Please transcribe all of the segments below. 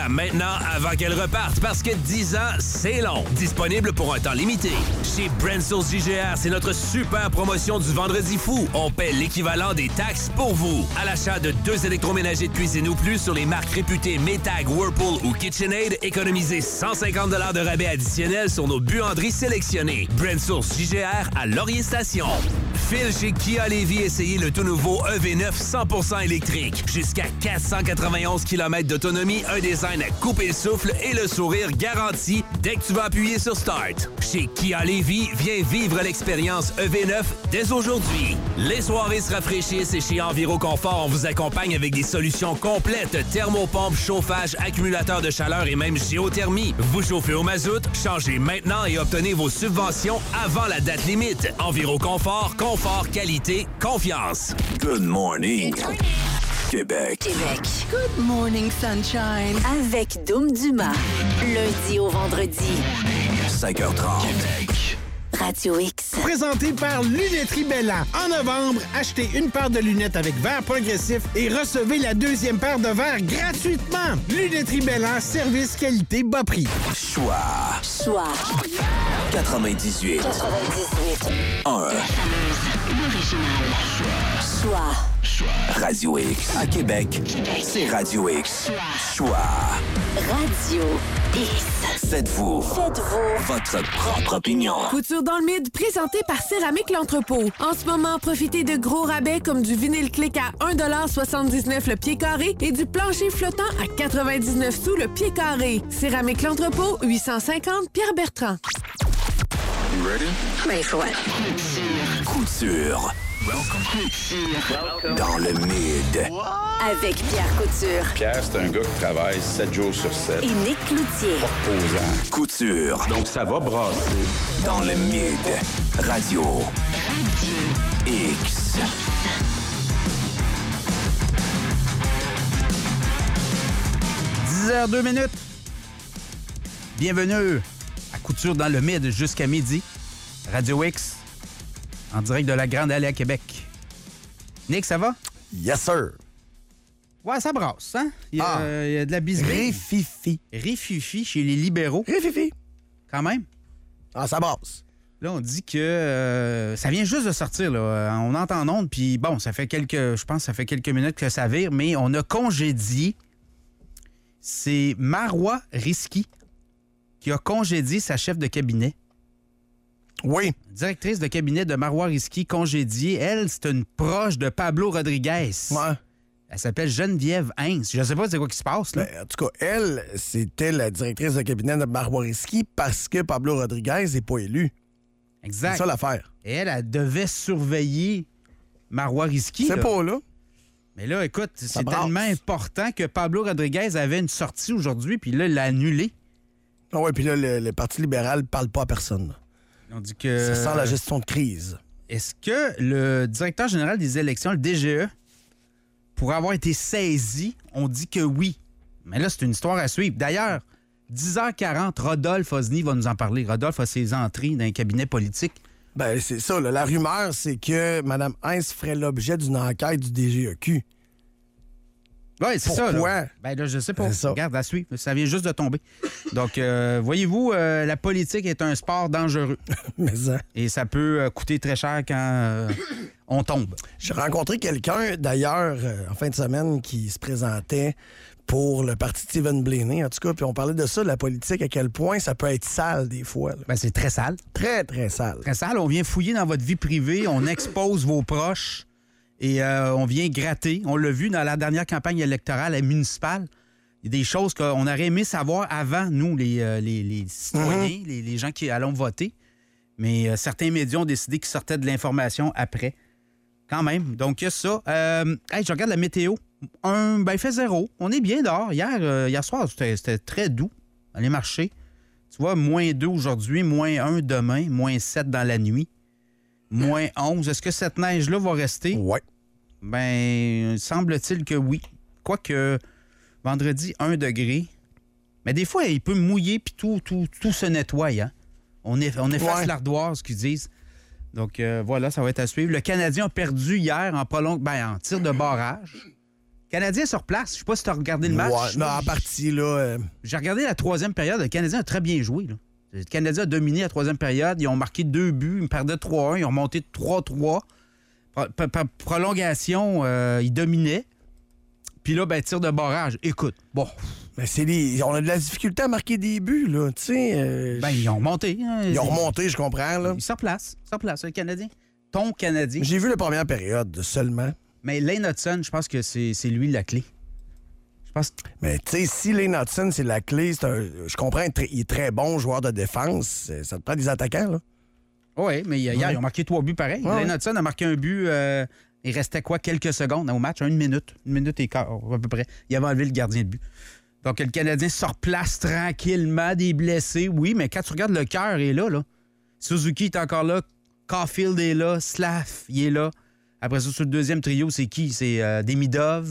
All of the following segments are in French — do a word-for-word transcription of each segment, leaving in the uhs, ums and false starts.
Achetez-la maintenant avant qu'elle reparte parce que dix ans, c'est long. Disponible pour un temps limité. Chez Brand Source J G R, c'est notre super promotion du Vendredi fou. On paie l'équivalent des taxes pour vous. À l'achat de deux électroménagers de cuisine ou plus sur les marques réputées Maytag, Whirlpool ou KitchenAid, économisez cent cinquante dollars de rabais additionnels sur nos buanderies sélectionnées. Brand Source J G R à Laurier Station. File chez Kia Lévis, essayez le tout nouveau E V neuf cent pour cent électrique. Jusqu'à quatre cent quatre-vingt-onze kilomètres d'autonomie, un design à couper le souffle et le sourire garanti dès que tu vas appuyer sur Start. Chez Kia Lévis, viens vivre l'expérience E V neuf dès aujourd'hui. Les soirées se rafraîchissent et chez Enviro Confort, on vous accompagne avec des solutions complètes. Thermopompe, chauffage, accumulateur de chaleur et même géothermie. Vous chauffez au mazout? Changez maintenant et obtenez vos subventions avant la date limite. Enviro Confort, confort, qualité, confiance. Good morning. Québec. Québec. Good morning, sunshine. Avec Dom Dumas. Lundi au vendredi. cinq heures trente. Québec. Radio X. Présenté par Lunetterie Bella. En novembre, achetez une paire de lunettes avec verre progressif et recevez la deuxième paire de verres gratuitement. Lunetterie Bella, service qualité bas prix. Choix. Choix. quatre-vingt-dix-huit. quatre-vingt-dix-huit. un. La fameuse, l'original. Choix. Choix. Radio X. À Québec, c'est Radio X. Choix. Radio X. Faites-vous. Faites-vous. Votre propre opinion. Couture dans le mid, présenté par Céramique L'Entrepôt. En ce moment, profitez de gros rabais comme du vinyle clic à un dollar soixante-dix-neuf le pied carré et du plancher flottant à quatre-vingt-dix-neuf sous le pied carré. Céramique L'Entrepôt, huit cent cinquante Pierre-Bertrand. You ready? Ready for what? Couture. Couture. Dans le mid. Avec Pierre Couture. Pierre, c'est un gars qui travaille sept jours sur sept. Et Nick Cloutier. Posant. Couture. Donc, ça va brasser. Dans le mid. Radio. X. dix heures deux minutes. Bienvenue à Couture dans le mid jusqu'à midi. Radio X. En direct de la Grande Allée à Québec. Nick, ça va? Yes, sir. Ouais, ça brasse, hein? Il y a, Ah. euh, il y a de la bisbille. Rififi. Rififi chez les libéraux. Rififi. Quand même. Ah, ça brasse. Là, on dit que euh, ça vient juste de sortir, là. On entend en ondes, puis bon, ça fait quelques... Je pense que ça fait quelques minutes que ça vire, mais on a congédié. C'est Marois Risky qui a congédié sa chef de cabinet. Oui. Directrice de cabinet de Marois Risky, congédiée. Elle, c'est une proche de Pablo Rodriguez. Ouais. Elle s'appelle Geneviève Heinz. Je ne sais pas c'est quoi qui se passe, là. Ben, en tout cas, elle, c'était la directrice de cabinet de Marois Risky parce que Pablo Rodriguez n'est pas élu. Exact. C'est ça l'affaire. Et elle, elle devait surveiller Marois Risky. C'est là. pas là. Mais là, écoute, Ça c'est brasse. tellement important que Pablo Rodriguez avait une sortie aujourd'hui, puis là, il l'a annulée. Ah ouais, puis là, le, le Parti libéral parle pas à personne. Là. On dit que... Ça sent la gestion de crise. Est-ce que le directeur général des élections, le D G E, pourrait avoir été saisi? On dit que oui. Mais là, c'est une histoire à suivre. D'ailleurs, dix heures quarante, Rodolphe Osny va nous en parler. Rodolphe a ses entrées dans un cabinet politique. Ben, c'est ça. Là. La rumeur, c'est que Mme Heinz ferait l'objet d'une enquête du D G E Q. Oui, c'est ça. Pourquoi? Là. Ben là, je sais pas. C'est ça. Regarde, à suivre. Ça vient juste de tomber. Donc, euh, voyez-vous, euh, la politique est un sport dangereux. Mais ça. Et ça peut euh, coûter très cher quand euh, on tombe. J'ai rencontré quelqu'un, d'ailleurs, euh, en fin de semaine, qui se présentait pour le parti de Stephen Blaney, en tout cas, puis on parlait de ça, de la politique, à quel point ça peut être sale des fois. Là. Ben, c'est très sale. Très, très sale. Très sale. On vient fouiller dans votre vie privée, on expose vos proches et euh, on vient gratter. On l'a vu dans la dernière campagne électorale municipale. Il y a des choses qu'on aurait aimé savoir avant, nous, les, euh, les, les citoyens, mm-hmm. les, les gens qui allons voter. Mais euh, certains médias ont décidé qu'ils sortaient de l'information après. Quand même. Donc, il y a ça. Euh, hey, je regarde la météo. Un, ben, il fait zéro. On est bien dehors. Hier, euh, hier soir, c'était, c'était très doux. dans les marchés. Tu vois, moins deux aujourd'hui, moins un demain, moins sept dans la nuit, moins onze. Est-ce que cette neige-là va rester? Oui. Ben, semble-t-il que oui. Quoique, vendredi, un degré. Mais des fois, il peut mouiller puis tout, tout, tout se nettoie. Hein? On, eff- on efface ouais. l'ardoise, qu'ils disent. Donc, euh, voilà, ça va être à suivre. Le Canadien a perdu hier en, prolong... ben, en tir de barrage Canadien sur place. Je sais pas si tu as regardé le match. Ouais, non, en partie, là... Euh... J'ai regardé la troisième période. Le Canadien a très bien joué, là. Le Canadien a dominé la troisième période. Ils ont marqué deux buts. Ils perdaient trois un. Ils ont remonté trois trois. Par, par, par prolongation, euh, ils dominaient. Puis là, ben, tir de barrage. Écoute, bon... Ben, c'est les... On a de la difficulté à marquer des buts, là, tu sais. Euh... Ben, ils ont remonté. Hein. Ils ont remonté, je comprends, là. Ils se replacent. Ils se replacent, le Canadien. Ton Canadien. J'ai vu la première période seulement. Mais Lane Hudson, je pense que c'est, c'est lui la clé. Je pense que... Mais, tu sais, si Lane Hudson, c'est la clé, c'est un... je comprends, il est très bon joueur de défense. Ça te prend des attaquants, là. Oui, mais hier, ouais. Ils ont marqué trois buts pareil. Ouais, Lane Hudson a marqué un but... Euh... Il restait quoi, quelques secondes au match? Une minute. Une minute et quart, à peu près. Il avait enlevé le gardien de but. Donc, le Canadien se replace tranquillement, des blessés, oui, mais quand tu regardes, le cœur est là, là. Suzuki est encore là, Caulfield est là, Slav, il est là. Après ça, sur le deuxième trio, c'est qui? C'est euh, Demidov.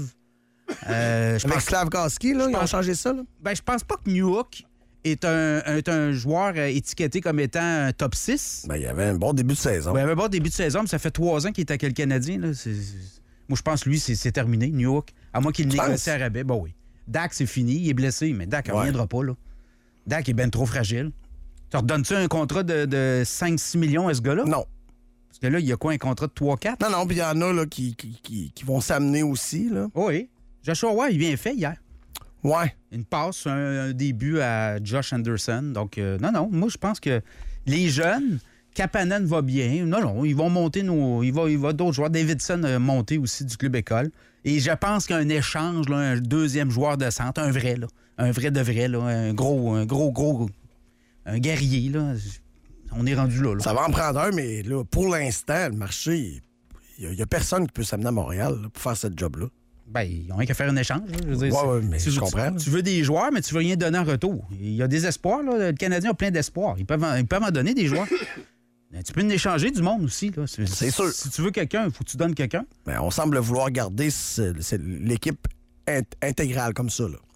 Euh, Avec pense... Slavkovski, là, ils pense... ont changé ça, là? Ben, je pense pas que Newhook est un, est un joueur étiqueté comme étant un top six. Ben, il y avait un bon début de saison. Ben, il y avait un bon début de saison, mais ça fait trois ans qu'il est avec le Canadien, là. C'est... Moi, je pense que lui, c'est, c'est terminé, Newhook. À moins qu'il négocie à rabais, ben oui. Dak, c'est fini, il est blessé, mais Dak ne ouais. reviendra pas, là. Dak est bien trop fragile. Tu redonnes-tu un contrat de, de cinq six millions à ce gars-là? Non. Parce que là, il y a quoi, un contrat de trois quatre? Non, non, puis il y en a là, qui, qui, qui, qui vont s'amener aussi, là. Oui. Joshua Roy, il vient fait hier. Ouais. Une passe, un, un début à Josh Anderson. Donc, euh, non, non, moi, je pense que les jeunes, Kapanen va bien. Non, non, ils vont monter nos... Il va, il va d'autres joueurs. Davidson a monté aussi du club école. Et je pense qu'un échange, là, un deuxième joueur de centre, un vrai, là, un vrai de vrai, là, un gros, un gros, gros, un guerrier, là, on est rendu là, là. Ça va en prendre un, mais là, pour l'instant, le marché, il n'y a, a personne qui peut s'amener à Montréal là, pour faire ce job-là. Ben, ils n'ont rien qu'à faire un échange. Là, je veux dire, ouais, ouais, mais tu, je comprends. Tu, tu veux des joueurs, mais tu veux rien donner en retour. Il y a des espoirs, là. Le Canadien a plein d'espoirs. Ils peuvent en, ils peuvent en donner des joueurs. Tu peux en échanger du monde aussi. Là. C'est, c'est sûr. Si tu veux quelqu'un, il faut que tu donnes quelqu'un. Ben, on semble vouloir garder c'est, c'est l'équipe int- intégrale comme ça. Là.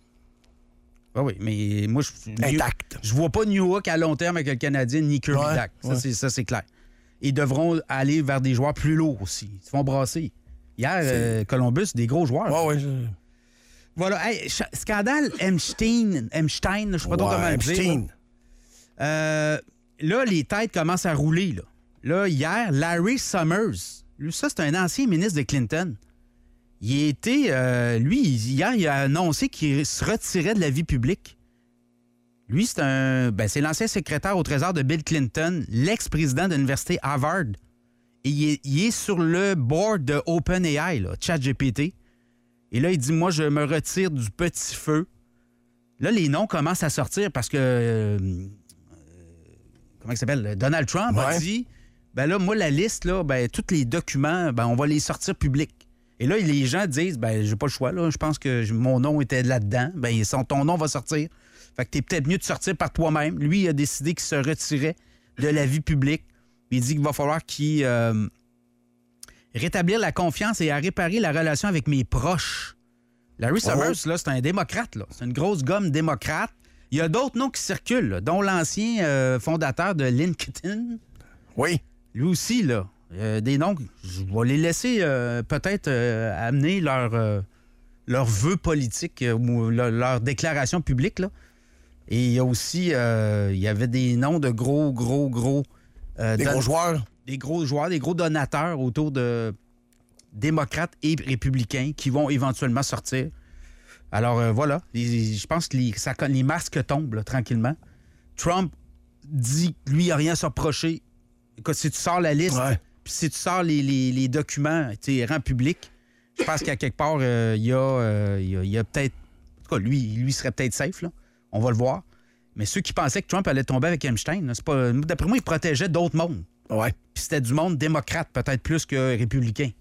Ah oui, mais moi, je Intact. Je vois pas Newhook à long terme avec le Canadien ni Kirby ouais, Dak. Ça, ouais. c'est, ça, c'est clair. Ils devront aller vers des joueurs plus lourds aussi. Ils se font brasser. Hier, euh, Columbus, des gros joueurs. Ouais, ouais, je... Voilà. Hey, scandale Epstein. Epstein, je sais pas trop ouais, comment le dire. Euh, là, les têtes commencent à rouler. Là, là hier, Larry Summers, lui, ça, c'est un ancien ministre de Clinton. Il a été, euh, lui, hier, il a annoncé qu'il se retirait de la vie publique. Lui, c'est un, ben, c'est l'ancien secrétaire au Trésor de Bill Clinton, l'ex-président de l'université Harvard. Et il est, il est sur le board de OpenAI, là, ChatGPT. Et là, il dit, moi, je me retire du petit feu. Là, les noms commencent à sortir parce que, euh, comment il s'appelle? Donald Trump ouais. a dit, ben là, moi, la liste, là, ben, tous les documents, ben, on va les sortir publics. Et là, les gens disent, ben, j'ai pas le choix, là. Je pense que mon nom était là-dedans. Ben, ton nom va sortir. Fait que t'es peut-être mieux de sortir par toi-même. Lui, il a décidé qu'il se retirait de la vie publique. Il dit qu'il va falloir qu'il euh, rétablir la confiance et à réparer la relation avec mes proches. Larry Summers, oh. là, c'est un démocrate, là. C'est une grosse gomme démocrate. Il y a d'autres noms qui circulent, là, dont l'ancien euh, fondateur de LinkedIn. Oui. Lui aussi, là. Euh, des noms, je vais les laisser euh, peut-être euh, amener leur, euh, leur vœu politique euh, ou leur, leur déclaration publique, là. Et il y a aussi, euh, il y avait des noms de gros, gros, gros... Euh, des don- gros joueurs. Des gros joueurs, des gros donateurs autour de démocrates et républicains qui vont éventuellement sortir. Alors, euh, voilà. Les, je pense que les, ça, les masques tombent, là, tranquillement. Trump dit que lui, il n'a rien à se reprocher. Écoute, si tu sors la liste, ouais. puis si tu sors les, les, les documents, tu sais, rends public, je pense qu'à quelque part, euh, il y a, euh, il y a, il y a peut-être... En tout cas, lui, lui serait peut-être safe, là. On va le voir. Mais ceux qui pensaient que Trump allait tomber avec Epstein, là, c'est pas, d'après moi, il protégeait d'autres mondes. Ouais. Puis c'était du monde démocrate, peut-être plus que républicain.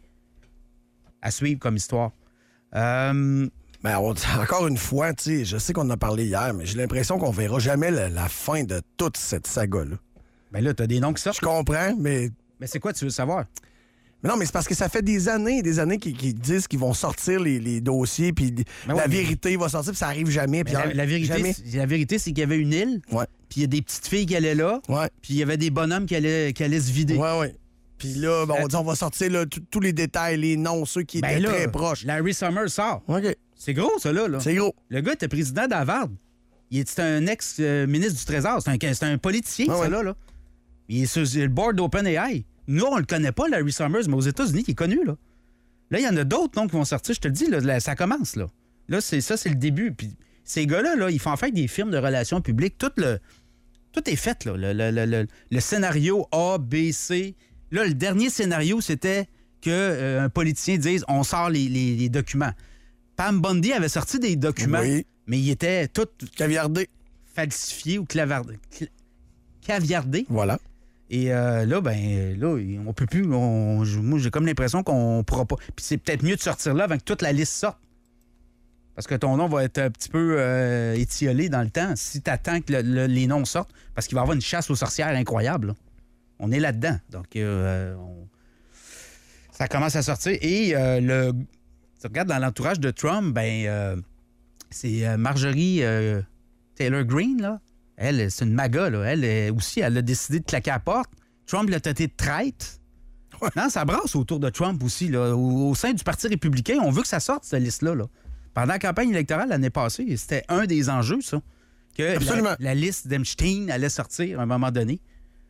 À suivre comme histoire. Euh... Ben, on, encore une fois, tu sais, je sais qu'on en a parlé hier, mais j'ai l'impression qu'on verra jamais la, la fin de toute cette saga-là. Ben là, t'as des noms qui sortent. Je comprends, mais... Mais c'est quoi tu veux savoir? Mais non, mais c'est parce que ça fait des années et des années qu'ils, qu'ils disent qu'ils vont sortir les, les dossiers, puis ben la ouais, vérité mais... va sortir, puis ça arrive jamais. Puis la, la, vérité, jamais. C'est, la vérité, c'est qu'il y avait une île, ouais. puis il y a des petites filles qui allaient là, ouais. puis il y avait des bonhommes qui allaient, qui allaient se vider. Ouais, ouais. Puis là, ben, on dit on va sortir là, tous les détails, les noms, ceux qui ben étaient là, très proches. Larry Summers sort. OK. C'est gros, ça, là. là. C'est gros. Le gars était président d'Harvard. Il était un ex-ministre du Trésor. C'est un, c'est un politicien, ah, ça, ouais. là, là. Il est sur le board d'OpenAI. Nous, on le connaît pas, Larry Summers, mais aux États-Unis, il est connu, là. Là, il y en a d'autres noms qui vont sortir. Je te le dis, là, là, ça commence, là. Là, c'est ça, c'est le début. Puis ces gars-là, là, ils font en fait des firmes de relations publiques. Tout, le, tout est fait, là. Le, le, le, le, le scénario A, B, C. Là, le dernier scénario, c'était qu'un euh, politicien dise on sort les, les, les documents. Pam Bondi avait sorti des documents, oui. mais ils étaient tous caviardés, falsifiés ou clavardés. Caviardés. Voilà. Et euh, là, ben là, on peut plus. On, moi, j'ai comme l'impression qu'on pourra pas. Puis c'est peut-être mieux de sortir là avant que toute la liste sorte. Parce que ton nom va être un petit peu euh, étiolé dans le temps si tu attends que le, le, les noms sortent. Parce qu'il va y avoir une chasse aux sorcières incroyable. Là. On est là-dedans. Donc, euh, on... ça commence à sortir. Et euh, le. Tu regardes dans l'entourage de Trump, ben euh, c'est euh, Marjorie euh, Taylor Greene, là. Elle, c'est une maga, là. Elle elle aussi, elle a décidé de claquer à la porte. Trump l'a traité de traître. Ouais. Non, ça brasse autour de Trump aussi, là. Au, au sein du Parti républicain, on veut que ça sorte, cette liste-là, là. Pendant la campagne électorale l'année passée, c'était un des enjeux, ça. Que Absolument. La, la liste d'Epstein allait sortir à un moment donné.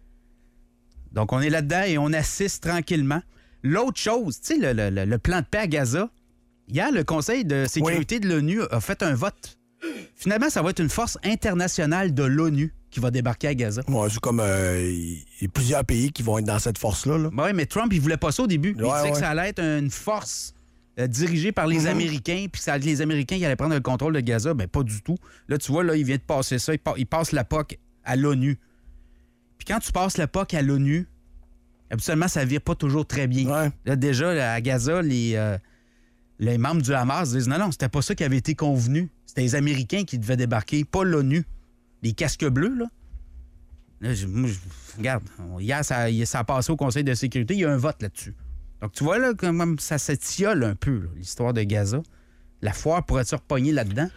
Donc, on est là-dedans et on assiste tranquillement. L'autre chose, tu sais, le, le, le plan de paix à Gaza, hier, le Conseil de sécurité oui. de l'ONU a fait un vote. Finalement, ça va être une force internationale de l'ONU qui va débarquer à Gaza. Ouais, c'est comme euh, il y a plusieurs pays qui vont être dans cette force-là. Là. Oui, mais Trump, il voulait pas ça au début. Ouais, il disait ouais. que ça allait être une force euh, dirigée par les mm-hmm. Américains, puis que ça allait être les Américains qui allaient prendre le contrôle de Gaza. Bien, pas du tout. Là, tu vois, là, il vient de passer ça. Il, pa- il passe la P O C à l'ONU. Puis quand tu passes la P O C à l'ONU, habituellement, ça ne vire pas toujours très bien. Ouais. Là, déjà, là, à Gaza, les... Euh, les membres du Hamas disent non, non, c'était pas ça qui avait été convenu. C'était les Américains qui devaient débarquer, pas l'ONU. Les casques bleus, là. Là je, moi, je, regarde, hier, ça, ça a passé au Conseil de sécurité, il y a un vote là-dessus. Donc, tu vois, là, comment ça s'étiole un peu, là, l'histoire de Gaza. La foire pourrait-tu repogner là-dedans?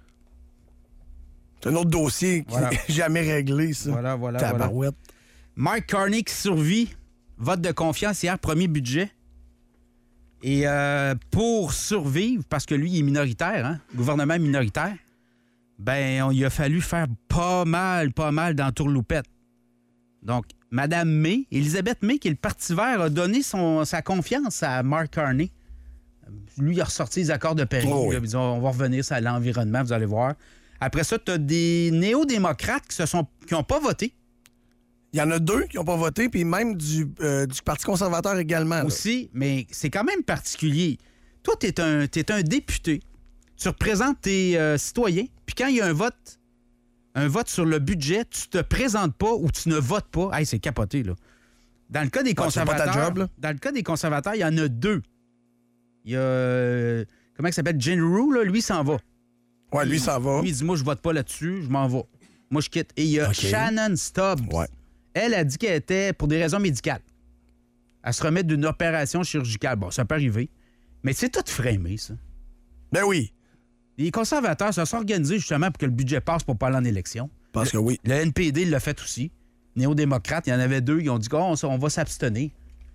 C'est un autre dossier qui voilà. n'est jamais réglé, ça. Voilà, voilà, Tabarouette. voilà. Mark Carney qui survit. Vote de confiance hier, premier budget. Et euh, pour survivre, parce que lui, il est minoritaire, hein, gouvernement minoritaire, ben on, il a fallu faire pas mal, pas mal d'entourloupettes. Donc, Mme May, Elisabeth May, qui est le Parti vert, a donné son, sa confiance à Mark Carney. Lui, il a ressorti les accords de Paris. Oh oui. Ils ont, on va revenir sur l'environnement, vous allez voir. Après ça, tu as des néo-démocrates qui sont qui n'ont pas voté. Il y en a deux qui n'ont pas voté, puis même du, euh, du Parti conservateur également. Là. Aussi, mais c'est quand même particulier. Toi, tu es un, t'es un député. Tu représentes tes euh, citoyens, puis quand il y a un vote, un vote sur le budget, tu te présentes pas ou tu ne votes pas. Hey, c'est capoté, là. Dans le cas des ouais, conservateurs, c'est pas ta job, là. Dans le cas des conservateurs, il y en a deux. Il y a euh, comment il s'appelle, Jane Roux, là, lui s'en va. Ouais, lui s'en va. Lui, il dit moi je vote pas là-dessus, je m'en vais. Moi je quitte. Et il y a okay. Shannon Stubbs. Ouais. Elle a dit qu'elle était pour des raisons médicales. Elle se remet d'une opération chirurgicale. Bon, ça peut arriver. Mais c'est tout framé, ça. Ben oui. Les conservateurs se sont organisés justement pour que le budget passe pour pas aller en élection. Parce que oui. Le N P D l'a fait aussi. Néo-démocrates, il y en avait deux, ils ont dit oh, on, on va s'abstenir.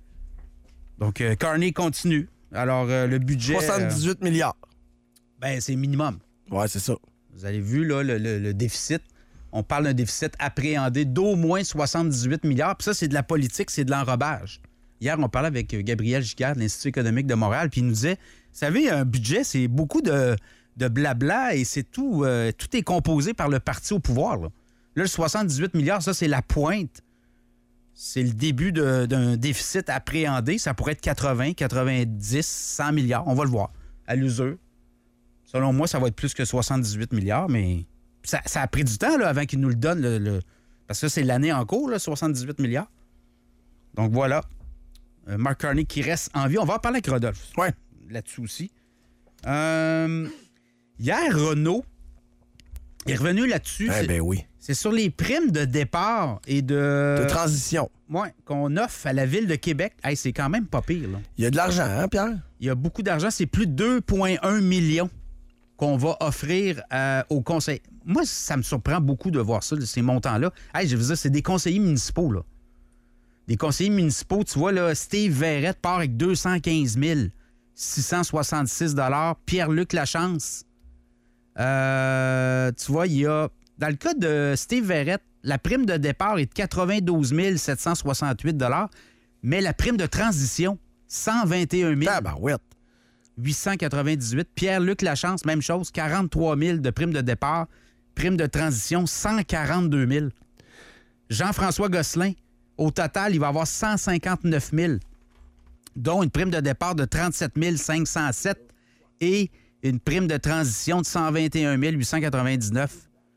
Donc, euh, Carney continue. Alors, euh, le budget... soixante-dix-huit euh, milliards. Ben, c'est minimum. Ouais, c'est ça. Vous avez vu, là, le, le, le déficit. On parle d'un déficit appréhendé d'au moins soixante-dix-huit milliards. Puis ça, c'est de la politique, c'est de l'enrobage. Hier, on parlait avec Gabriel Giguère de l'Institut économique de Montréal, puis il nous disait, vous savez, un budget, c'est beaucoup de, de blabla et c'est tout, euh, tout est composé par le parti au pouvoir. Là, là le soixante-dix-huit milliards, ça, c'est la pointe. C'est le début de, d'un déficit appréhendé. Ça pourrait être quatre-vingts, quatre-vingt-dix, cent milliards. On va le voir à l'usure. Selon moi, ça va être plus que soixante-dix-huit milliards, mais... Ça, ça a pris du temps là, avant qu'ils nous le donnent. Le, le... Parce que c'est l'année en cours, là, soixante-dix-huit milliards. Donc voilà. Euh, Mark Carney qui reste en vie. On va en parler avec Rodolphe. Ouais. Là-dessus aussi. Euh... Hier, Renault est revenu là-dessus. Eh bien oui. C'est sur les primes de départ et de... De transition. Oui, qu'on offre à la Ville de Québec. Hey, c'est quand même pas pire. Là. Il y a de l'argent, hein, Pierre? Il y a beaucoup d'argent. C'est plus de deux virgule un millions qu'on va offrir euh, au conseil. Moi, ça me surprend beaucoup de voir ça, ces montants-là. Hey, je veux dire, c'est des conseillers municipaux, là. Des conseillers municipaux, tu vois, là, Steve Verrette part avec deux cent quinze mille six cent soixante-six dollars. Pierre-Luc Lachance, euh, tu vois, il y a... Dans le cas de Steve Verrette, la prime de départ est de quatre-vingt-douze mille sept cent soixante-huit dollars, mais la prime de transition, cent vingt et un mille huit cent quatre-vingt-dix-huit. Pierre-Luc Lachance, même chose, quarante-trois mille de prime de départ, prime de transition, cent quarante-deux mille. Jean-François Gosselin, au total, il va avoir cent cinquante-neuf mille, dont une prime de départ de trente-sept mille cinq cent sept et une prime de transition de cent vingt et un mille huit cent quatre-vingt-dix-neuf.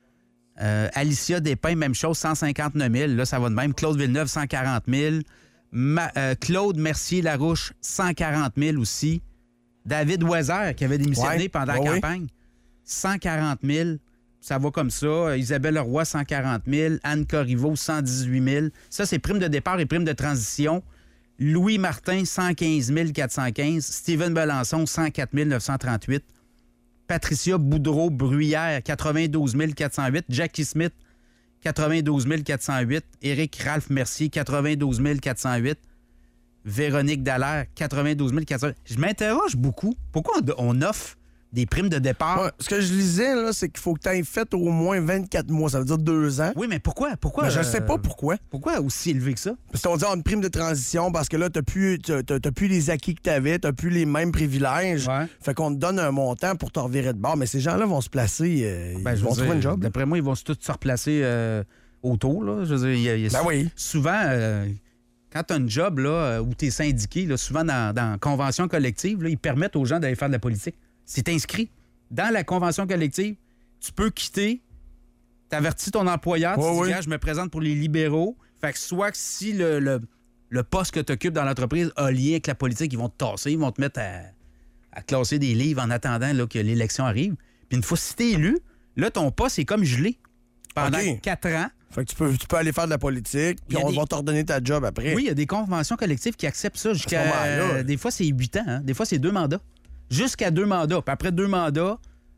Euh, Alicia Despins, même chose, cent cinquante-neuf mille. Là, ça va de même. Claude Villeneuve, cent quarante mille. Ma, euh, Claude Mercier-Larouche, cent quarante mille aussi. David Weiser, qui avait démissionné ouais. pendant oh, la campagne, oui. cent quarante mille. Ça va comme ça. Isabelle Leroy, cent quarante mille. Anne Corriveau, cent dix-huit mille. Ça, c'est prime de départ et prime de transition. Louis Martin, cent quinze mille quatre cent quinze. Steven Belançon, cent quatre mille neuf cent trente-huit. Patricia Boudreau-Bruyère, quatre-vingt-douze mille quatre cent huit. Jackie Smith, quatre-vingt-douze mille quatre cent huit. Éric Ralph Mercier, quatre-vingt-douze mille quatre cent huit. Véronique Dallaire, quatre-vingt-douze mille quatre cent huit. Je m'interroge beaucoup. Pourquoi on offre des primes de départ? Ouais, ce que je lisais, là, c'est qu'il faut que tu aies fait au moins vingt-quatre mois. Ça veut dire deux ans. Oui, mais pourquoi? pourquoi mais je ne euh, sais pas pourquoi. Pourquoi aussi élevé que ça? Parce qu'on dit oh, une prime de transition parce que là, tu n'as plus, t'as, t'as plus les acquis que tu avais, tu n'as plus les mêmes privilèges. Ouais. Fait qu'on te donne un montant pour te revirer de bord. Mais ces gens-là vont se placer, euh, ben, ils vont dire, trouver un job. D'après moi, ils vont tous se replacer euh, autour. Là. Je veux dire, il y a, il y a ben oui. Souvent, euh, quand tu as un job là, où tu es syndiqué, là, souvent dans, dans convention collective, là, ils permettent aux gens d'aller faire de la politique. C'est inscrit. Dans la convention collective, tu peux quitter, t'avertis ton employeur, tu oh, dis, oui. je me présente pour les libéraux. Fait que soit que si le, le, le poste que tu occupes dans l'entreprise a lien avec la politique, ils vont te tasser, ils vont te mettre à, à classer des livres en attendant là, que l'élection arrive. Puis une fois si t'es élu, là, ton poste est comme gelé pendant okay. quatre ans. Fait que tu peux, tu peux aller faire de la politique, puis on des... va t'ordonner ta job après. Oui, il y a des conventions collectives qui acceptent ça jusqu'à... Euh, des fois, c'est huit ans. Hein? Des fois, c'est deux mandats. Jusqu'à deux mandats. Puis après deux mandats,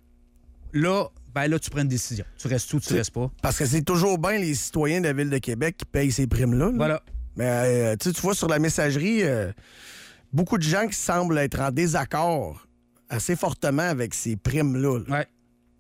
là, ben là, tu prends une décision. Tu restes où, tu c'est, restes pas. Parce que c'est toujours bien les citoyens de la Ville de Québec qui payent ces primes-là. Là. Voilà. Mais euh, tu vois, sur la messagerie, euh, beaucoup de gens qui semblent être en désaccord assez fortement avec ces primes-là. Là. Oui.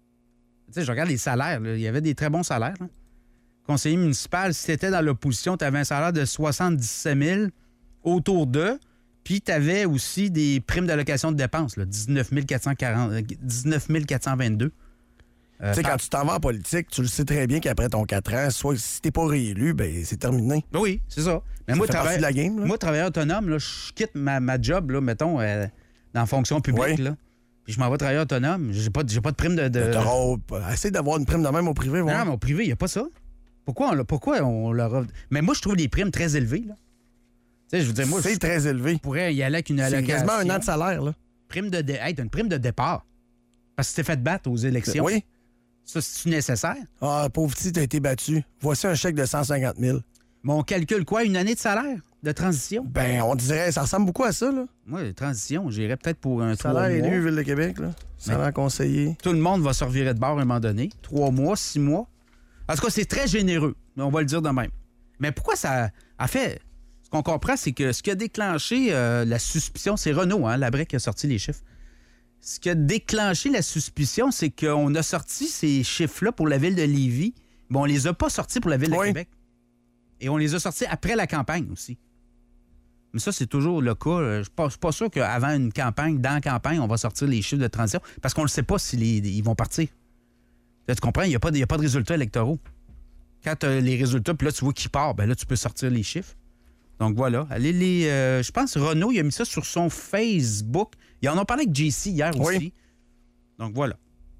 Tu sais, je regarde les salaires. Là. Il y avait des très bons salaires. Là. Conseiller municipal, si tu étais dans l'opposition, tu avais un salaire de soixante-dix-sept mille autour d'eux. Puis, tu avais aussi des primes d'allocation de dépenses, là, dix-neuf mille quatre cent quarante, dix-neuf mille quatre cent vingt-deux. Euh, tu sais, par... quand tu t'en vas en politique, tu le sais très bien qu'après ton quatre ans, soit si t'es pas réélu, ben c'est terminé. Oui, c'est ça. Mais ça moi, fait travaille... partie de la game, là. moi, travailleur autonome, là, je quitte ma, ma job, là, mettons, euh, dans la fonction publique, oui. là, puis je m'en vais travailleur autonome. J'ai pas, j'ai pas de prime de... de... Essaye d'avoir une prime de même au privé. Non, ouais. mais au privé, il n'y a pas ça. Pourquoi on, pourquoi on leur offre... Mais moi, je trouve les primes très élevées, là. Tu sais, je veux dire, moi, c'est je... très élevé. Je pourrais y aller avec une allocation. C'est quasiment un an de salaire, là. Prime de... dé... Hey, t'as une prime de départ. Parce que tu t'es fait battre aux élections. Oui. Ça, c'est-tu nécessaire? Ah, pauvre petit, t'as été battu. Voici un chèque de cent cinquante mille. Mais on calcule quoi? Une année de salaire de transition? Ben, on dirait, ça ressemble beaucoup à ça, là. Moi, de transition, j'irais peut-être pour un salaire trois mois. élu, Ville de Québec, là. Salaire Mais conseiller. Tout le monde va se revirer de bord à un moment donné. Trois mois, six mois. En tout cas, c'est très généreux. On va le dire de même. Mais pourquoi ça... En fait, ce qu'on comprend, c'est que ce qui a déclenché euh, la suspicion, c'est Renault, hein, Labrec qui a sorti les chiffres. Ce qui a déclenché la suspicion, c'est qu'on a sorti ces chiffres-là pour la ville de Lévis, mais on les a pas sortis pour la ville de oui. Québec. Et on les a sortis après la campagne aussi. Mais ça, c'est toujours le cas. Je ne suis pas, pas sûr qu'avant une campagne, dans la campagne, on va sortir les chiffres de transition, parce qu'on ne sait pas s'ils ils vont partir. Là, tu comprends? Il n'y a, a pas de résultats électoraux. Quand tu as les résultats, puis là, tu vois qui part, ben là, tu peux sortir les chiffres. Donc, voilà. Allez, les, euh, je pense que Renault, il a mis ça sur son Facebook. Ils en ont parlé avec J C hier oui. aussi. Donc, voilà.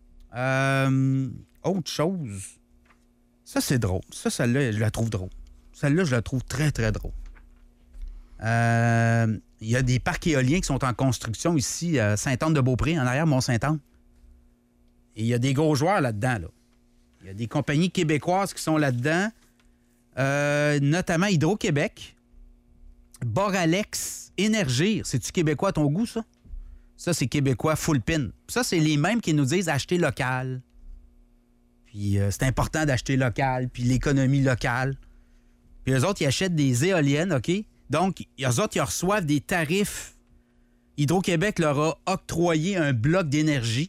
Euh, autre chose. Ça, c'est drôle. Ça, celle-là, je la trouve drôle. Celle-là, je la trouve très, très drôle. Euh, il y a des parcs éoliens qui sont en construction ici à Sainte-Anne-de-Beaupré, en arrière Mont-Sainte-Anne. Et il y a des gros joueurs là-dedans, là. Il y a des compagnies québécoises qui sont là-dedans, euh, notamment Hydro-Québec, Boralex, Énergir. C'est-tu québécois à ton goût, ça? Ça, c'est québécois full pin. Ça, c'est les mêmes qui nous disent acheter local. Puis euh, c'est important d'acheter local, puis l'économie locale. Puis eux autres, ils achètent des éoliennes, OK? Donc, eux autres, ils reçoivent des tarifs. Hydro-Québec leur a octroyé un bloc d'énergie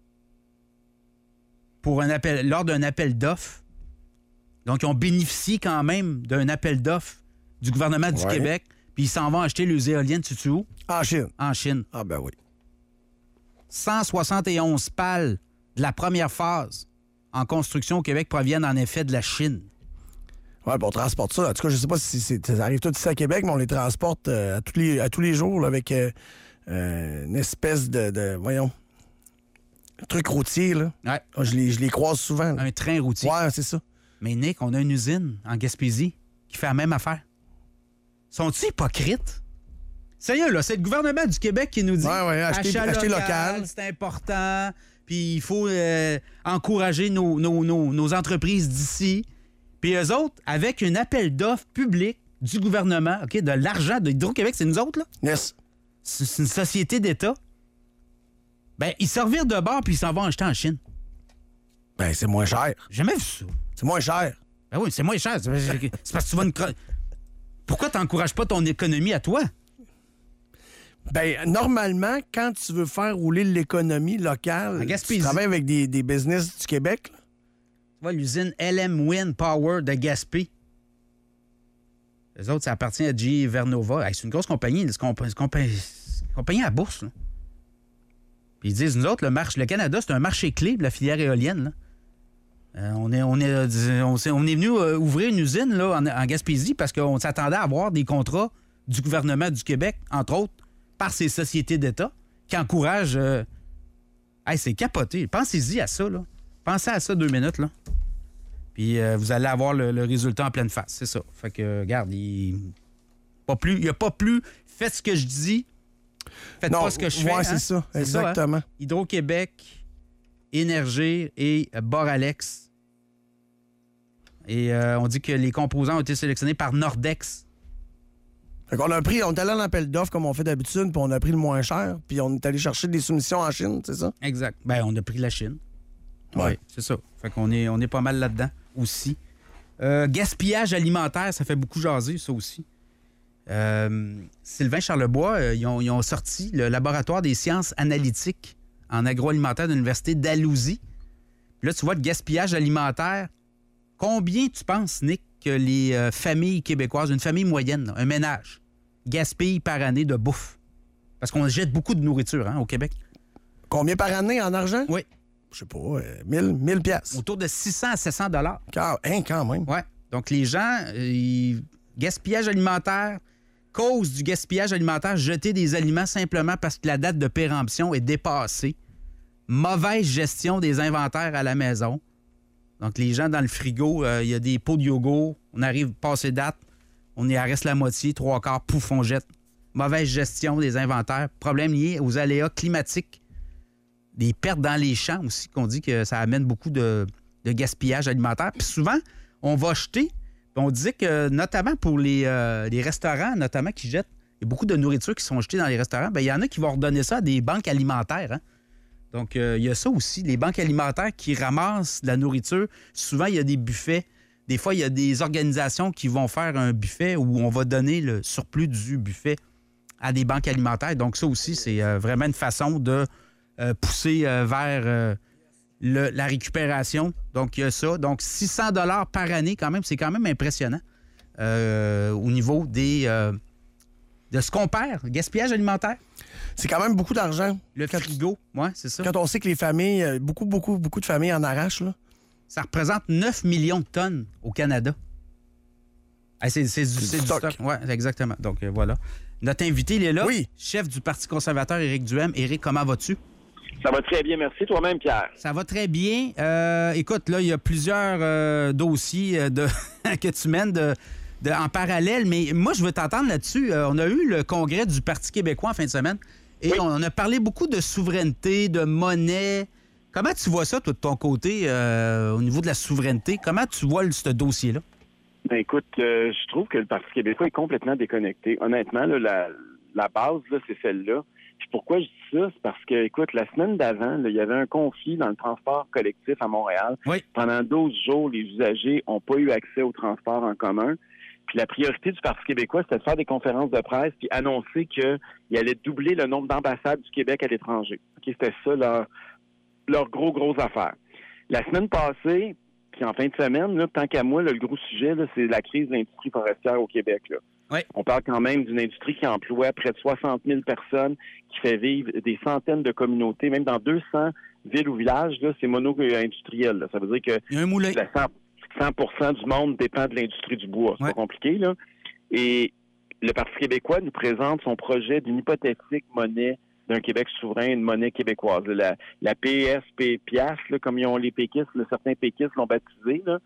pour un appel, lors d'un appel d'offres. Donc, ils ont bénéficié quand même d'un appel d'offres du gouvernement du ouais. Québec, puis ils s'en vont acheter les éoliennes, tu sais où? En Chine. En Chine. Ah ben oui. cent soixante et onze pales de la première phase en construction au Québec proviennent en effet de la Chine. Oui, on transporte ça. En tout cas, je ne sais pas si c'est, ça arrive tout ici à Québec, mais on les transporte euh, à, tous les, à tous les jours là, avec euh, euh, une espèce de, de, voyons, truc routier. Là. Ouais. Je, les, je les croise souvent. Là. Un train routier. Ouais, c'est ça. Mais Nick, on a une usine en Gaspésie qui fait la même affaire. Sont-ils hypocrites? Sérieux, là, c'est le gouvernement du Québec qui nous dit ouais, ouais, acheter, achat acheter local, local, c'est important, puis il faut euh, encourager nos, nos, nos, nos entreprises d'ici. Puis eux autres, avec un appel d'offres public du gouvernement, OK, de l'argent de Hydro-Québec, c'est nous autres, là? Yes. C'est, c'est une société d'État. Ben, ils se revirent de bord puis ils s'en vont acheter en Chine. Ben, c'est moins cher. J'ai jamais vu ça. C'est moins cher. Ben oui, c'est moins cher. C'est c'est parce que tu vas une... cro- Pourquoi t'encourages pas ton économie à toi? Ben, normalement, quand tu veux faire rouler l'économie locale, tu travailles avec des, des business du Québec. Là. Tu vois, l'usine L M Wind Power de Gaspé. Les autres, ça appartient à G E Vernova. Hey, c'est une grosse compagnie. C'est une compa- compa- compagnie à la bourse. Là. Puis ils disent, nous autres, le, marché, le Canada, c'est un marché clé de la filière éolienne. Là. Euh, on, est, on, est, on, est, on est venu euh, ouvrir une usine là, en, en Gaspésie parce qu'on s'attendait à avoir des contrats du gouvernement du Québec, entre autres, par ces sociétés d'État qui encouragent... Euh... Hey, c'est capoté. Pensez-y à ça, là. Pensez à ça deux minutes, là. Puis euh, vous allez avoir le, le résultat en pleine face, c'est ça. Fait que, regarde, il n'y a pas plus... Faites ce que je dis, faites non, pas ce que je fais. Ouais, hein? c'est ça, c'est exactement. Ça, hein? Hydro-Québec, Énergie et Boralex. Et euh, on dit que les composants ont été sélectionnés par Nordex. Fait qu'on a pris, on est allé en appel d'offres comme on fait d'habitude, puis on a pris le moins cher, puis on est allé chercher des soumissions en Chine, c'est ça? Exact. Ben, on a pris la Chine. Oui, ouais, c'est ça. Fait qu'on est, on est pas mal là-dedans aussi. Euh, gaspillage alimentaire, ça fait beaucoup jaser, ça aussi. Euh, Sylvain Charlebois, euh, ils, ont, ils ont sorti le laboratoire des sciences analytiques en agroalimentaire de l'Université d'Alousie. Puis là, tu vois, le gaspillage alimentaire, combien tu penses, Nick, que les euh, familles québécoises, une famille moyenne, là, un ménage, gaspille par année de bouffe? Parce qu'on jette beaucoup de nourriture hein, au Québec. Combien par année en argent? Oui. Je sais pas, euh, mille piastres. Autour de six cents à sept cents dollars. Quand, hein, quand même. Oui. Donc, les gens, euh, ils... gaspillage alimentaire, cause du gaspillage alimentaire, jeter des aliments simplement parce que la date de péremption est dépassée. Mauvaise gestion des inventaires à la maison. Donc, les gens dans le frigo, il euh, y a des pots de yogourt, on arrive passé date, on y reste la moitié, trois quarts, pouf, on jette. Mauvaise gestion des inventaires. Problème lié aux aléas climatiques. Des pertes dans les champs aussi, qu'on dit que ça amène beaucoup de, de gaspillage alimentaire. Puis souvent, on va jeter. On disait que, notamment pour les, euh, les restaurants, notamment qui jettent, il y a beaucoup de nourriture qui sont jetées dans les restaurants. Bien, il y en a qui vont redonner ça à des banques alimentaires. Hein? Donc, euh, il y a ça aussi, les banques alimentaires qui ramassent de la nourriture. Souvent, il y a des buffets. Des fois, il y a des organisations qui vont faire un buffet où on va donner le surplus du buffet à des banques alimentaires. Donc, ça aussi, c'est euh, vraiment une façon de euh, pousser euh, vers euh, le, la récupération. Donc, il y a ça. Donc, six cents dollars par année, quand même, c'est quand même impressionnant euh, au niveau des... Euh, de ce qu'on perd, le gaspillage alimentaire. C'est quand même beaucoup d'argent. Le quand frigo, oui, c'est ça. Quand on sait que les familles, beaucoup, beaucoup, beaucoup de familles en arrachent, là. Ça représente neuf millions de tonnes au Canada. Ah, c'est, c'est, du, c'est du stock. Oui, exactement. Donc, euh, voilà. Notre invité, il est là. Oui. Chef du Parti conservateur, Éric Duhem. Éric, comment vas-tu? Ça va très bien, merci. Toi-même, Pierre? Ça va très bien. Euh, écoute, là, il y a plusieurs euh, dossiers de, que tu mènes de, de, en parallèle, mais moi, je veux t'entendre là-dessus. Euh, on a eu le congrès du Parti québécois en fin de semaine et oui. on a parlé beaucoup de souveraineté, de monnaie. Comment tu vois ça, toi, de ton côté, euh, au niveau de la souveraineté? Comment tu vois ce dossier-là? Ben, écoute, euh, je trouve que le Parti québécois est complètement déconnecté. Honnêtement, là, la, la base, là, c'est celle-là. Puis pourquoi je dis ça? C'est parce que, écoute, la semaine d'avant, là, il y avait un conflit dans le transport collectif à Montréal. Oui. Pendant douze jours, les usagers n'ont pas eu accès au transport en commun. Puis la priorité du Parti québécois, c'était de faire des conférences de presse puis annoncer qu'il allait doubler le nombre d'ambassades du Québec à l'étranger. Okay, c'était ça leur, leur gros, gros affaire. La semaine passée, puis en fin de semaine, là, tant qu'à moi, là, le gros sujet, là, c'est la crise de l'industrie forestière au Québec. Là. Oui. On parle quand même d'une industrie qui emploie près de soixante mille personnes, qui fait vivre des centaines de communautés, même dans deux cents villes ou villages, là, c'est mono-industriel. Là. Ça veut dire que il y a un moulin. cent pour cent du monde dépend de l'industrie du bois. C'est ouais. pas compliqué, là. Et le Parti québécois nous présente son projet d'une hypothétique monnaie d'un Québec souverain, une monnaie québécoise. La, la P S P piastre, là, comme ils ont les péquistes, là, certains péquistes l'ont baptisé. Là.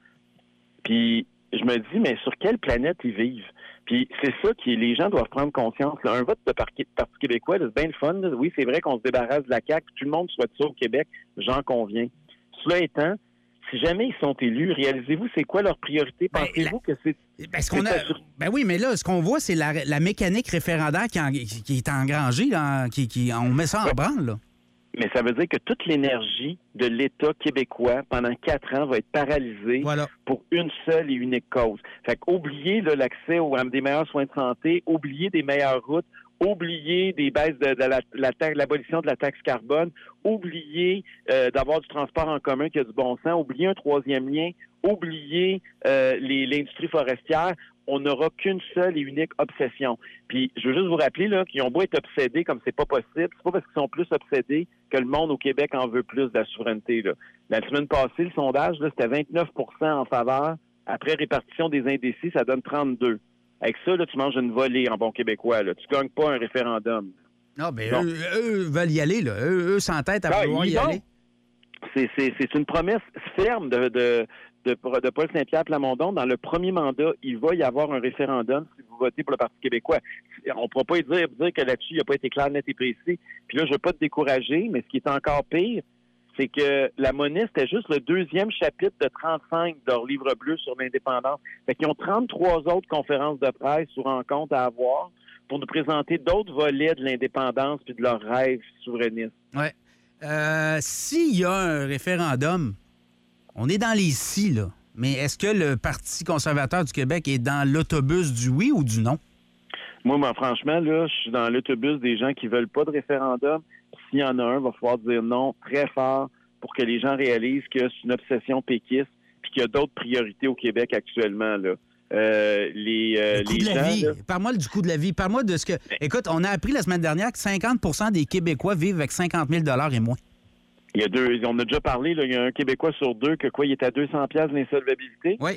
Puis je me dis, mais sur quelle planète ils vivent? Puis c'est ça que les gens doivent prendre conscience. Là. Un vote de Parti, Parti québécois, là, c'est bien le fun. Là. Oui, c'est vrai qu'on se débarrasse de la C A Q, tout le monde souhaite ça au Québec, j'en conviens. Cela étant, si jamais ils sont élus, réalisez-vous, c'est quoi leur priorité? Pensez-vous ben, que c'est... Ben, ce qu'on a, ben oui, mais là, ce qu'on voit, c'est la, la mécanique référendaire qui, en, qui, qui est engrangée, là, qui, qui, on met ça en ouais. branle. Là. Mais ça veut dire que toute l'énergie de l'État québécois, pendant quatre ans, va être paralysée voilà. pour une seule et unique cause. Fait qu'oubliez là, l'accès aux, à des meilleurs soins de santé, oubliez des meilleures routes, oubliez des baisses de, de la, la taxe, l'abolition de la taxe carbone, oubliez euh, d'avoir du transport en commun qui a du bon sens, oubliez un troisième lien, oubliez euh, les, l'industrie forestière. On n'aura qu'une seule et unique obsession. Puis, je veux juste vous rappeler là, qu'ils ont beau être obsédés comme c'est pas possible, c'est pas parce qu'ils sont plus obsédés que le monde au Québec en veut plus de la souveraineté. Là. La semaine passée, le sondage, là, c'était vingt-neuf pour cent en faveur. Après répartition des indécis, ça donne trente-deux. Avec ça, là, tu manges une volée en bon québécois. Là. Tu gagnes pas un référendum. Non, mais eux, eux veulent y aller. Là. Eux, eux s'entêtent à ah, vouloir y aller. C'est, c'est, c'est une promesse ferme de... de De, de Paul Saint-Pierre Plamondon, dans le premier mandat, il va y avoir un référendum si vous votez pour le Parti québécois. On ne pourra pas dire, dire que là-dessus, il n'a pas été clair, net et précis. Puis là, je ne veux pas te décourager, mais ce qui est encore pire, c'est que la monnaie, c'était juste le deuxième chapitre de trente-cinq de leur livre bleu sur l'indépendance. Fait qu'ils ont trente-trois autres conférences de presse ou rencontres à avoir pour nous présenter d'autres volets de l'indépendance puis de leurs rêves souverainistes. Oui. Euh, s'il y a un référendum, on est dans les si, là. Mais est-ce que le Parti conservateur du Québec est dans l'autobus du oui ou du non? Moi, moi franchement, là, je suis dans l'autobus des gens qui veulent pas de référendum. S'il y en a un, il va falloir dire non très fort pour que les gens réalisent que c'est une obsession péquiste puis qu'il y a d'autres priorités au Québec actuellement, là. Euh, les, euh, le coût les de la gens, vie. Là... Parle-moi du coût de la vie. Parle-moi de ce que... Écoute, on a appris la semaine dernière que cinquante pour cent des Québécois vivent avec cinquante mille dollars et moins. Il y a deux, on a déjà parlé, là, il y a un Québécois sur deux que quoi, il est à deux cents piastres d'insolvabilité. Oui.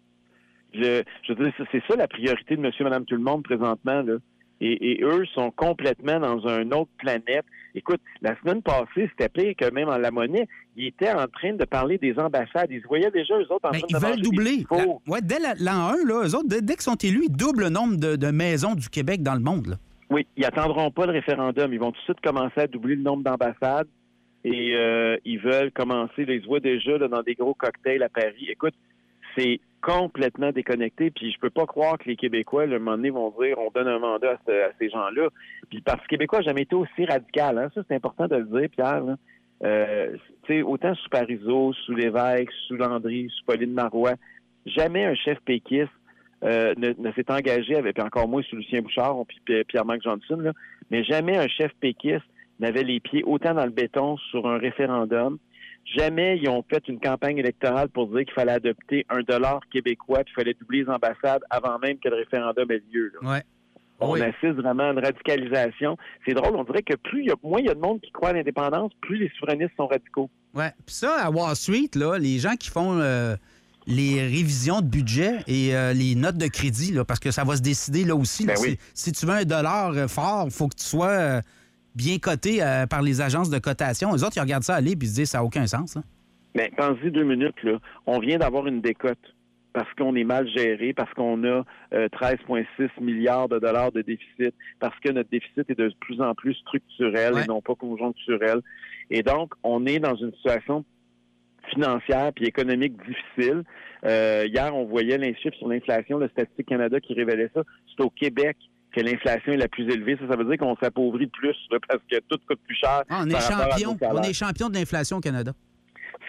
Je, je veux dire, c'est ça la priorité de monsieur, madame, tout le monde présentement, là. Et, et eux sont complètement dans une autre planète. Écoute, la semaine passée, c'était pire que même en la monnaie. Ils étaient en train de parler des ambassades. Ils se voyaient déjà, eux autres, en ben, train ils de veulent doubler. La, ouais, dès la, l'an un, là, eux autres, dès, dès qu'ils sont élus, ils doublent le nombre de, de maisons du Québec dans le monde, là. Oui, ils attendront pas le référendum. Ils vont tout de suite commencer à doubler le nombre d'ambassades. Et euh, ils veulent commencer, là, ils se voient déjà là, dans des gros cocktails à Paris. Écoute, c'est complètement déconnecté. Puis je peux pas croire que les Québécois, là, à un moment donné, vont dire on donne un mandat à, ce, à ces gens-là. Puis le Parti québécois n'a jamais été aussi radical. Hein? Ça, c'est important de le dire, Pierre. Là. Euh, tu sais, autant sous Parizeau, sous Lévesque, sous Landry, sous Pauline Marois, jamais un chef péquiste euh, ne, ne s'est engagé avec, puis encore moins sous Lucien Bouchard puis Pierre-Marc Johnson, là, mais jamais un chef péquiste n'avaient les pieds autant dans le béton sur un référendum. Jamais ils ont fait une campagne électorale pour dire qu'il fallait adopter un dollar québécois, qu'il fallait doubler les ambassades avant même que le référendum ait lieu. Là. Ouais. On oui. assiste vraiment à une radicalisation. C'est drôle, on dirait que plus il y a, moins il y a de monde qui croit à l'indépendance, plus les souverainistes sont radicaux. Oui. Puis ça, à Wall Street, là, les gens qui font euh, les révisions de budget et euh, les notes de crédit, là, parce que ça va se décider là aussi. Là, ben oui. si, si tu veux un dollar fort, il faut que tu sois... Euh, bien coté euh, par les agences de cotation. Eux autres, ils regardent ça aller et ils se disent ça n'a aucun sens. Là. Bien, pensez deux minutes. Là. On vient d'avoir une décote parce qu'on est mal géré, parce qu'on a euh, treize virgule six milliards de dollars de déficit, parce que notre déficit est de plus en plus structurel ouais. et non pas conjoncturel. Et donc, on est dans une situation financière puis économique difficile. Euh, hier, on voyait les chiffres sur l'inflation, le Statistique Canada qui révélait ça. C'est au Québec que l'inflation est la plus élevée. Ça, ça veut dire qu'on s'appauvrit plus là, parce que tout coûte plus cher. Ah, on est champion. On est champion de l'inflation au Canada.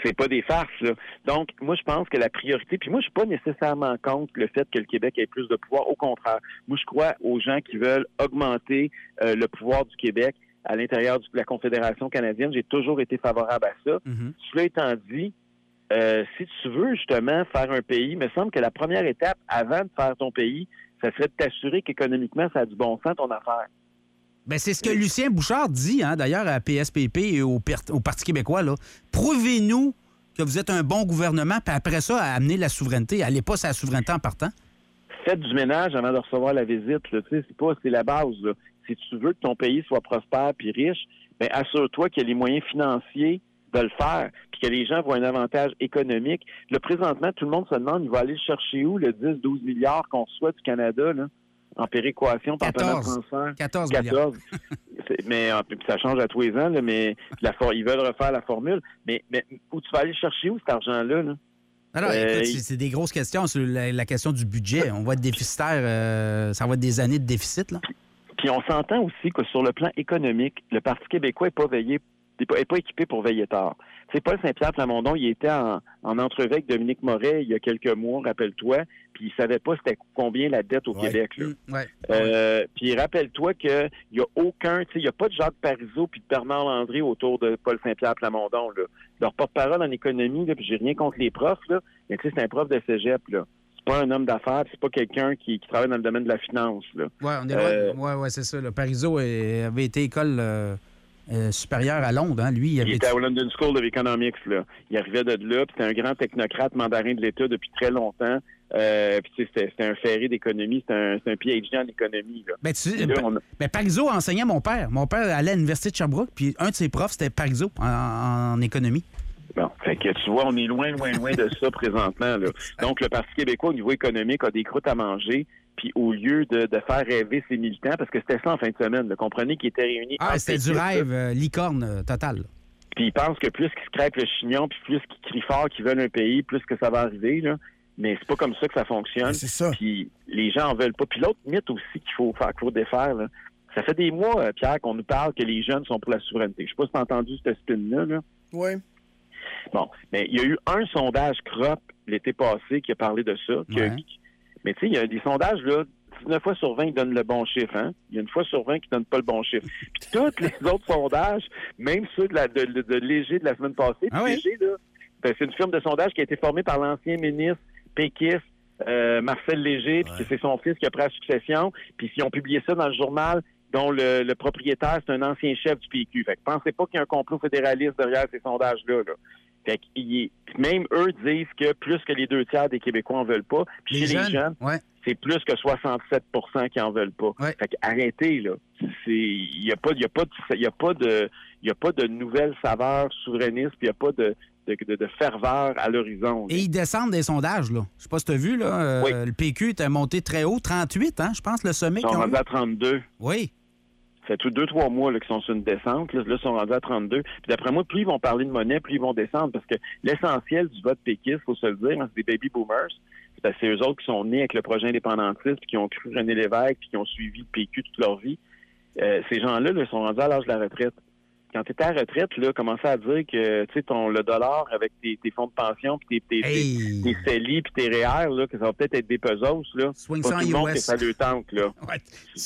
c'est pas des farces, là. Donc, moi, je pense que la priorité, puis moi, je suis pas nécessairement contre le fait que le Québec ait plus de pouvoir. Au contraire, moi, je crois aux gens qui veulent augmenter euh, le pouvoir du Québec à l'intérieur de la Confédération canadienne. J'ai toujours été favorable à ça. Mm-hmm. Cela étant dit, euh, si tu veux justement faire un pays, il me semble que la première étape avant de faire ton pays, ça serait de t'assurer qu'économiquement, ça a du bon sens, ton affaire. Bien, c'est ce que Lucien Bouchard dit, hein, d'ailleurs, à P S P P et au, au Parti québécois. Là. Prouvez-nous que vous êtes un bon gouvernement, puis après ça, à amener la souveraineté. Allez pas sur la souveraineté en partant. Faites du ménage avant de recevoir la visite. Là. Tu sais, c'est pas, c'est la base. Là. Si tu veux que ton pays soit prospère puis riche, bien, assure-toi qu'il y a les moyens financiers de le faire, puis que les gens voient un avantage économique. Là, présentement, tout le monde se demande, il va aller chercher où le dix à douze milliards qu'on reçoit du Canada, là, en péréquation, par transfert? quatorze quatorze Mais ça change à tous les ans, là, mais la for- ils veulent refaire la formule. Mais, mais où tu vas aller chercher où cet argent-là? Là? Alors, euh, écoute, c'est, c'est des grosses questions sur la, la question du budget. On va être déficitaire, euh, ça va être des années de déficit, là. Puis on s'entend aussi que sur le plan économique, le Parti québécois n'est pas veillé n'est pas, pas équipé pour veiller tard. Tu sais, Paul Saint-Pierre Plamondon, il était en, en entrevue avec Dominique Moret il y a quelques mois, rappelle-toi, puis il savait pas c'était combien la dette au ouais. Québec. Là. Mmh, ouais. Euh, puis rappelle-toi qu'il n'y a aucun, tu sais, il n'y a pas de Jacques Parizeau puis de Bernard Landry autour de Paul Saint-Pierre Plamondon. Là. Leur porte-parole en économie, là, puis j'ai rien contre les profs, là, mais tu sais, c'est un prof de cégep, là. C'est pas un homme d'affaires, c'est pas quelqu'un qui, qui travaille dans le domaine de la finance. Là. Oui, on est euh, ouais, ouais, c'est ça. Le Parizeau est, avait été école euh, euh, supérieure à Londres. Hein. Lui, il, avait il était au London School of Economics. Là. Il arrivait de là, puis c'était un grand technocrate mandarin de l'État depuis très longtemps. Euh, puis c'était, c'était un ferré d'économie, c'était un, c'était un P H D en économie. Là. Ben, tu, là, on a... ben, Parizeau enseignait mon père. Mon père allait à l'Université de Sherbrooke, puis un de ses profs, c'était Parizeau en, en, en économie. Bon, fait que tu vois, on est loin, loin, loin de ça présentement. Là. Donc, le Parti québécois, au niveau économique, a des croûtes à manger. Puis au lieu de, de faire rêver ses militants, parce que c'était ça en fin de semaine, là, comprenez qu'ils étaient réunis... Ah, c'était du rêve, euh, licorne euh, total. Puis ils pensent que plus qu'ils se crêpent le chignon, puis plus qu'ils crient fort qu'ils veulent un pays, plus que ça va arriver, là. Mais c'est pas comme ça que ça fonctionne. Mais c'est ça. Puis les gens en veulent pas. Puis l'autre mythe aussi qu'il faut faire, qu'il faut défaire, là, ça fait des mois, Pierre, qu'on nous parle que les jeunes sont pour la souveraineté. Je sais pas si t'as entendu cette spin-là, là. Oui. Bon, mais il y a eu un sondage C R O P l'été passé qui a parlé de ça. Que, ouais. Mais tu sais, il y a des sondages, là, dix-neuf fois sur vingt, ils donnent le bon chiffre, hein? Il y a une fois sur vingt qui ne donnent pas le bon chiffre. Puis tous les autres sondages, même ceux de, la, de, de, de Léger de la semaine passée, ah oui? Léger, là, ben, c'est une firme de sondage qui a été formée par l'ancien ministre péquiste, euh, Marcel Léger, puis ouais. que c'est son fils qui a pris la succession. Puis ils ont publié ça dans le journal dont le, le propriétaire, c'est un ancien chef du P Q. Fait que pensez pas qu'il y a un complot fédéraliste derrière ces sondages-là, là. Fait que il, même eux disent que plus que les deux tiers des Québécois en veulent pas. Puis les chez jeunes, les jeunes, ouais. c'est plus que soixante-sept pour cent qui en veulent pas. Ouais. Fait que arrêtez, là. Il n'y a pas, il y a pas, il y a pas de, il y a pas de nouvelles saveurs souverainistes, puis il n'y a pas de, de, de, de ferveur à l'horizon. Là. Et ils descendent des sondages, là. Je sais pas si tu as vu, là. Euh, oui. Le P Q était monté très haut, trente-huit, hein, je pense, le sommet. Ils sont rendus à trente-deux. Oui. Ça fait tout deux, trois mois là, qu'ils sont sur une descente. Là, là, ils sont rendus à trente-deux. Puis d'après moi, plus ils vont parler de monnaie, plus ils vont descendre. Parce que l'essentiel du vote péquiste, il faut se le dire, hein, c'est des baby boomers. C'est parce que c'est eux autres qui sont nés avec le projet indépendantiste, puis qui ont cru René Lévesque, puis qui ont suivi le P Q toute leur vie. Euh, ces gens-là là, sont rendus à l'âge de la retraite. Quand tu étais à la retraite, là, commençais à dire que tu sais, ton le dollar avec tes, tes fonds de pension, puis tes, tes, hey. tes, tes C E L I, puis tes R E E R, là, que ça va peut-être être des pesos, là. Swing pas sans tout le monde U S. que ça le tente, là. Ouais.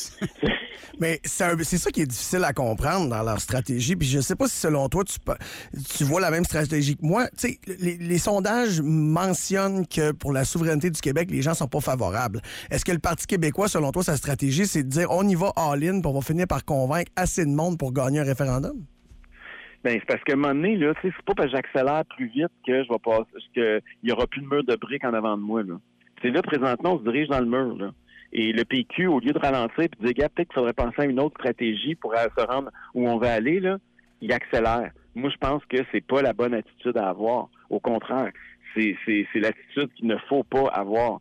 Mais c'est, un, c'est ça qui est difficile à comprendre dans leur stratégie. Puis je sais pas si selon toi, tu, tu vois la même stratégie que moi. Tu sais, les, les sondages mentionnent que pour la souveraineté du Québec, les gens sont pas favorables. Est-ce que le Parti québécois, selon toi, sa stratégie, c'est de dire on y va all-in, puis on va finir par convaincre assez de monde pour gagner un référendum? Ben, c'est parce qu'à un moment donné, là, tu sais, c'est pas parce que j'accélère plus vite que je vais passer, qu'il y aura plus de mur de briques en avant de moi, là. C'est là, présentement, on se dirige dans le mur, là. Et le P Q, au lieu de ralentir et de dire, gars, peut-être qu'il faudrait penser à une autre stratégie pour se rendre où on va aller, là, il accélère. Moi, je pense que c'est pas la bonne attitude à avoir. Au contraire, c'est, c'est, c'est l'attitude qu'il ne faut pas avoir.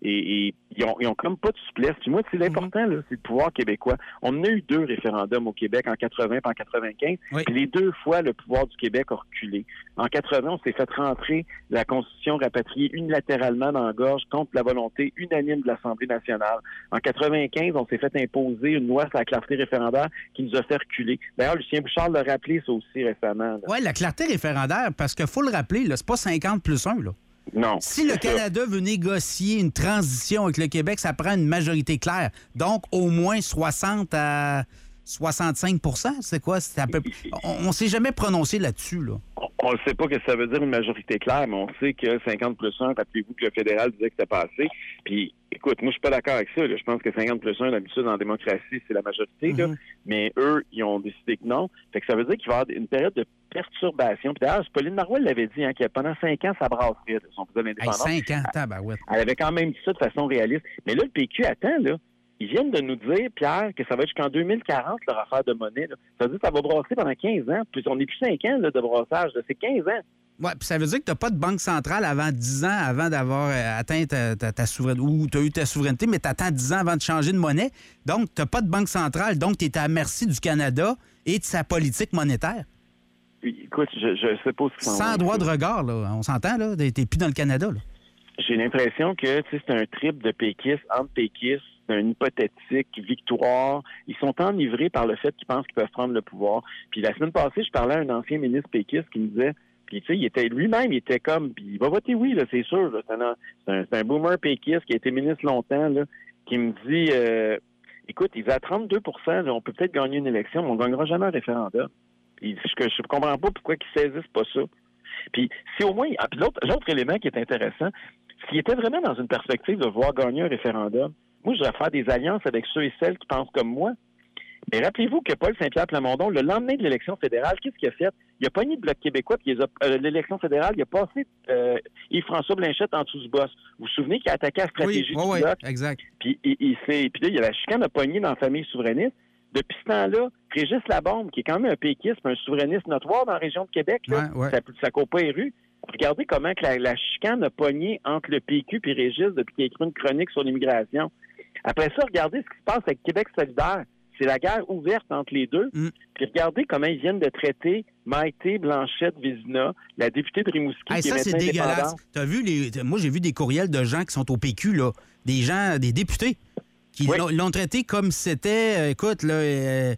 Et, et ils, ont, ils ont comme pas de souplesse. Puis moi, c'est l'important, là, c'est le pouvoir québécois. On a eu deux référendums au Québec, en quatre-vingts et en quatre-vingt-quinze. Oui. Puis les deux fois, le pouvoir du Québec a reculé. En quatre-vingts, on s'est fait rentrer la Constitution rapatriée unilatéralement dans la gorge contre la volonté unanime de l'Assemblée nationale. En quatre-vingt-quinze, on s'est fait imposer une loi sur la clarté référendaire qui nous a fait reculer. D'ailleurs, Lucien Bouchard l'a rappelé, ça aussi, récemment. Oui, la clarté référendaire, parce qu'il faut le rappeler, là, c'est pas cinquante plus un, là. Non. Si le Canada ça. veut négocier une transition avec le Québec, ça prend une majorité claire. Donc, au moins soixante à soixante-cinq pour cent, c'est quoi? C'est à peu... On ne s'est jamais prononcé là-dessus, là. On ne sait pas que ça veut dire une majorité claire, mais on sait que cinquante plus un, rappelez-vous que le fédéral disait que c'était passé. Puis, écoute, moi, je suis pas d'accord avec ça. Là. Je pense que cinquante plus un, d'habitude, en démocratie, c'est la majorité. Mm-hmm. Là. Mais eux, ils ont décidé que non. Fait que ça veut dire qu'il va y avoir une période de perturbation. Puis d'ailleurs, Pauline Marois l'avait dit, hein, que pendant cinq ans, ça brasserait de son président indépendant. Hey, cinq ans, tabarouette. Elle avait quand même dit ça de façon réaliste. Mais là, le P Q attend, là. Ils viennent de nous dire, Pierre, que ça va être jusqu'en deux mille quarante, leur affaire de monnaie. Là. Ça veut dire que ça va brasser pendant quinze ans. Puis on n'est plus cinq ans là, de brassage. Là. C'est quinze ans. Oui, puis ça veut dire que tu n'as pas de banque centrale avant dix ans, avant d'avoir atteint ta, ta, ta souveraineté, ou tu as eu ta souveraineté, mais tu attends dix ans avant de changer de monnaie. Donc, tu n'as pas de banque centrale. Donc, tu es à la merci du Canada et de sa politique monétaire. Écoute, je ne sais pas si... Sans droit de regard, là. On s'entend, là. Tu n'es plus dans le Canada, là. J'ai l'impression que c'est un trip de péquistes, entre péquistes, c'est une hypothétique victoire. Ils sont enivrés par le fait qu'ils pensent qu'ils peuvent prendre le pouvoir. Puis la semaine passée, je parlais à un ancien ministre péquiste qui me disait, puis tu sais, il était lui-même, il était comme, puis il va voter oui, là, c'est sûr. Là. C'est, un, c'est, un, c'est un boomer péquiste qui a été ministre longtemps, là, qui me dit, euh, écoute, il va à trente-deux pour cent, là, on peut peut-être gagner une élection, mais on ne gagnera jamais un référendum. Puis je ne comprends pas pourquoi ils saisissent pas ça. Puis si au moins, ah, puis l'autre, l'autre élément qui est intéressant, s'il était vraiment dans une perspective de voir gagner un référendum, moi, je vais faire des alliances avec ceux et celles qui pensent comme moi. Mais rappelez-vous que Paul Saint-Pierre Plamondon, le lendemain de l'élection fédérale, qu'est-ce qu'il a fait? Il a pogné le Bloc québécois, puis il a, euh, l'élection fédérale, il a passé euh, Yves-François Blanchette en dessous du boss. Vous vous souvenez qu'il a attaqué la stratégie oui, du oui, Bloc? Oui, exact. Puis, il, il s'est, puis là, il y a la chicane a pogné dans la famille souverainiste. Depuis ce temps-là, Régis Labombe, qui est quand même un péquiste, un souverainiste notoire dans la région de Québec, là, ouais, ouais. ça, ça court pas les rues. Regardez comment que la, la chicane a pogné entre le P Q et Régis depuis qu'il a écrit une chronique sur l'immigration. Après ça, regardez ce qui se passe avec Québec solidaire. C'est la guerre ouverte entre les deux. Mm. Puis regardez comment ils viennent de traiter Maïté Blanchette-Vézina, la députée de Rimouski, hey, qui ça, est c'est dégueulasse. T'as vu les... Moi, j'ai vu des courriels de gens qui sont au P Q, là. Des gens, des députés, qui oui. l'ont, l'ont traité comme si c'était, euh, écoute, là, euh,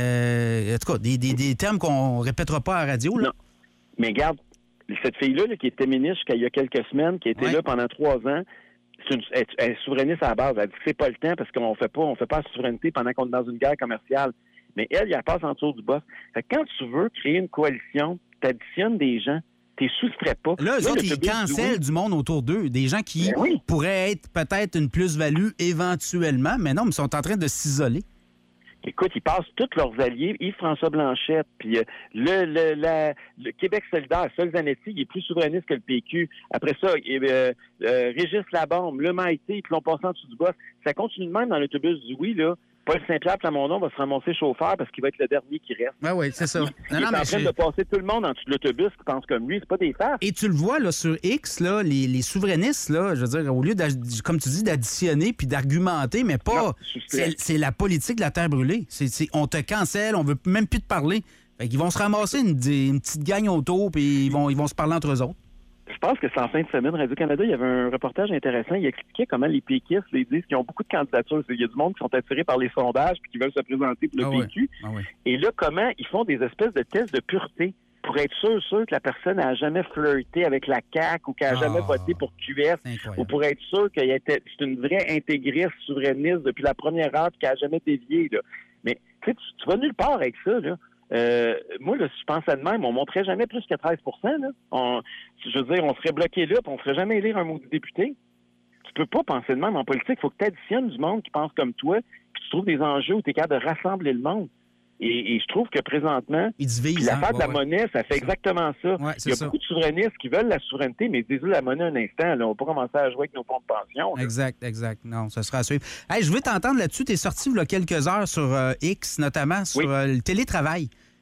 euh, en tout cas, des, des, des termes qu'on répétera pas à la radio, là. Non. Mais regarde, cette fille-là, là, qui était ministre jusqu'à il y a quelques semaines, qui était ouais. là pendant trois ans, c'est une, elle, elle est souverainiste à la base. Elle dit que c'est pas le temps parce qu'on fait pas, on fait pas la souveraineté pendant qu'on est dans une guerre commerciale. Mais elle, elle passe en dessous du boss. Fait que quand tu veux créer une coalition, tu additionnes des gens, tu les soustrais pas. Là, eux là, autres, ils cancellent oui. du monde autour d'eux. Des gens qui ben oui. pourraient être peut-être une plus-value éventuellement, mais non, ils sont en train de s'isoler. Écoute, ils passent tous leurs alliés, Yves-François Blanchette, puis euh, le, le, la, le Québec solidaire, Sol Zanetti, il est plus souverainiste que le P Q. Après ça, euh, euh, Régis Labombe, le Maïté, puis l'on passe en dessous du boss. Ça continue de même dans l'autobus du oui, là. Paul Saint-Pierre Plamondon va se ramasser chauffeur parce qu'il va être le dernier qui reste. Ah oui, c'est ça. Il, non, il non, est mais en train je... de passer tout le monde en dessous de l'autobus qui pense comme lui. C'est pas des farces. Et tu le vois là, sur X, là, les, les souverainistes, là, je veux dire, au lieu, comme tu dis, d'additionner puis d'argumenter, mais pas... Non, c'est, c'est la politique de la terre brûlée. C'est, c'est, on te cancelle, on veut même plus te parler. Fait qu'ils vont se ramasser une, une petite gang autour puis ils vont, ils vont se parler entre eux autres. Je pense que c'est en fin de semaine, Radio-Canada, il y avait un reportage intéressant. Il expliquait comment les péquistes les disent qu'ils ont beaucoup de candidatures. Il y a du monde qui sont attirés par les sondages puis qui veulent se présenter pour le ah P Q. Ouais. Ah ouais. Et là, comment ils font des espèces de tests de pureté pour être sûr, sûr que la personne n'a jamais flirté avec la C A Q ou qu'elle n'a ah, jamais voté pour Q S ou pour être sûr qu'elle était, c'est une vraie intégriste souverainiste depuis la première heure et qu'elle n'a jamais dévié. Là. Mais tu, tu vas nulle part avec ça, là. Euh, moi, là, si je pensais de même, on ne monterait jamais plus que treize pour cent. Là. On, je veux dire, on serait bloqué là, puis on ne ferait jamais élire un maudit député. Tu peux pas penser de même en politique. Il faut que tu additionnes du monde qui pense comme toi, puis tu trouves des enjeux où tu es capable de rassembler le monde. Et, et je trouve que présentement, l'affaire de la ouais, monnaie, ça fait exactement ça. Ouais, il y a ça. beaucoup de souverainistes qui veulent la souveraineté, mais ils disent la monnaie un instant. Là, on va pas commencer à jouer avec nos fonds de pension. Là. Exact, exact. Non, ça sera à suivre. Hey, je veux t'entendre là-dessus. Tu es sorti il y a quelques heures sur euh, X, notamment sur oui. euh, le télétravail.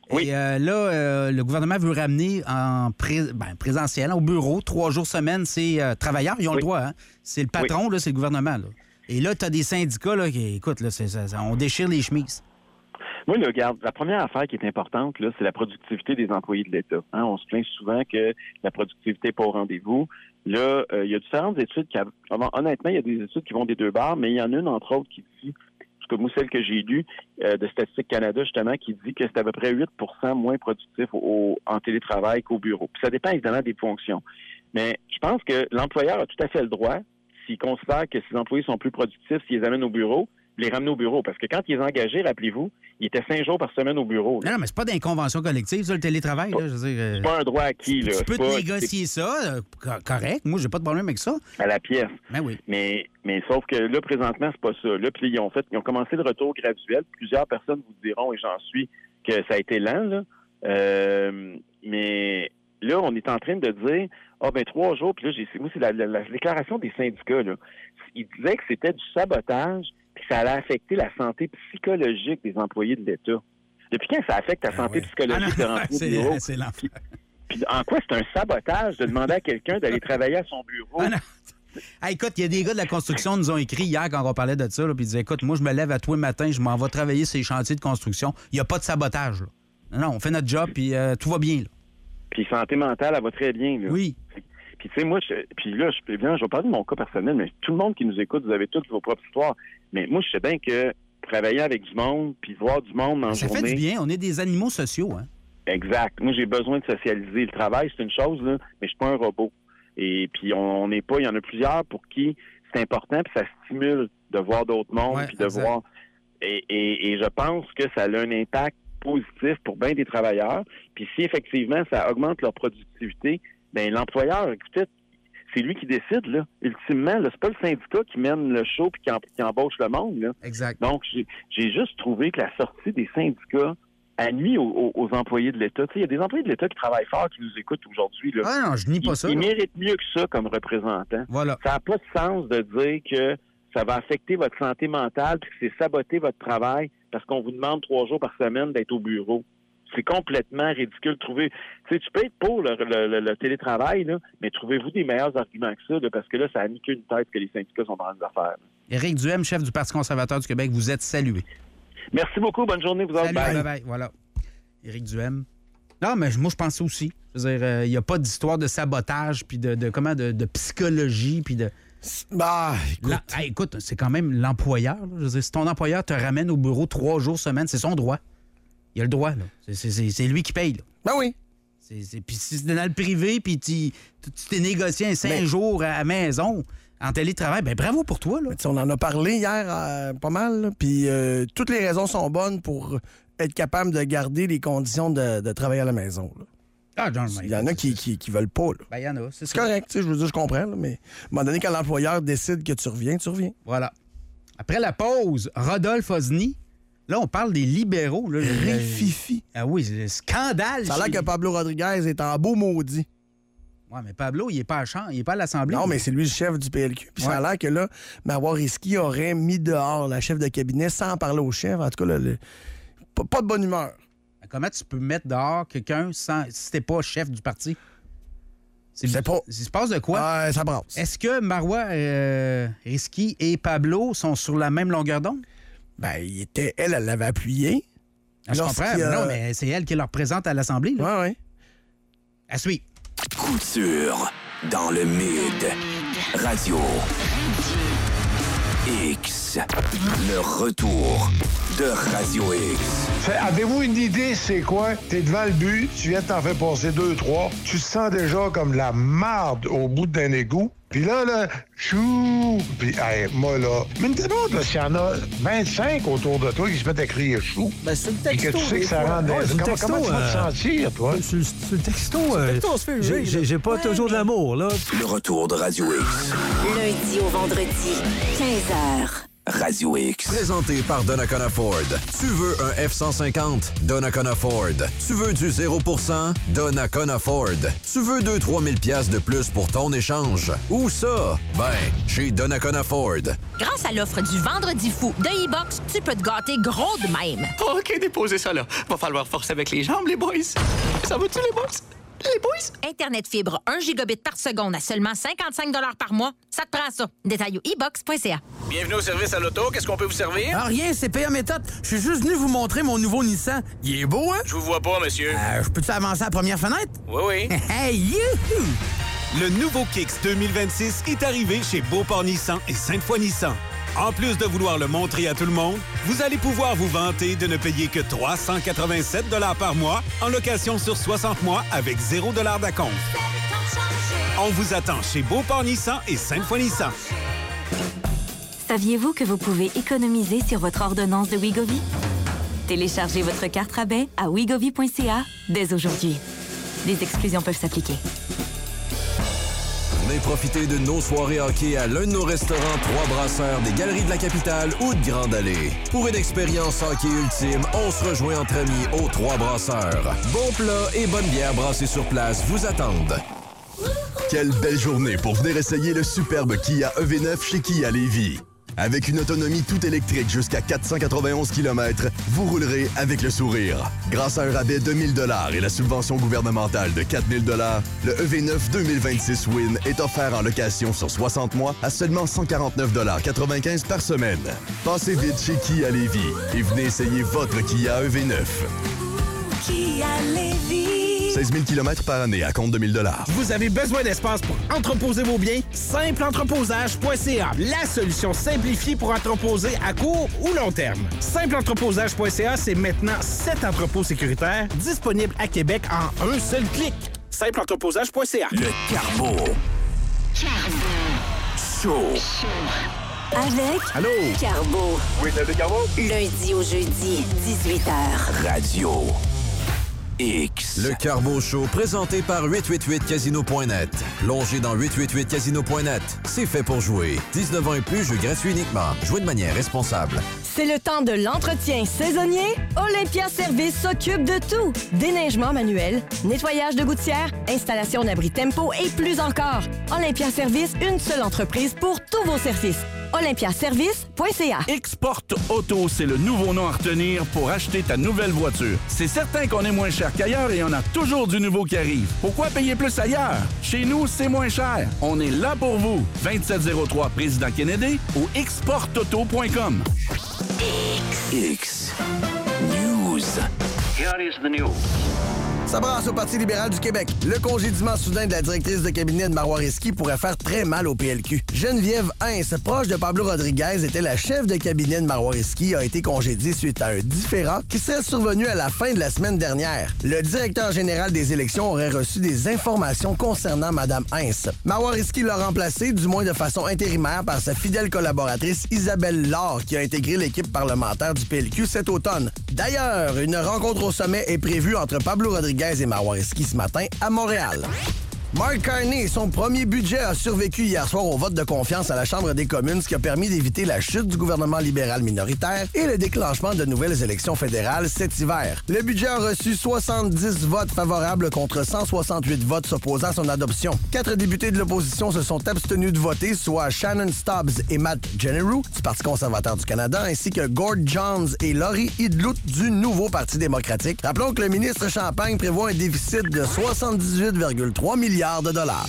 Oui. Et euh, là, euh, le gouvernement veut ramener en pré- ben, présentiel, au bureau, trois jours semaine, c'est euh, travailleurs, ils ont oui. le droit. Hein? C'est le patron, oui. là, c'est le gouvernement. Là. Et là, tu as des syndicats là, qui, écoute, là, c'est, ça, ça, on déchire les chemises. Oui, là, regarde, la première affaire qui est importante, là, c'est la productivité des employés de l'État. Hein? On se plaint souvent que la productivité n'est pas au rendez-vous. Là, euh, il y a différentes études qui... Honnêtement, il y a des études qui vont des deux barres, mais il y en a une, entre autres, qui dit... Parce que moi, celle que j'ai lue euh, de Statistique Canada, justement, qui dit que c'est à peu près huit pour cent moins productif au, au, en télétravail qu'au bureau. Puis ça dépend évidemment des fonctions. Mais je pense que l'employeur a tout à fait le droit, s'il considère que ses employés sont plus productifs, s'ils les amènent au bureau, les ramener au bureau. Parce que quand ils les engagés, rappelez-vous, ils étaient cinq jours par semaine au bureau. Là. Non, mais c'est pas d'inconvention collective, ça, le télétravail. Là, je veux dire, c'est pas un droit acquis. Tu, là. tu peux pas, te négocier c'est... ça, euh, correct. Moi, j'ai pas de problème avec ça. À la pièce. Ben oui. Mais, mais sauf que là, présentement, c'est pas ça. Là, puis ils ont fait, ils ont commencé le retour graduel. Plusieurs personnes vous diront, et j'en suis, que ça a été lent, là. Euh, mais là, on est en train de dire, ah, ben trois jours, puis là, j'ai, moi, c'est la, la, la déclaration des syndicats, là. Ils disaient que c'était du sabotage, puis ça allait affecter la santé psychologique des employés de l'État. Depuis quand ça affecte la ah santé ouais. psychologique ah non, de rentrer au bureau? C'est l'enfer. Puis, puis en quoi c'est un sabotage de demander à quelqu'un d'aller travailler à son bureau? Ah non. Ah, écoute, il y a des gars de la construction qui nous ont écrit hier quand on parlait de ça, là, puis ils disaient, écoute, moi, je me lève à tous les matins, je m'en vais travailler sur les chantiers de construction. Il n'y a pas de sabotage. Là. Non, non, on fait notre job, puis euh, tout va bien. Là. Puis santé mentale, elle va très bien. Là. Oui. Puis, tu sais, moi, je, puis là, je, bien, je vais parler de mon cas personnel, mais tout le monde qui nous écoute, vous avez toutes vos propres histoires. Mais moi, je sais bien que travailler avec du monde, puis voir du monde dans la ça journée... Ça fait du bien. On est des animaux sociaux, hein? Exact. Moi, j'ai besoin de socialiser. Le travail, c'est une chose, là, mais je suis pas un robot. Et puis, on n'est pas... Il y en a plusieurs pour qui c'est important, puis ça stimule de voir d'autres mondes, ouais, puis de exact. voir... Et, et, et je pense que ça a un impact positif pour bien des travailleurs. Puis si, effectivement, ça augmente leur productivité... Bien, l'employeur, écoutez, c'est lui qui décide, là. Ultimement, là, c'est pas le syndicat qui mène le show puis qui, en, qui embauche le monde, là. Exact. Donc, j'ai, j'ai juste trouvé que la sortie des syndicats a nuit aux, aux, aux employés de l'État. Tu sais, il y a des employés de l'État qui travaillent fort, qui nous écoutent aujourd'hui, là. Ah non, je nie pas ils, ça. Ils là. méritent mieux que ça comme représentants. Voilà. Ça n'a pas de sens de dire que ça va affecter votre santé mentale puis que c'est saboter votre travail parce qu'on vous demande trois jours par semaine d'être au bureau. C'est complètement ridicule. Trouver, tu sais, tu peux être pour le, le, le, le télétravail, là, mais trouvez-vous des meilleurs arguments que ça, là, parce que là, ça a mis qu'une tête que les syndicats sont en train de faire. Éric Duhem, chef du Parti conservateur du Québec, vous êtes salué. Merci beaucoup. Bonne journée, vous autres. Salut, bye. Bye, bye. Voilà. Éric Duhem. Non, mais moi, je pense aussi. Je veux dire, il euh, n'y a pas d'histoire de sabotage, puis de, de, comment, de, de psychologie, puis de... Bah, écoute. La, hey, écoute, c'est quand même l'employeur. Là. Je veux dire, si ton employeur te ramène au bureau trois jours semaine, c'est son droit. Il a le droit, là. C'est, c'est, c'est lui qui paye, là. Ben oui. C'est, c'est, puis si c'est dans le privé, puis tu, tu t'es négocié un cinq mais... jours à la maison en télétravail, ben bravo pour toi, là. Mais on en a parlé hier euh, pas mal, puis euh, toutes les raisons sont bonnes pour être capable de garder les conditions de, de travailler à la maison, là. Ah, John, il y en a qui, qui, qui veulent pas, là. Ben, il y en a, c'est, c'est correct, tu sais, je veux dire, je comprends, là, mais à un moment donné, quand l'employeur décide que tu reviens, tu reviens. Voilà. Après la pause, Rodolphe Osny. Là, on parle des libéraux. Là, Rififi. Ah oui, c'est le scandale. Ça a l'air que Pablo Rodriguez est en beau maudit. Oui, mais Pablo, il n'est pas à champ, il n'est pas à l'Assemblée. Non, mais c'est lui le chef du P L Q. Puis ouais. Ça a l'air que là, Marois Risky aurait mis dehors la chef de cabinet sans parler au chef. En tout cas, là, le... pas, pas de bonne humeur. Comment tu peux mettre dehors quelqu'un sans... si t'es pas chef du parti? C'est, c'est pas... Il se passe de quoi? Euh, ça brasse. Est-ce que Marois euh, Risky et Pablo sont sur la même longueur d'onde? Ben, il était, elle, elle l'avait appuyé. Ah, je comprends. A... Non, mais c'est elle qui le représente à l'Assemblée. Oui, oui. À suivre. Couture dans le Mid. Radio X. Le retour de Radio X. Fait, avez-vous une idée c'est quoi? T'es devant le but, tu viens de t'en faire passer deux, trois. Tu te sens déjà comme la marde au bout d'un égout. Puis là, là, chou! Puis, hey, moi, là, mais une demande, là, s'il y en a vingt-cinq autour de toi qui se mettent à crier chou. Ben, c'est le texto. Et que tu sais que ça rend des... Ouais, comment, texto, comment tu vas te euh... sentir, toi? Sur, sur le texto, euh... texto on se fait j'ai, j'ai, j'ai pas ouais, toujours mais... de l'amour, là. Le retour de Radio X. Lundi au vendredi, quinze heures. Radio X. Présenté par Donnacona Ford. Tu veux un F cent cinquante? Donnacona Ford. Tu veux du zéro pour cent? Donnacona Ford. Tu veux deux à trois mille piastres de plus pour ton échange? Où ça? Ben, chez Donnacona Ford. Grâce à l'offre du Vendredi fou de e-Box, tu peux te gâter gros de même. OK, déposez ça là. Va falloir forcer avec les jambes, les boys. Ça va-tu, les boys? Les boys? Internet fibre un gigabit par seconde à seulement cinquante-cinq dollars par mois. Ça te prend ça. Détail au e box point c a. Bienvenue au service à l'auto. Qu'est-ce qu'on peut vous servir? Ah, rien, c'est P A méthode. Je suis juste venu vous montrer mon nouveau Nissan. Il est beau, hein? Je vous vois pas, monsieur. Euh, je peux-tu avancer à la première fenêtre? Oui, oui. Hey, youhou! Le nouveau Kicks deux mille vingt-six est arrivé chez Beauport Nissan et Sainte-Foy Nissan. En plus de vouloir le montrer à tout le monde, vous allez pouvoir vous vanter de ne payer que trois cent quatre-vingt-sept dollars par mois en location sur soixante mois avec zéro dollar d'acompte. On vous attend chez Beauport Nissan et Sainte-Foy Nissan. Saviez-vous que vous pouvez économiser sur votre ordonnance de Wegovy? Téléchargez votre carte rabais à wegovy point c a dès aujourd'hui. Des exclusions peuvent s'appliquer. Venez profiter de nos soirées hockey à l'un de nos restaurants Trois Brasseurs des Galeries de la Capitale ou de Grande Allée. Pour une expérience hockey ultime, on se rejoint entre amis aux Trois Brasseurs. Bons plats et bonne bière brassée sur place vous attendent. Quelle belle journée pour venir essayer le superbe Kia E V neuf chez Kia Lévis. Avec une autonomie tout électrique jusqu'à quatre cent quatre-vingt-onze kilomètres, vous roulerez avec le sourire. Grâce à un rabais de mille dollars et la subvention gouvernementale de quatre mille dollars, le E V neuf deux mille vingt-six Win est offert en location sur soixante mois à seulement cent quarante-neuf dollars quatre-vingt-quinze par semaine. Passez vite chez Kia Lévis et venez essayer votre Kia E V neuf. Kia Lévis. seize mille kilomètres par année à compte de mille dollars. Vous avez besoin d'espace pour entreposer vos biens? simple entreposage point c a, la solution simplifiée pour entreposer à court ou long terme. simple entreposage point c a, c'est maintenant sept entrepôts sécuritaires disponibles à Québec en un seul clic. simple entreposage point c a. Le Carbo. Show. Avec Allô? Carbo. Oui, c'est le Carbo? Lundi au jeudi, dix-huit heures. Radio X. Le Carbo Show, présenté par huit cent quatre-vingt-huit casino point net. Plongez dans huit cent quatre-vingt-huit casino point net. C'est fait pour jouer. dix-neuf ans et plus, jeu gratuit uniquement. Jouez de manière responsable. C'est le temps de l'entretien saisonnier. Olympia Service s'occupe de tout. Déneigement manuel, nettoyage de gouttières, installation d'abri tempo et plus encore. Olympia Service, une seule entreprise pour tous vos services. olympia service point c a. Export Auto, c'est le nouveau nom à retenir pour acheter ta nouvelle voiture. C'est certain qu'on est moins cher qu'ailleurs et on a toujours du nouveau qui arrive. Pourquoi payer plus ailleurs? Chez nous, c'est moins cher. On est là pour vous. vingt-sept zéro trois Président Kennedy ou export auto point com. X. News. Here is the news. Ça brasse au Parti libéral du Québec. Le congédiement soudain de la directrice de cabinet de Marois Risky pourrait faire très mal au P L Q. Geneviève Hintz, proche de Pablo Rodriguez, était la chef de cabinet de Marois Risky, a été congédiée suite à un différend qui serait survenu à la fin de la semaine dernière. Le directeur général des élections aurait reçu des informations concernant Mme Hintz. Marois Risky l'a remplacée, du moins de façon intérimaire, par sa fidèle collaboratrice Isabelle Laure, qui a intégré l'équipe parlementaire du P L Q cet automne. D'ailleurs, une rencontre au sommet est prévue entre Pablo Rodriguez et Marois Risky ce matin à Montréal. Mark Carney, son premier budget a survécu hier soir au vote de confiance à la Chambre des communes, ce qui a permis d'éviter la chute du gouvernement libéral minoritaire et le déclenchement de nouvelles élections fédérales cet hiver. Le budget a reçu soixante-dix votes favorables contre cent soixante-huit votes s'opposant à son adoption. Quatre députés de l'opposition se sont abstenus de voter, soit Shannon Stubbs et Matt Generou du Parti conservateur du Canada, ainsi que Gord Johns et Laurie Idlout du Nouveau Parti démocratique. Rappelons que le ministre Champagne prévoit un déficit de soixante-dix-huit virgule trois milliards de dollars.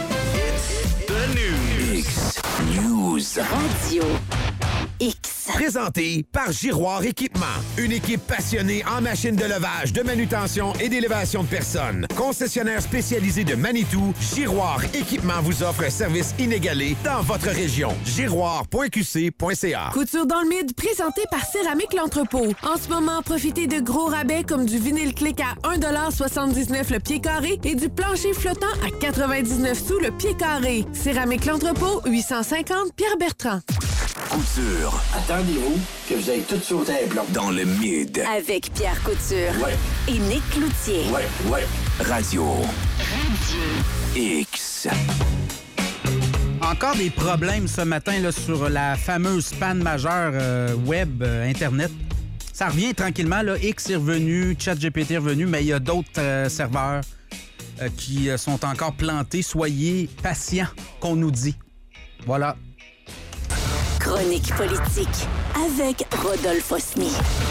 X News. Radio X. Présenté par Giroir Équipement. Une équipe passionnée en machines de levage, de manutention et d'élévation de personnes. Concessionnaire spécialisé de Manitou, Giroir Équipement vous offre un service inégalé dans votre région. giroir point q c point c a. Couture dans le mid, présenté par Céramique L'Entrepôt. En ce moment, profitez de gros rabais comme du vinyle clic à un dollar soixante-dix-neuf le pied carré et du plancher flottant à quatre-vingt-dix-neuf sous le pied carré. Céramique L'Entrepôt, huit cent cinquante Pierre-Bertrand. Couture. Attendez-vous que vous ayez tout sauté un plomb. Dans le mid. Avec Pierre Couture. Ouais. Et Nick Cloutier. Ouais, ouais. Radio. Radio. X. Encore des problèmes ce matin là, sur la fameuse panne majeure euh, web, euh, Internet. Ça revient tranquillement. Là. X est revenu, ChatGPT est revenu, mais il y a d'autres euh, serveurs euh, qui euh, sont encore plantés. Soyez patients, qu'on nous dit. Voilà. Chronique politique avec Rodolphe Osny.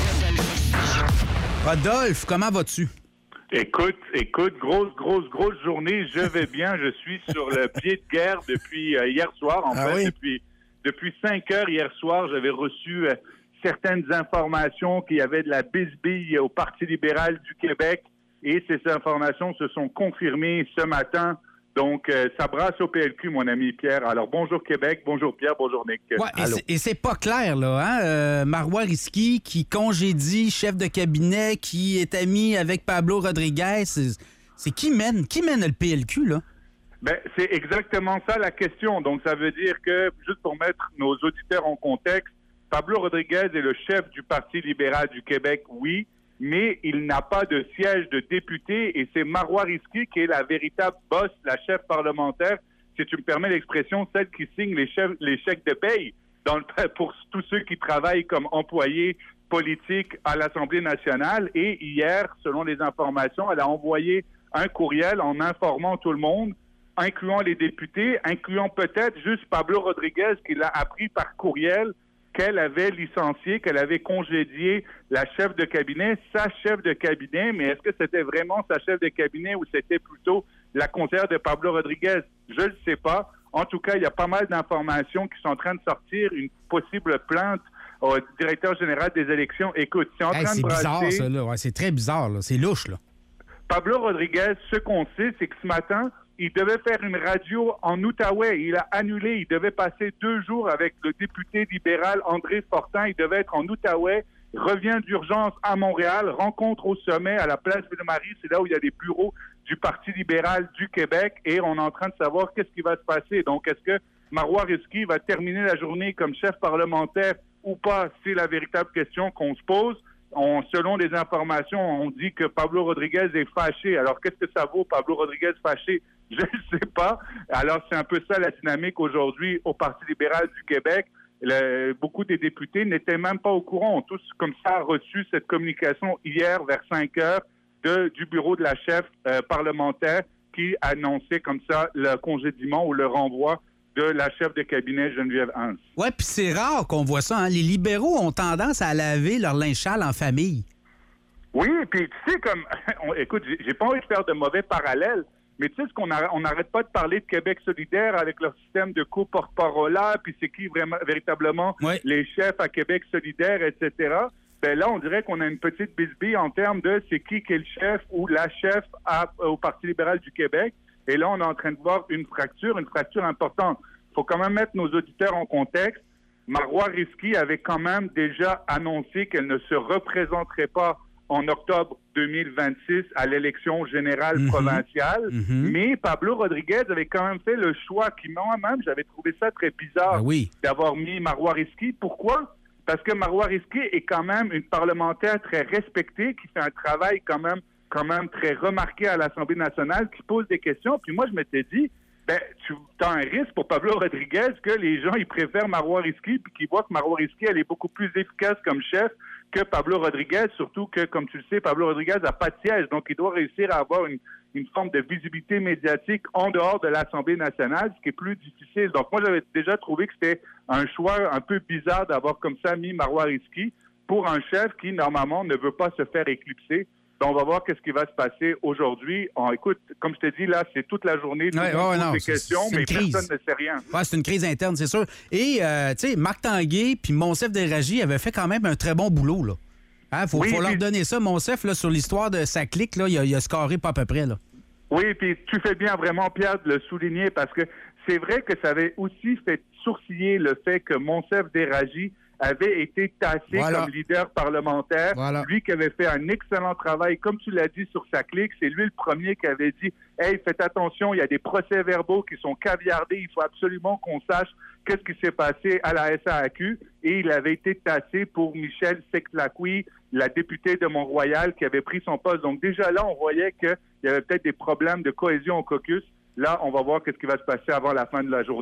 Rodolphe, comment vas-tu? Écoute, écoute, grosse, grosse, grosse journée. Je vais bien. Je suis sur le pied de guerre depuis euh, hier soir. En ah fait, oui? depuis depuis cinq heures hier soir, j'avais reçu euh, certaines informations qu'il y avait de la bisbille au Parti libéral du Québec. Et ces informations se sont confirmées ce matin. Donc, euh, ça brasse au P L Q, mon ami Pierre. Alors, bonjour Québec, bonjour Pierre, bonjour Nick. Ouais, et, c'est, et c'est pas clair, là. Hein? Euh, Marois Risky qui congédie chef de cabinet, qui est ami avec Pablo Rodriguez. C'est, c'est qui mène? Qui mène le P L Q, là? Ben, c'est exactement ça la question. Donc, ça veut dire que, juste pour mettre nos auditeurs en contexte, Pablo Rodriguez est le chef du Parti libéral du Québec, oui, mais il n'a pas de siège de député et c'est Marois Risky qui est la véritable boss, la chef parlementaire, si tu me permets l'expression, celle qui signe les, chefs, les chèques de paye dans le, pour tous ceux qui travaillent comme employés politiques à l'Assemblée nationale. Et hier, selon les informations, elle a envoyé un courriel en informant tout le monde, incluant les députés, incluant peut-être juste Pablo Rodriguez qui l'a appris par courriel qu'elle avait licencié, qu'elle avait congédié la chef de cabinet, sa chef de cabinet, mais est-ce que c'était vraiment sa chef de cabinet ou c'était plutôt la conseillère de Pablo Rodriguez? Je ne sais pas. En tout cas, il y a pas mal d'informations qui sont en train de sortir, une possible plainte au directeur général des élections. Écoute, c'est en hey, train c'est de brasser... bizarre, ça, là. Ouais, c'est très bizarre, là. C'est louche, là. Pablo Rodriguez, ce qu'on sait, c'est que ce matin, il devait faire une radio en Outaouais. Il a annulé. Il devait passer deux jours avec le député libéral André Fortin. Il devait être en Outaouais. Revient d'urgence à Montréal. Rencontre au sommet à la place Ville-Marie. C'est là où il y a des bureaux du Parti libéral du Québec. Et on est en train de savoir qu'est-ce qui va se passer. Donc, est-ce que Marois Risky va terminer la journée comme chef parlementaire ou pas? C'est la véritable question qu'on se pose. On, selon les informations, on dit que Pablo Rodriguez est fâché. Alors, qu'est-ce que ça vaut, Pablo Rodriguez fâché? Je ne sais pas. Alors, c'est un peu ça la dynamique aujourd'hui au Parti libéral du Québec. Le, beaucoup des députés n'étaient même pas au courant. On tous, comme ça, reçu cette communication hier vers cinq heures de, du bureau de la chef euh, parlementaire qui annonçait comme ça le congédiement ou le renvoi de la chef de cabinet Geneviève Hans. Ouais, puis c'est rare qu'on voit ça. Hein? Les libéraux ont tendance à laver leur linge sale en famille. Oui, puis tu sais, comme... on, écoute, j'ai, j'ai pas envie de faire de mauvais parallèles, mais tu sais, ce qu'on a, on n'arrête pas de parler de Québec solidaire avec leur système de co-porte-parole, puis c'est qui vraiment, véritablement ouais. les chefs à Québec solidaire, et cetera. Ben là, on dirait qu'on a une petite bisbille en termes de c'est qui qui est le chef ou la chef à, au Parti libéral du Québec. Et là, on est en train de voir une fracture, une fracture importante. Il faut quand même mettre nos auditeurs en contexte. Marois Risky avait quand même déjà annoncé qu'elle ne se représenterait pas en octobre deux mille vingt-six à l'élection générale mm-hmm. provinciale. Mm-hmm. Mais Pablo Rodriguez avait quand même fait le choix qui, moi-même, j'avais trouvé ça très bizarre ben oui. d'avoir mis Marois Risky. Pourquoi? Parce que Marois Risky est quand même une parlementaire très respectée, qui fait un travail quand même quand même très remarqué à l'Assemblée nationale, qui pose des questions. Puis moi, je m'étais dit, ben, tu as un risque pour Pablo Rodriguez que les gens, ils préfèrent Marois Risky, puis qu'ils voient que Marois Risky, elle est beaucoup plus efficace comme chef que Pablo Rodriguez, surtout que, comme tu le sais, Pablo Rodriguez n'a pas de siège, donc il doit réussir à avoir une, une forme de visibilité médiatique en dehors de l'Assemblée nationale, ce qui est plus difficile. Donc moi, j'avais déjà trouvé que c'était un choix un peu bizarre d'avoir comme ça mis Marois Risky pour un chef qui, normalement, ne veut pas se faire éclipser. Donc, on va voir qu'est-ce qui va se passer aujourd'hui. On, écoute, comme je t'ai dit, là, c'est toute la journée. Tout ouais, le monde ouais, pose non, des questions, mais crise. Personne ne sait rien. Ouais, c'est une crise interne, c'est sûr. Et, euh, tu sais, Marc Tanguay puis Monsef Déragi avaient fait quand même un très bon boulot, là. Hein, faut, oui, faut puis... leur donner ça. Monsef, là, sur l'histoire de sa clique, là, il a, il a scoré pas à peu près, là. Oui, puis tu fais bien vraiment, Pierre, de le souligner, parce que c'est vrai que ça avait aussi fait sourciller le fait que Monsef Déragi avait été tassé voilà. comme leader parlementaire. Voilà. Lui qui avait fait un excellent travail, comme tu l'as dit, sur sa clique. C'est lui le premier qui avait dit « Hey, faites attention, il y a des procès-verbaux qui sont caviardés. Il faut absolument qu'on sache qu'est-ce qui s'est passé à la S A A Q. » Et il avait été tassé pour Michel Seclacqui, la députée de Mont-Royal, qui avait pris son poste. Donc déjà là, on voyait qu'il y avait peut-être des problèmes de cohésion au caucus. Là, on va voir qu'est-ce qui va se passer avant la fin de la journée.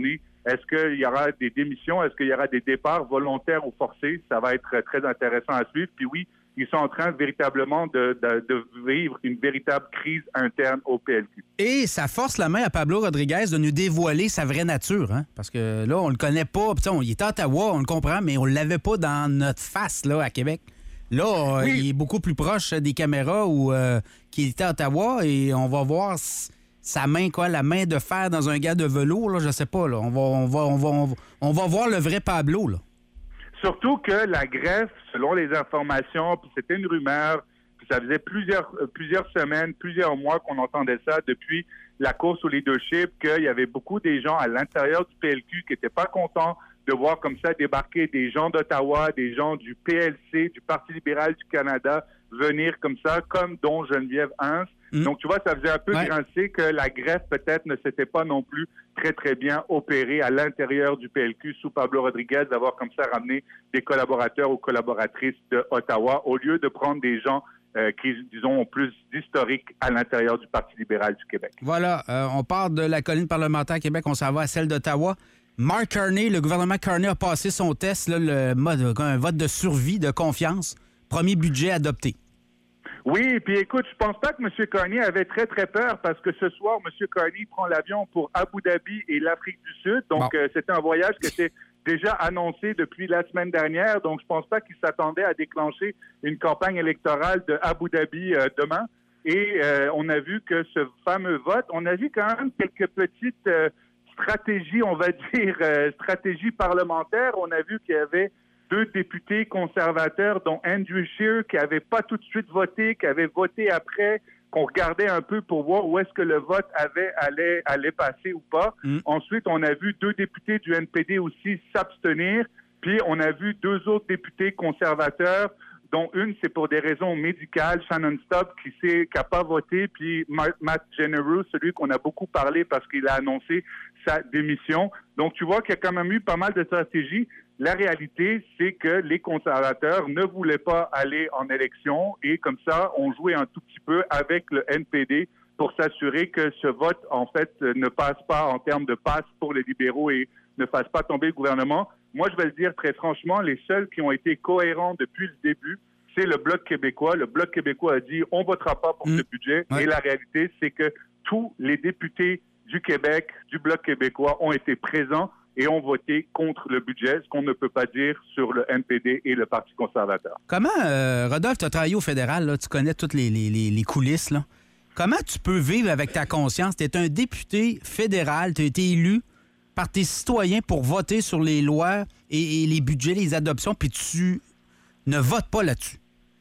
Est-ce qu'il y aura des démissions? Est-ce qu'il y aura des départs volontaires ou forcés? Ça va être très intéressant à suivre. Puis oui, ils sont en train véritablement de, de, de vivre une véritable crise interne au P L Q. Et ça force la main à Pablo Rodriguez de nous dévoiler sa vraie nature, hein? Parce que là, on le connaît pas. Puis, on, il est à Ottawa, on le comprend, mais on l'avait pas dans notre face là, à Québec. Là, oui. euh, il est beaucoup plus proche des caméras où, euh, qu'il était à Ottawa et on va voir sa main, quoi, la main de fer dans un gars de velours, là, je sais pas. Là. On va, on va, on va, on va, on va voir le vrai Pablo, là. Surtout que la greffe, selon les informations, puis c'était une rumeur, puis ça faisait plusieurs, plusieurs semaines, plusieurs mois qu'on entendait ça depuis la course au leadership, qu'il y avait beaucoup des gens à l'intérieur du P L Q qui n'étaient pas contents de voir comme ça débarquer des gens d'Ottawa, des gens du P L C, du Parti libéral du Canada, venir comme ça, comme dont Geneviève Hins. Mmh. Donc, tu vois, ça faisait un peu ouais. grincer que la greffe, peut-être, ne s'était pas non plus très, très bien opérée à l'intérieur du P L Q sous Pablo Rodriguez, d'avoir comme ça ramené des collaborateurs ou collaboratrices de Ottawa, au lieu de prendre des gens euh, qui, disons, ont plus d'historique à l'intérieur du Parti libéral du Québec. Voilà, euh, on part de la colline parlementaire à Québec, on s'en va à celle d'Ottawa. Mark Carney, le gouvernement Carney a passé son test, là, le mode, un vote de survie, de confiance. Premier budget adopté. Oui, puis écoute, je pense pas que M. Carney avait très, très peur parce que ce soir, M. Carney prend l'avion pour Abu Dhabi et l'Afrique du Sud. Donc, bon. euh, c'était un voyage qui était déjà annoncé depuis la semaine dernière. Donc, je pense pas qu'il s'attendait à déclencher une campagne électorale de Abu Dhabi euh, demain. Et euh, on a vu que ce fameux vote, on a vu quand même quelques petites euh, stratégies, on va dire, euh, stratégies parlementaires. On a vu qu'il y avait deux députés conservateurs, dont Andrew Scheer, qui n'avaient pas tout de suite voté, qui avaient voté après, qu'on regardait un peu pour voir où est-ce que le vote avait allait, allait passer ou pas. Mm. Ensuite, on a vu deux députés du N P D aussi s'abstenir, puis on a vu deux autres députés conservateurs, dont une, c'est pour des raisons médicales, Shannon Stubbs, qui n'a pas voté, puis Matt Genereux, celui qu'on a beaucoup parlé parce qu'il a annoncé sa démission. Donc, tu vois qu'il y a quand même eu pas mal de stratégies. La réalité, c'est que les conservateurs ne voulaient pas aller en élection et comme ça, on jouait un tout petit peu avec le N P D pour s'assurer que ce vote, en fait, ne passe pas en termes de passe pour les libéraux et ne fasse pas tomber le gouvernement. Moi, je vais le dire très franchement, les seuls qui ont été cohérents depuis le début, c'est le Bloc québécois. Le Bloc québécois a dit « on ne votera pas pour mmh. ce budget ouais. ». Et la réalité, c'est que tous les députés du Québec, du Bloc québécois, ont été présents et ont voté contre le budget, ce qu'on ne peut pas dire sur le N P D et le Parti conservateur. Comment, euh, Rodolphe, tu as travaillé au fédéral, là, tu connais toutes les, les, les, les coulisses, là. Comment tu peux vivre avec ta conscience? Tu es un député fédéral, tu as été élu par tes citoyens pour voter sur les lois et, et les budgets, les adoptions, puis tu ne votes pas là-dessus.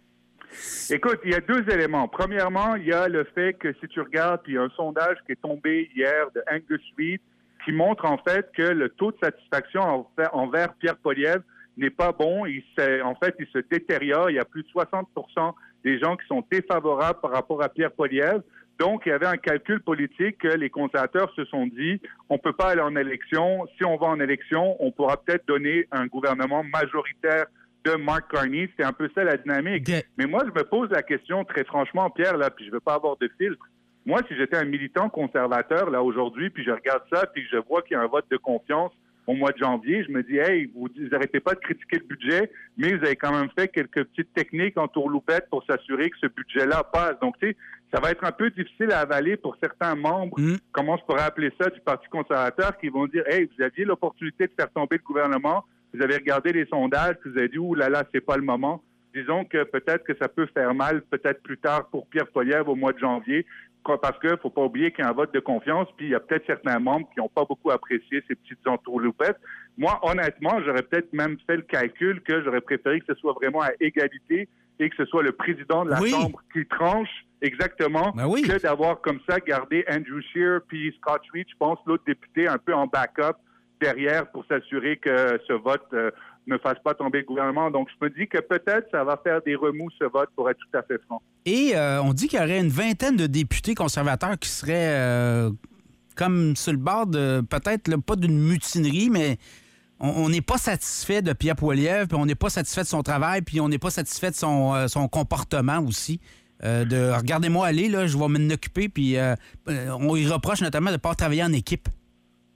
Écoute, il y a deux éléments. Premièrement, il y a le fait que si tu regardes, puis il y a un sondage qui est tombé hier de Angus Reid qui montre en fait que le taux de satisfaction envers Pierre Poilievre n'est pas bon. Il se, en fait, il se détériore. Il y a plus de soixante pour cent des gens qui sont défavorables par rapport à Pierre Poilievre. Donc, il y avait un calcul politique que les conservateurs se sont dit, on peut pas aller en élection. Si on va en élection, on pourra peut-être donner un gouvernement majoritaire de Mark Carney. C'est un peu ça la dynamique. Okay. Mais moi, je me pose la question très franchement, Pierre, là, puis je veux pas avoir de filtre. Moi, si j'étais un militant conservateur, là, aujourd'hui, puis je regarde ça, puis je vois qu'il y a un vote de confiance au mois de janvier, je me dis, hey, vous n'arrêtez pas de critiquer le budget, mais vous avez quand même fait quelques petites techniques en tourloupette pour s'assurer que ce budget-là passe. Donc, tu sais, ça va être un peu difficile à avaler pour certains membres, mmh. comment je pourrais appeler ça, du Parti conservateur, qui vont dire, hey, vous aviez l'opportunité de faire tomber le gouvernement, vous avez regardé les sondages, puis vous avez dit, ouh là là, c'est pas le moment. Disons que peut-être que ça peut faire mal, peut-être plus tard pour Pierre Poilievre au mois de janvier, parce qu'il ne faut pas oublier qu'il y a un vote de confiance, puis il y a peut-être certains membres qui n'ont pas beaucoup apprécié ces petites entourloupettes. Moi, honnêtement, j'aurais peut-être même fait le calcul que j'aurais préféré que ce soit vraiment à égalité et que ce soit le président de la oui. Chambre qui tranche exactement, ben oui. que d'avoir comme ça gardé Andrew Scheer puis Scott Reed, je pense, l'autre député un peu en backup derrière pour s'assurer que ce vote euh, ne fasse pas tomber le gouvernement. Donc, je me dis que peut-être ça va faire des remous, ce vote, pour être tout à fait franc. Et euh, on dit qu'il y aurait une vingtaine de députés conservateurs qui seraient euh, comme sur le bord de, peut-être là, pas d'une mutinerie, mais on n'est pas satisfait de Pierre Poilievre, puis on n'est pas satisfait de son travail, puis on n'est pas satisfait de son, euh, son comportement aussi. Euh, de « regardez-moi aller, là, je vais m'en occuper », puis euh, on y reproche notamment de ne pas travailler en équipe.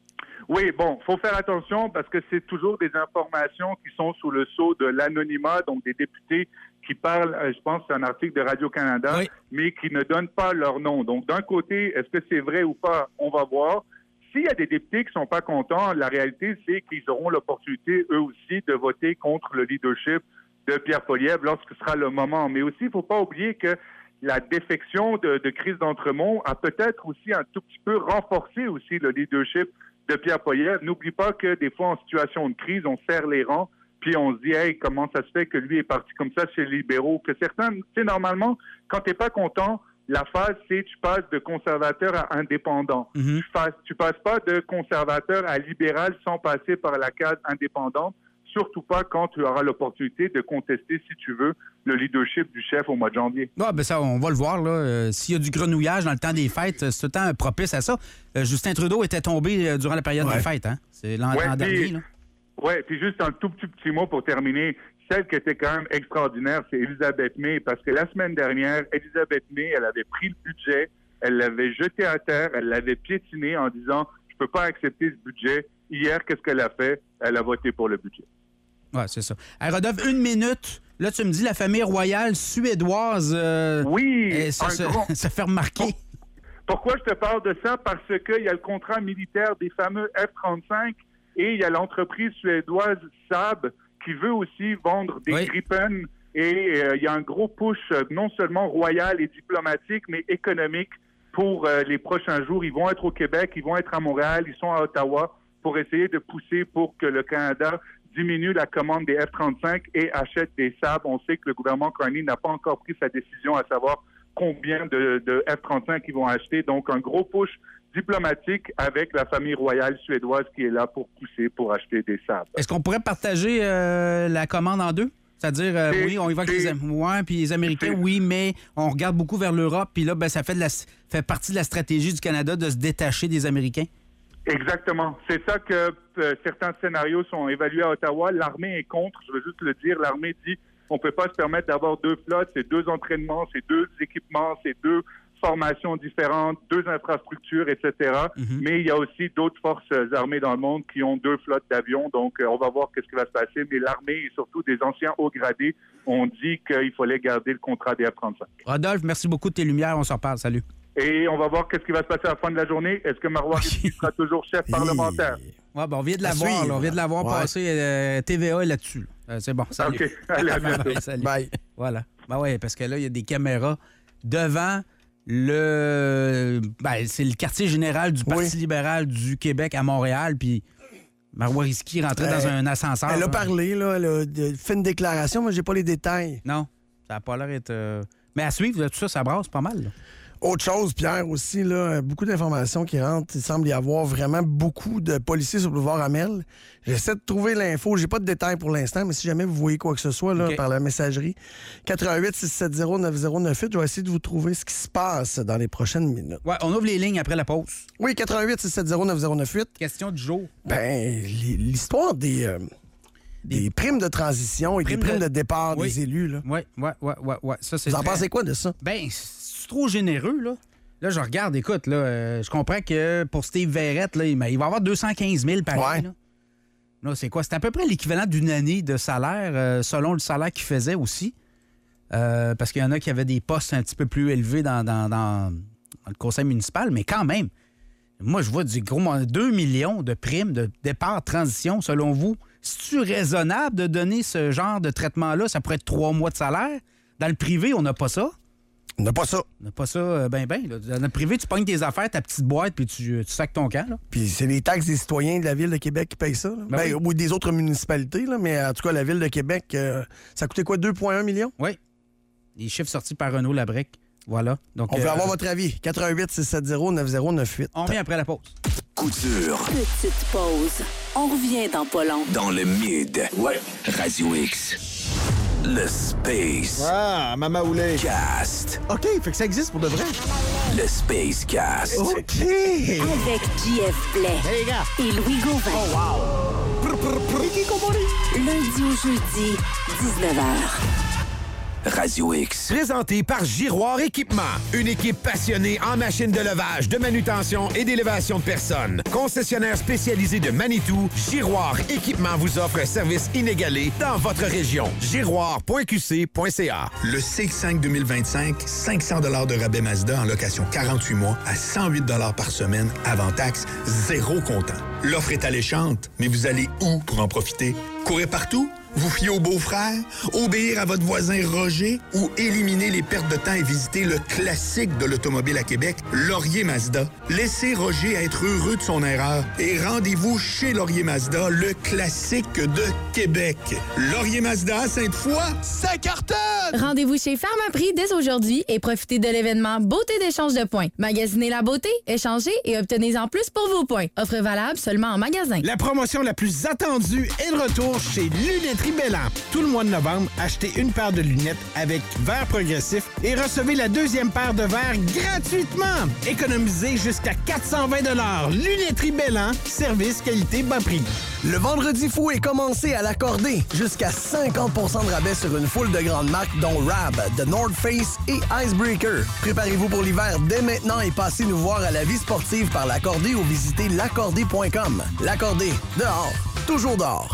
Oui, bon, faut faire attention parce que c'est toujours des informations qui sont sous le sceau de l'anonymat, donc des députés qui parlent, euh, je pense, c'est un article de Radio-Canada, oui. mais qui ne donnent pas leur nom. Donc, d'un côté, est-ce que c'est vrai ou pas? On va voir. S'il y a des députés qui sont pas contents, la réalité, c'est qu'ils auront l'opportunité, eux aussi, de voter contre le leadership de Pierre Poilievre lorsque ce sera le moment. Mais aussi, il faut pas oublier que la défection de, de Chris d'Entremont a peut-être aussi un tout petit peu renforcé aussi le leadership de Pierre Poilievre. N'oublie pas que des fois, en situation de crise, on serre les rangs, puis on se dit, hey, comment ça se fait que lui est parti comme ça chez les libéraux? Que certains, tu sais, normalement, quand t'es pas content, la phase, c'est tu passes de conservateur à indépendant. Mm-hmm. Tu passes, tu passes pas de conservateur à libéral sans passer par la case indépendante. Surtout pas quand tu auras l'opportunité de contester, si tu veux, le leadership du chef au mois de janvier. Ah, ben ça, on va le voir. Là. Euh, s'il y a du grenouillage dans le temps des fêtes, c'est tout le temps propice à ça. Euh, Justin Trudeau était tombé euh, durant la période ouais. des fêtes. Hein? C'est l'an, ouais, l'an dernier. Là. Oui, puis juste un tout petit, petit mot pour terminer. Celle qui était quand même extraordinaire, c'est Elisabeth May, parce que la semaine dernière, Elisabeth May, elle avait pris le budget, elle l'avait jeté à terre, elle l'avait piétiné en disant « Je peux pas accepter ce budget ». Hier, qu'est-ce qu'elle a fait? Elle a voté pour le budget. Oui, c'est ça. Hey, Rodolphe, une minute. Là, tu me dis la famille royale suédoise. Euh, oui, euh, ça, se, grand... ça fait remarquer. Pourquoi je te parle de ça? Parce qu'il y a le contrat militaire des fameux F trente-cinq et il y a l'entreprise suédoise Saab qui veut aussi vendre des oui. Gripen. Et euh, il y a un gros push euh, non seulement royal et diplomatique, mais économique pour euh, les prochains jours. Ils vont être au Québec, ils vont être à Montréal, ils sont à Ottawa pour essayer de pousser pour que le Canada diminue la commande des F trente-cinq et achète des Saab. On sait que le gouvernement Carney n'a pas encore pris sa décision à savoir combien de, de F trente-cinq ils vont acheter. Donc, un gros push diplomatique avec la famille royale suédoise qui est là pour pousser pour acheter des Saab. Est-ce qu'on pourrait partager euh, la commande en deux? C'est-à-dire, euh, oui, on y va avec les, ouais, puis les Américains, oui, mais on regarde beaucoup vers l'Europe, puis là, ben, ça fait, de la, fait partie de la stratégie du Canada de se détacher des Américains? Exactement. C'est ça que euh, certains scénarios sont évalués à Ottawa. L'armée est contre, je veux juste le dire. L'armée dit on peut pas se permettre d'avoir deux flottes, c'est deux entraînements, c'est deux équipements, c'est deux formations différentes, deux infrastructures, et cetera. Mm-hmm. Mais il y a aussi d'autres forces armées dans le monde qui ont deux flottes d'avions. Donc, euh, on va voir qu'est-ce qui va se passer. Mais l'armée et surtout des anciens hauts gradés ont dit qu'il fallait garder le contrat des F trente-cinq. Rodolphe, merci beaucoup de tes lumières. On s'en reparle. Salut. Et on va voir qu'est-ce qui va se passer à la fin de la journée. Est-ce que Marois Risky sera toujours chef parlementaire? Ouais, ben on vient de la voir. Là, on vient de la voir ouais. passer. Euh, T V A est là-dessus. Là. Euh, c'est bon. Salut. OK. Allez, à bientôt. Bye, salut. Bye. Voilà. Ben oui, parce que là, il y a des caméras devant le... Ben, c'est le quartier général du Parti oui. libéral du Québec à Montréal. Puis Marois Risky rentrait euh, dans un ascenseur. Elle a là. parlé, là. Elle a fait une déclaration, mais j'ai pas les détails. Non. Ça n'a pas l'air d'être... Euh... Mais à suivre, là, tout ça, ça brasse pas mal, là. Autre chose, Pierre, aussi, là, beaucoup d'informations qui rentrent. Il semble y avoir vraiment beaucoup de policiers sur le boulevard Amel. J'essaie de trouver l'info. J'ai pas de détails pour l'instant, mais si jamais vous voyez quoi que ce soit là, okay. par la messagerie, quatre un huit, six sept zéro, neuf zéro neuf huit, je vais essayer de vous trouver ce qui se passe dans les prochaines minutes. Ouais, on ouvre les lignes après la pause. Oui, quatre un huit, six sept zéro, neuf zéro neuf huit. Question du jour. Ben, l'histoire des... Euh, Des, des primes de transition et primes des primes de, de départ oui. des élus. Là. Oui, oui, oui, oui. Ouais. Ça, c'est vous en très... pensez quoi de ça? Ben, c'est trop généreux, là. Là, je regarde, écoute, là, euh, je comprends que pour Steve Verrette, là, il va avoir deux cent quinze mille par année. Là. Là, c'est quoi? C'est à peu près l'équivalent d'une année de salaire, euh, selon le salaire qu'il faisait aussi. Euh, parce qu'il y en a qui avaient des postes un petit peu plus élevés dans, dans, dans, dans le conseil municipal, mais quand même, moi, je vois du gros deux millions de primes de départ transition, selon vous. C'est-tu raisonnable de donner ce genre de traitement-là? Ça pourrait être trois mois de salaire. Dans le privé, on n'a pas ça. On n'a pas ça. On n'a pas ça, euh, ben, ben. Là. Dans le privé, tu pognes tes affaires, ta petite boîte, puis tu, tu sacs ton camp. Là. Puis c'est les taxes des citoyens de la Ville de Québec qui payent ça. Ben ben, oui. Ou des autres municipalités, là, mais en tout cas, la Ville de Québec, euh, ça coûtait quoi, deux virgule un millions? Oui. Les chiffres sortis par Renaud Labrec. Voilà. Donc, on veut euh, avoir votre avis. quatre un huit, six sept zéro, neuf zéro neuf huit. On revient après la pause. Coup dur. Petite pause. On revient dans pas long. Dans le mid. Ouais. Radio X. Le Space. Ah, Mama Oulé. Cast. OK, fait que ça existe pour de vrai. Le Space Cast. OK. Avec J F Blais. Hey, les gars. Et Louis Gauvin. Oh, wow. Prr, prr, prr. Lundi au jeudi, dix-neuf heures. Radio X. Présenté par Giroir Équipement. Une équipe passionnée en machines de levage, de manutention et d'élévation de personnes. Concessionnaire spécialisé de Manitou, Giroir Équipement vous offre un service inégalé dans votre région. giroir point q c point c a. Le C X cinq deux mille vingt-cinq, cinq cents dollars de rabais Mazda en location quarante-huit mois à cent huit dollars par semaine, avant taxe, zéro comptant. L'offre est alléchante, mais vous allez où pour en profiter? Courir partout? Vous fiez au beau-frère? Obéir à votre voisin Roger? Ou éliminer les pertes de temps et visiter le classique de l'automobile à Québec, Laurier Mazda? Laissez Roger être heureux de son erreur et rendez-vous chez Laurier Mazda, le classique de Québec. Laurier Mazda, Sainte-Foy, ça cartonne! Rendez-vous chez Pharmaprix dès aujourd'hui et profitez de l'événement Beauté d'échange de points. Magasinez la beauté, échangez et obtenez-en plus pour vos points. Offre valable seulement en magasin. La promotion la plus attendue est de retour chez Lunetterie Belland. Tout le mois de novembre, achetez une paire de lunettes avec verre progressif et recevez la deuxième paire de verres gratuitement. Économisez jusqu'à quatre cent vingt dollars. Lunetterie Belland, service qualité bas prix. Le vendredi fou est commencé à l'accorder. Jusqu'à cinquante pour cent de rabais sur une foule de grandes marques dont Rab, The North Face et Icebreaker. Préparez-vous pour l'hiver dès maintenant et passez nous voir à la vie sportive par l'accordé ou visitez l'accordé point com. L'accordé, dehors, toujours dehors.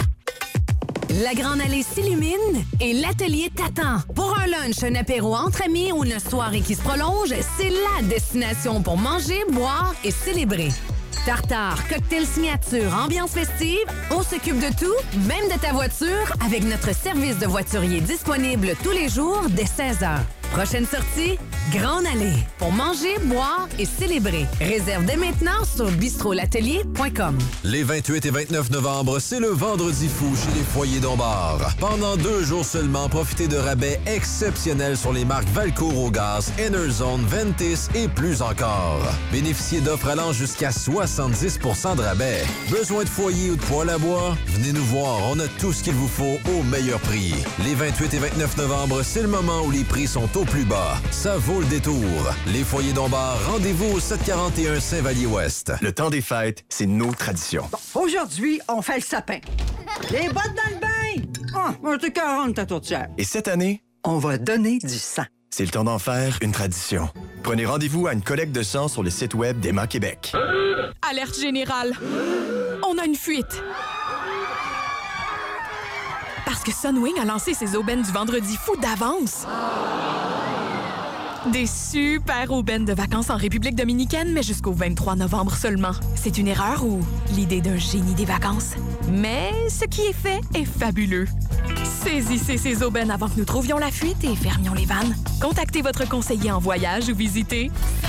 La Grande Allée s'illumine et l'atelier t'attend. Pour un lunch, un apéro entre amis ou une soirée qui se prolonge, c'est la destination pour manger, boire et célébrer. Tartare, cocktail signature, ambiance festive, on s'occupe de tout, même de ta voiture, avec notre service de voiturier disponible tous les jours dès seize heures. Prochaine sortie, Grande Allée. Pour manger, boire et célébrer. Réserve dès maintenant sur bistrot l'atelier point com. Les vingt-huit et vingt-neuf novembre, c'est le Vendredi fou chez les Foyers Dombard. Pendant deux jours seulement, profitez de rabais exceptionnels sur les marques Valcourt au gaz, Enerzone, Ventis et plus encore. Bénéficiez d'offres allant jusqu'à soixante-dix pour cent de rabais. Besoin de foyer ou de poêle à bois? Venez nous voir, on a tout ce qu'il vous faut au meilleur prix. Les vingt-huit et vingt-neuf novembre, c'est le moment où les prix sont au plus bas. Ça vaut le détour. Les Foyers Dombard, rendez-vous au sept cent quarante et un Saint-Vallier-Ouest. Le temps des fêtes, c'est nos traditions. Bon, aujourd'hui, on fait le sapin. Les bottes dans le bain! Ah, oh, t'es quarante ta tourtière. Et cette année, on va donner du sang. C'est le temps d'en faire une tradition. Prenez rendez-vous à une collecte de sang sur le site web d'Emma Québec. Alerte générale. On a une fuite. Parce que Sunwing a lancé ses aubaines du vendredi fou d'avance. Des super aubaines de vacances en République dominicaine, mais jusqu'au vingt-trois novembre seulement. C'est une erreur ou l'idée d'un génie des vacances? Mais ce qui est fait est fabuleux. Saisissez ces aubaines avant que nous trouvions la fuite et fermions les vannes. Contactez votre conseiller en voyage ou visitez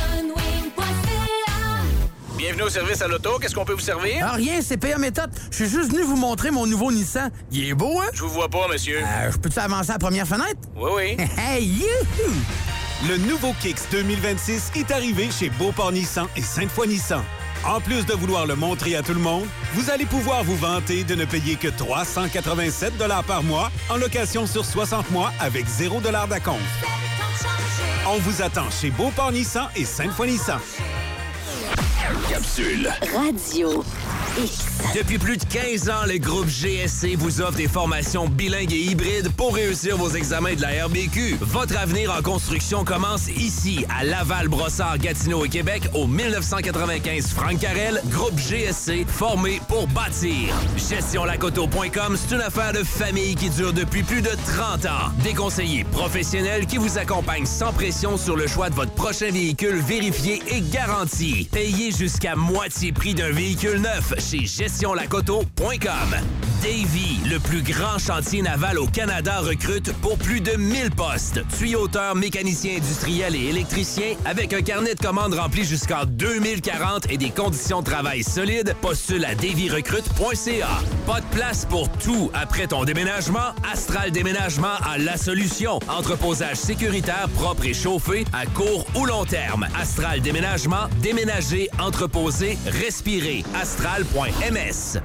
Bienvenue au service à l'auto. Qu'est-ce qu'on peut vous servir? Ah, rien, c'est P A méthode. Je suis juste venu vous montrer mon nouveau Nissan. Il est beau, hein? Je vous vois pas, monsieur. Euh, je peux-tu avancer à la première fenêtre? Oui, oui. Hey, youhou! Le nouveau Kicks deux mille vingt-six est arrivé chez Beauport Nissan et Sainte-Foy Nissan. En plus de vouloir le montrer à tout le monde, vous allez pouvoir vous vanter de ne payer que trois cent quatre-vingt-sept dollars par mois en location sur soixante mois avec zéro dollar d'acompte. On vous attend chez Beauport Nissan et Sainte-Foy Nissan. Capsule. Radio X. Depuis plus de quinze ans, le groupe G S C vous offre des formations bilingues et hybrides pour réussir vos examens de la R B Q. Votre avenir en construction commence ici, à Laval, Brossard, Gatineau et Québec, au mille neuf cent quatre-vingt-quinze Franck Carrel. Groupe G S C, formé pour bâtir. gestion lacoto point com, c'est une affaire de famille qui dure depuis plus de trente ans. Des conseillers professionnels qui vous accompagnent sans pression sur le choix de votre prochain véhicule vérifié et garanti. Payez jusqu'à moitié prix d'un véhicule neuf chez gestion lacoto point com. Davy, le plus grand chantier naval au Canada, recrute pour plus de mille postes. Tuyauteur, mécanicien industriel et électricien, avec un carnet de commandes rempli jusqu'en deux mille quarante et des conditions de travail solides, postule à davy recrute point c a. Pas de place pour tout après ton déménagement? Astral Déménagement a la solution. Entreposage sécuritaire, propre et chauffé, à court ou long terme. Astral Déménagement, déménager, entreposer, respirer. astral point m s.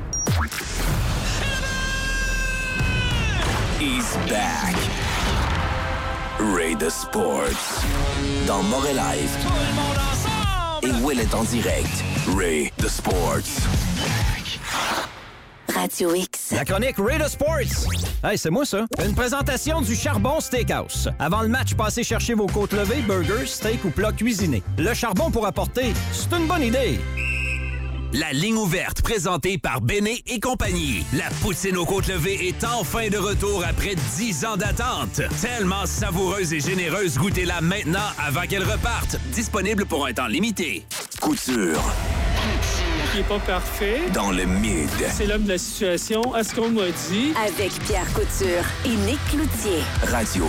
He's back. Ray the Sports. Dans Morel Live. Et Will est en direct. Ray the Sports. Radio X. La chronique Raider Sports. Hey, c'est moi ça. Une présentation du Charbon Steakhouse. Avant le match, passez chercher vos côtes levées, burgers, steak ou plats cuisinés. Le charbon pour apporter, c'est une bonne idée. La ligne ouverte, présentée par Béné et compagnie. La poutine aux côtes levées est enfin de retour après dix ans d'attente. Tellement savoureuse et généreuse, goûtez-la maintenant avant qu'elle reparte. Disponible pour un temps limité. Couture. Qui est pas parfait. Dans le mid. C'est l'homme de la situation, à ce qu'on m'a dit. Avec Pierre Couture et Nick Cloutier. Radio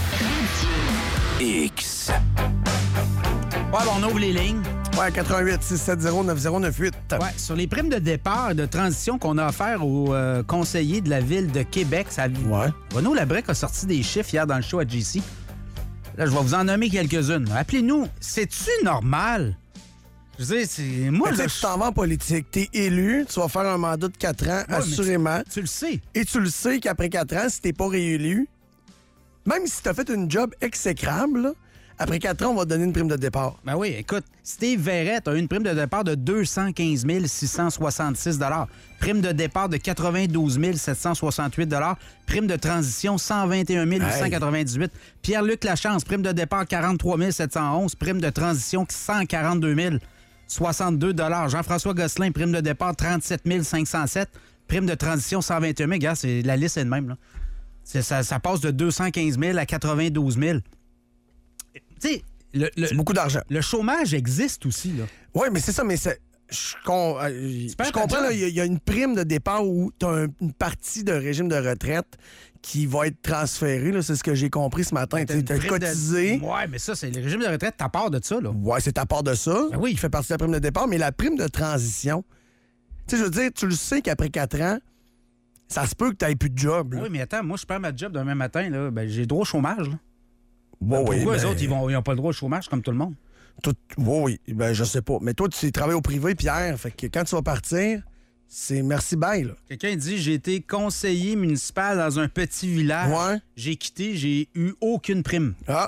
X. Ouais, bon, on ouvre les lignes. Ouais, quatre un huit six sept zéro neuf zéro neuf huit. Ouais, sur les primes de départ et de transition qu'on a offert aux euh, conseillers de la ville de Québec, ça... Ouais. Renaud Labrec a sorti des chiffres hier dans le show à J C. Là, je vais vous en nommer quelques-unes. Appelez-nous. C'est-tu normal? Je veux dire, c'est... Moi, là, là, tu t'en vas en politique. T'es élu, tu vas faire un mandat de quatre ans, ouais, assurément. Tu, tu le sais. Et tu le sais qu'après quatre ans, si t'es pas réélu, même si t'as fait une job exécrable, là, après quatre ans, on va te donner une prime de départ. Ben oui, écoute, Steve Verrette a eu une prime de départ de deux cent quinze mille six cent soixante-six dollars. Prime de départ de quatre-vingt-douze mille sept cent soixante-huit dollars. Prime de transition cent vingt et un mille huit cent quatre-vingt-dix-huit. Hey. Pierre-Luc Lachance, prime de départ quarante-trois mille sept cent onze. Prime de transition cent quarante-deux mille soixante-deux dollars. Jean-François Gosselin, prime de départ trente-sept mille cinq cent sept. Prime de transition cent vingt et un mille. Regarde, c'est, la liste est de même. Là. C'est, ça, ça passe de deux cent quinze mille à quatre-vingt-douze mille. Tu sais, le, le, c'est beaucoup d'argent. Le chômage existe aussi, là. Oui, mais c'est ça, mais c'est, je, con, euh, je comprends, il y, y a une prime de départ où tu as un, une partie d'un régime de retraite qui va être transférée, là, c'est ce que j'ai compris ce matin. Tu as cotisé. De... Oui, mais ça, c'est le régime de retraite, ta part de ça, là. Oui, c'est ta part de ça. Ben oui. Il fait partie de la prime de départ, mais la prime de transition, tu sais, je veux dire, tu le sais qu'après quatre ans, ça se peut que tu n'aies plus de job. Là. Oui, mais attends, moi, je perds ma job demain matin, là, ben, j'ai droit au chômage, là. Bon, ben, pourquoi oui, eux ben... autres, ils n'ont ils pas le droit au chômage comme tout le monde? Tout... Oui, oui, ben, je sais pas. Mais toi, tu travailles au privé, Pierre. Fait que quand tu vas partir, c'est merci bye, là. Quelqu'un dit, j'ai été conseiller municipal dans un petit village. Ouais. J'ai quitté, j'ai eu aucune prime. Ah.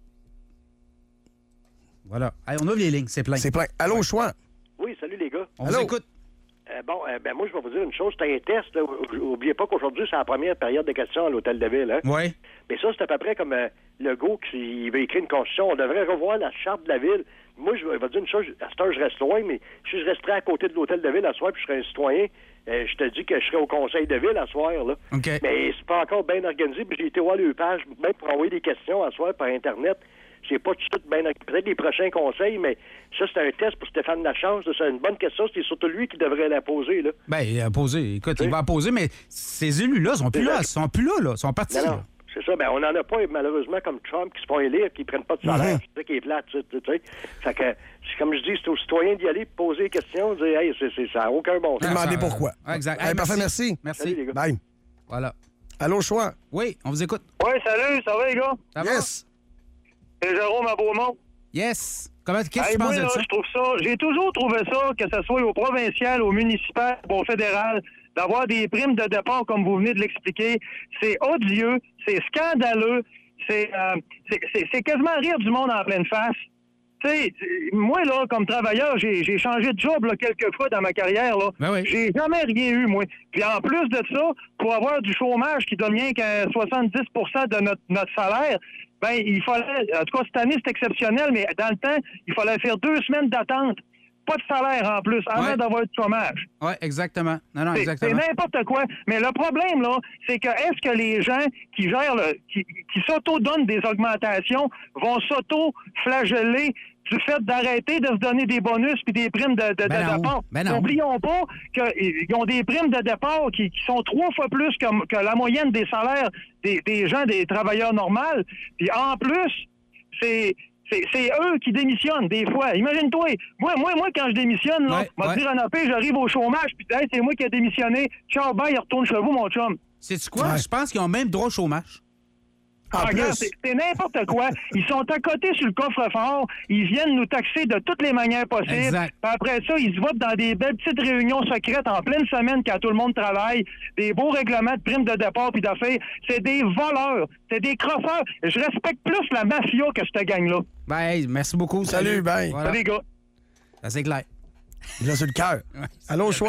Voilà. Allez, on ouvre les lignes, c'est plein. C'est plein. Allô, ouais. Choix. Oui, salut les gars. On Allô? vous écoute. Euh, bon, euh, ben moi, je vais vous dire une chose. C'était un test. Là. Oubliez pas qu'aujourd'hui, c'est la première période de questions à l'Hôtel de Ville. Hein? Oui. Mais ça, c'est à peu près comme euh, Legault qui veut écrire une constitution. On devrait revoir la charte de la ville. Moi, je vais vous dire une chose. À cette heure, je reste loin, mais si je resterais à côté de l'Hôtel de Ville à soir puis je serais un citoyen, euh, je te dis que je serais au conseil de ville à soir. Là. Okay. Mais c'est pas encore bien organisé. Puis j'ai été voir le page, même pour envoyer des questions à soir par Internet. C'est pas tout de suite bien... Peut-être les prochains conseils, mais ça, c'est un test pour Stéphane Lachance. C'est une bonne question. C'est surtout lui qui devrait la poser. Là. Bien, il a posé. Écoute, oui. il va poser, mais ces élus-là sont plus là. Ils sont plus là, là. Ils sont partis. Non, non. Là. C'est ça. Ben, on n'en a pas, malheureusement, comme Trump, qui se font élire, qui ne prennent pas de salaire. Mm-hmm. C'est ça qui est plate, tu sais. Fait que, comme je dis, c'est aux citoyens d'y aller, poser des questions, dire, hey, c'est, c'est, ça n'a aucun bon sens. Demander pourquoi. Ah, exact. Hey, hey, parfait, merci. Merci. Salut, les gars. Bye. Voilà. Allô, Choix. Oui, on vous écoute. Oui, salut, ça va, les gars? Ça yes. Va? C'est Jérôme à Beaumont. Yes. Comment, qu'est-ce que hey, tu penses moi, de là, ça? Je trouve ça, j'ai toujours trouvé ça, que ce soit au provincial, au municipal, au fédéral, d'avoir des primes de départ, comme vous venez de l'expliquer. C'est odieux, c'est scandaleux, c'est, euh, c'est, c'est, c'est quasiment rire du monde en pleine face. Tu sais, moi, là, comme travailleur, j'ai, j'ai changé de job là, quelques fois dans ma carrière. Là. Ben oui. J'ai jamais rien eu, moi. Puis en plus de ça, pour avoir du chômage qui donne rien qu'à soixante-dix pour cent de notre, notre salaire, ben il fallait, en tout cas cette année, c'est exceptionnel, mais dans le temps, il fallait faire deux semaines d'attente. Pas de salaire en plus, avant ouais. d'avoir du chômage. Oui, exactement. Non, non, c'est, exactement. C'est n'importe quoi. Mais le problème, là, c'est que est-ce que les gens qui gèrent, le, qui, qui s'auto-donnent des augmentations vont s'auto-flageller du fait d'arrêter de se donner des bonus puis des primes de, de, ben de départ? Ben N'oublions pas qu'ils ont des primes de départ qui, qui sont trois fois plus que, que la moyenne des salaires des, des gens, des travailleurs normaux. Puis en plus, c'est... C'est, c'est eux qui démissionnent des fois. Imagine-toi, moi, moi, moi quand je démissionne, là, ouais, je vais ouais. te dire en A P, j'arrive au chômage, puis hey, c'est moi qui ai démissionné. Ciao, bye, il retourne chez vous, mon chum. Sais-tu quoi? Ouais. Je pense qu'ils ont même droit au chômage. Ah, regarde, c'est, c'est n'importe quoi. Ils sont à côté sur le coffre-fort. Ils viennent nous taxer de toutes les manières possibles. Exact. Puis après ça, ils se votent dans des belles petites réunions secrètes en pleine semaine quand tout le monde travaille. Des beaux règlements de primes de départ puis d'affaires. C'est des voleurs. C'est des crosseurs. Je respecte plus la mafia que cette gang-là. Ben, hey, merci beaucoup. Salut, Salut. bye. Voilà. Salut, les gars. Ça, c'est clair. Il a sur le cœur. Allô, Choix.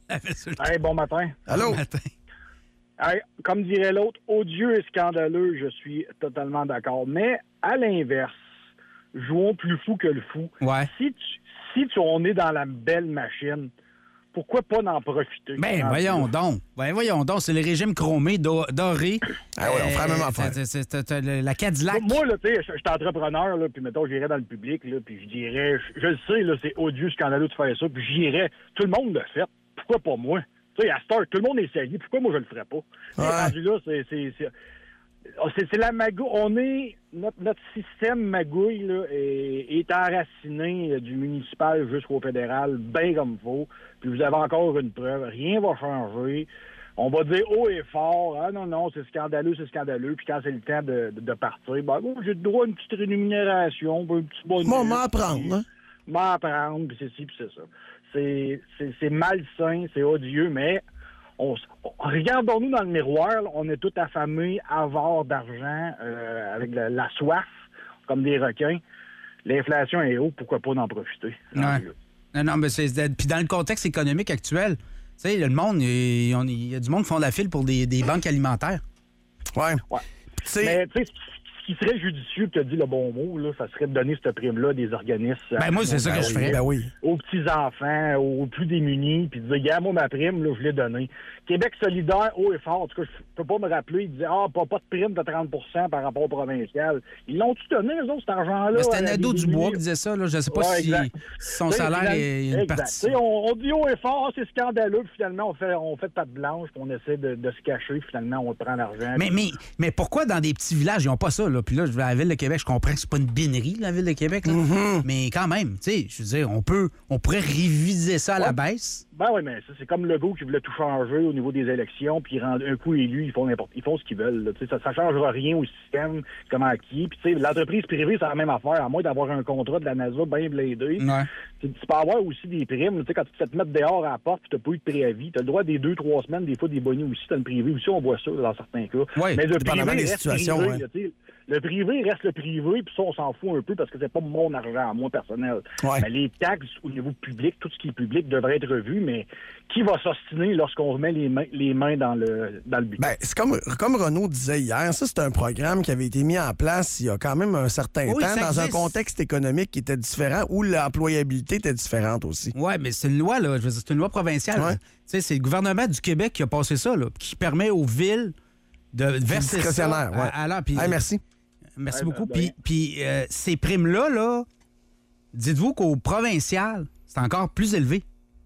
Hey, bon matin. Allô? Bon matin. Hey, comme dirait l'autre, odieux et scandaleux, je suis totalement d'accord. Mais à l'inverse, jouons plus fou que le fou. Ouais. Si, tu, si tu, on est dans la belle machine, pourquoi pas en profiter? Ben, voyons donc. Ben, voyons donc. C'est le régime chromé, do- doré. Ah oui, on fera la même affaire. C'est- c'est- c'est- c'est la Cadillac. Moi, là, tu sais, je je suis entrepreneur, là, puis mettons, j'irais dans le public, là, puis je dirais, je, je le sais, là, c'est odieux, scandaleux de faire ça, puis j'irais, tout le monde le fait, pourquoi pas moi? Tu sais, à Star, tout le monde est sali, pourquoi moi je le ferais pas? Ouais. Rendu là, c'est... c'est, c'est C'est, c'est la magouille. On est. Notre, notre système magouille là, est, est enraciné euh, du municipal jusqu'au fédéral, bien comme il faut. Puis vous avez encore une preuve. Rien va changer. On va dire haut et fort. Ah non, non, c'est scandaleux, c'est scandaleux. Puis quand c'est le temps de, de, de partir, ben bon, j'ai le droit à une petite rémunération, un petit bonus. Moi, m'en prendre, hein? M'en prendre, puis c'est ci, puis c'est ça. C'est, c'est, c'est malsain, c'est odieux, mais. On, on- regardons-nous dans le miroir, là, on est tous affamés, avares d'argent, euh, avec la, la soif, comme des requins. L'inflation est haute, pourquoi pas en profiter? Ouais. Non, non, mais c'est. Puis dans le contexte économique actuel, tu sais, le monde, il on- il y a du monde qui font la file pour des, des banques alimentaires. Ouais. Ouais. Mais tu sais, ce qui serait judicieux, tu as dit le bon mot, là, ça serait de donner cette prime-là à des organismes. Ben, moi, c'est ça que je ferais. Ben oui. Aux petits-enfants, aux plus démunis, puis de dire, regarde, moi, ma prime, là, je l'ai donnée. Québec solidaire, haut et fort, en tout cas, je peux pas me rappeler, ils disaient, ah, pas, pas de prime de trente pour cent par rapport au provincial. Ils l'ont-tu donné, eux autres, cet argent-là? Mais c'était à la Nadeau démunie? Dubois qui disait ça, là. Je sais pas Ouais, si, exact. si son T'sais, salaire finalement- est une exact. partie. T'sais, On, on dit haut et fort, ah, c'est scandaleux, puis finalement, on fait, on fait patte blanche, puis on essaie de, de se cacher, puis finalement, on prend l'argent. Mais, mais, mais pourquoi dans des petits villages, ils n'ont pas ça, là? Puis là, je vais à la Ville de Québec, je comprends que c'est pas une bénerie, la Ville de Québec, là. Mais quand même, tu sais, je veux dire, on peut, on pourrait réviser ça à la baisse. Ben oui, mais ça, c'est comme Legault qui voulait tout changer au niveau des élections, puis rend- un coup élu, ils font n'importe, ils font ce qu'ils veulent. Là. Tu sais, Ça ne changera rien au système, comment acquis. Puis tu sais, l'entreprise privée, c'est la même affaire, à moins d'avoir un contrat de la NASA bien bladé. Tu, tu peux avoir aussi des primes. Tu sais, quand tu te fais te mettre dehors à la porte, puis tu n'as pas eu de préavis, tu as le droit des deux, trois semaines, des fois des bonus aussi. Dans le privé aussi, on voit ça là, dans certains cas. Oui, mais le dépendamment privé des reste situations, privé, ouais. là, tu sais. Le privé reste le privé, puis ça, on s'en fout un peu parce que c'est pas mon argent, moi, personnel. Ouais. Mais les taxes au niveau public, tout ce qui est public devrait être revu, mais qui va s'ostiner lorsqu'on remet les mains, les mains dans le, dans le but? Ben, c'est comme, comme Renaud disait hier, ça, c'est un programme qui avait été mis en place il y a quand même un certain Oui, temps, ça dans un existe. contexte économique qui était différent, où l'employabilité était différente aussi. Oui, mais c'est une loi, là. Je veux dire, c'est une loi provinciale. Tu sais, c'est le gouvernement du Québec qui a passé ça, là, qui permet aux villes de verser ça. discrétionnaire, ouais. à- à l'heure. Puis- Hey, merci. Merci Ouais, beaucoup. ben, Puis, puis euh, ces primes-là, là, dites-vous qu'au provincial, c'est encore plus élevé.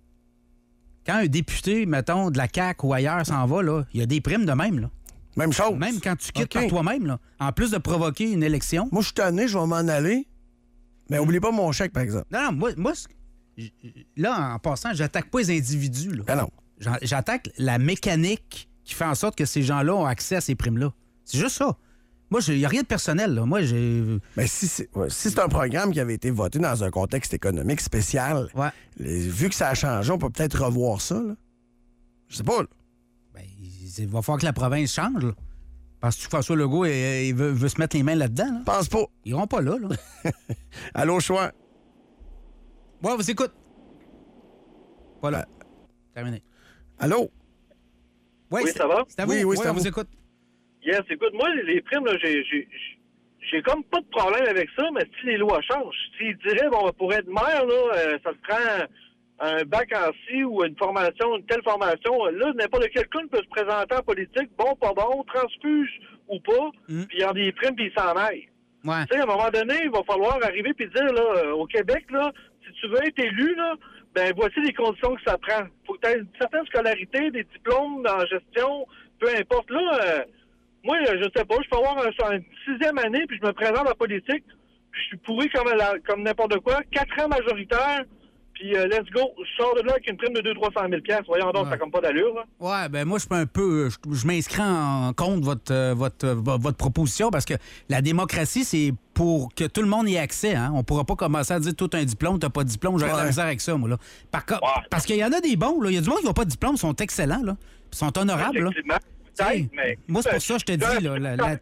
Quand un député, mettons, de la C A Q ou ailleurs s'en va, là, il y a des primes de même, là. Même chose. Même quand tu quittes OK. par toi-même, là. En plus de provoquer une élection. Moi, je suis tanné, je vais m'en aller. Mais oublie pas mon chèque, par exemple. Non, non, moi, moi, ce- j- là, en passant, j'attaque pas les individus, là. Ben non. J'en- J'attaque la mécanique qui fait en sorte que ces gens-là ont accès à ces primes-là. C'est juste ça. Moi, il n'y a rien de personnel, là. Moi, j'ai. Mais si c'est ouais, si c'est un programme qui avait été voté dans un contexte économique spécial, les- vu que ça a changé, on peut peut-être revoir ça. Là. Je sais pas. Là. Il va falloir que la province change, là. Parce que François Legault il, il veut, veut se mettre les mains là-dedans. Là. Pense pas. Ils iront pas là, là. Allô, choix. Ouais, vous écoute. Voilà. Terminé. Allô? Oui, Oui, c'est- ça va? C'est à vous. Oui, oui, c'est à on vous. vous écoute. Yes, écoute, moi, les primes, là, j'ai, j'ai, j'ai comme pas de problème avec ça, mais si les lois changent, s'ils diraient, bon, pour être maire, là, euh, ça te prend un bac en ci ou une formation, une telle formation, là, n'importe quelqu'un peut se présenter en politique, bon, pas bon, transfuge ou pas, puis il y a des primes, puis il s'en aille. Ouais. Tu sais, à un moment donné, il va falloir arriver puis dire, là, euh, au Québec, là, si tu veux être élu, là, ben voici les conditions que ça prend. Faut que tu aies une certaine scolarité, des diplômes en gestion, peu importe. Là, euh, moi, je sais pas, je peux avoir un, une sixième année, puis je me présente en politique, puis je suis pourri comme, la- comme n'importe quoi, quatre ans majoritaire, puis euh, let's go, je sors de là avec une prime de deux cents à trois cent mille piastres. Voyons donc, Ouais. ça comme pas d'allure, là. Ouais, ben moi, je peux un peu. Je, je m'inscris en compte votre, euh, votre, euh, vo- votre proposition parce que la démocratie, c'est pour que tout le monde y ait accès. Hein? On pourra pas commencer à dire tout un diplôme, t'as pas de diplôme, j'aurais de la Ouais. misère avec ça, moi. Là. Par co- Parce qu'il y en a des bons, là. Il y a du monde qui n'ont pas de diplôme, sont excellents, là. Ils sont honorables, là. Effectivement. T'sais, mais- moi, c'est pour ça que je te dis, là. la- la-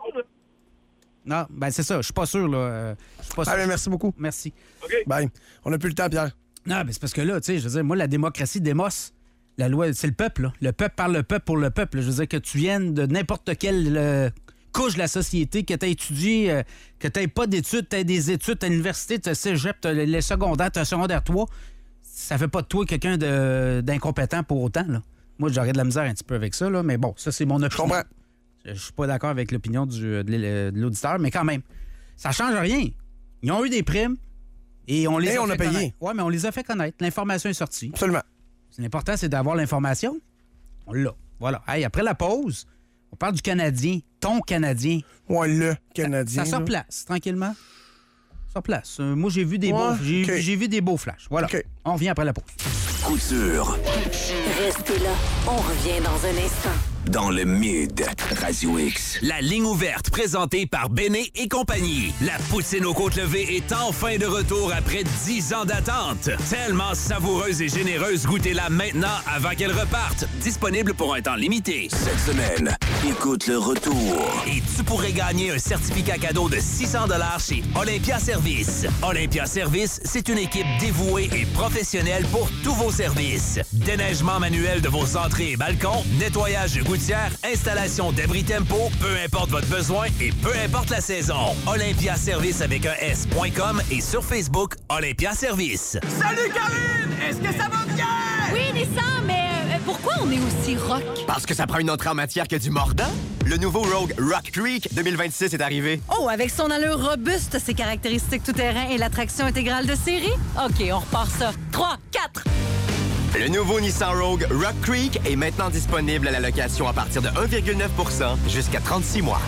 Non, ben c'est ça, je suis pas sûr, là. euh, Je suis pas sûr. Ah, ben, merci beaucoup. Merci. Bye. On n'a plus le temps, Pierre. Non, mais c'est parce que là, tu sais, je veux dire, moi, la démocratie démos, La loi, c'est le peuple, là. Le peuple par le peuple pour le peuple. Je veux dire que tu viennes de n'importe quelle euh, couche de la société, que tu as étudié, euh, que tu n'aies pas d'études, tu as des études, tu as l'université, tu as le cégep, tu as les secondaires, tu as le secondaire trois. Ça fait pas de toi quelqu'un de, d'incompétent pour autant, là. Moi, j'aurais de la misère un petit peu avec ça, là, mais bon, ça, c'est mon opinion. Je comprends. Je suis pas d'accord avec l'opinion du, de l'auditeur, mais quand même, ça change rien. Ils ont eu des primes et on les et a on fait a payé. connaître. Oui, mais on les a fait connaître. L'information est sortie. Absolument. L'important, c'est d'avoir l'information. On l'a. Voilà. Hey, après la pause, on parle du Canadien. Ton Canadien. Ouais, le Canadien. Ça, ça se replace, tranquillement. Ça se replace. Euh, moi, j'ai vu des ouais, beaux j'ai, okay. j'ai vu des beaux flashs. Voilà. Okay. On revient après la pause. Couture. Restez là. On revient dans un instant. Dans le Mid, Radio X. La ligne ouverte, présentée par Béné et compagnie. La poutine aux côtes levées est enfin de retour après dix ans d'attente. Tellement savoureuse et généreuse, goûtez-la maintenant avant qu'elle reparte. Disponible pour un temps limité. Cette semaine, écoute le retour. Et tu pourrais gagner un certificat cadeau de six cents dollars chez Olympia Service. Olympia Service, c'est une équipe dévouée et professionnelle pour tous vos services. Déneigement manuel de vos entrées et balcons, nettoyage de gouttière, installation d'abri tempo, peu importe votre besoin et peu importe la saison. Olympia Service avec un S point com et sur Facebook, Olympia Service. Salut Karine! Est-ce que ça va bien? Oui, Nissan, mais euh, pourquoi on est aussi rock? Parce que ça prend une entrée en matière que du mordant. Le nouveau Rogue Rock Creek deux mille vingt-six est arrivé. Oh, avec son allure robuste, ses caractéristiques tout-terrain et la traction intégrale de série? OK, on repart ça. trois, quatre... Le nouveau Nissan Rogue Rock Creek est maintenant disponible à la location à partir de un virgule neuf pour cent jusqu'à trente-six mois.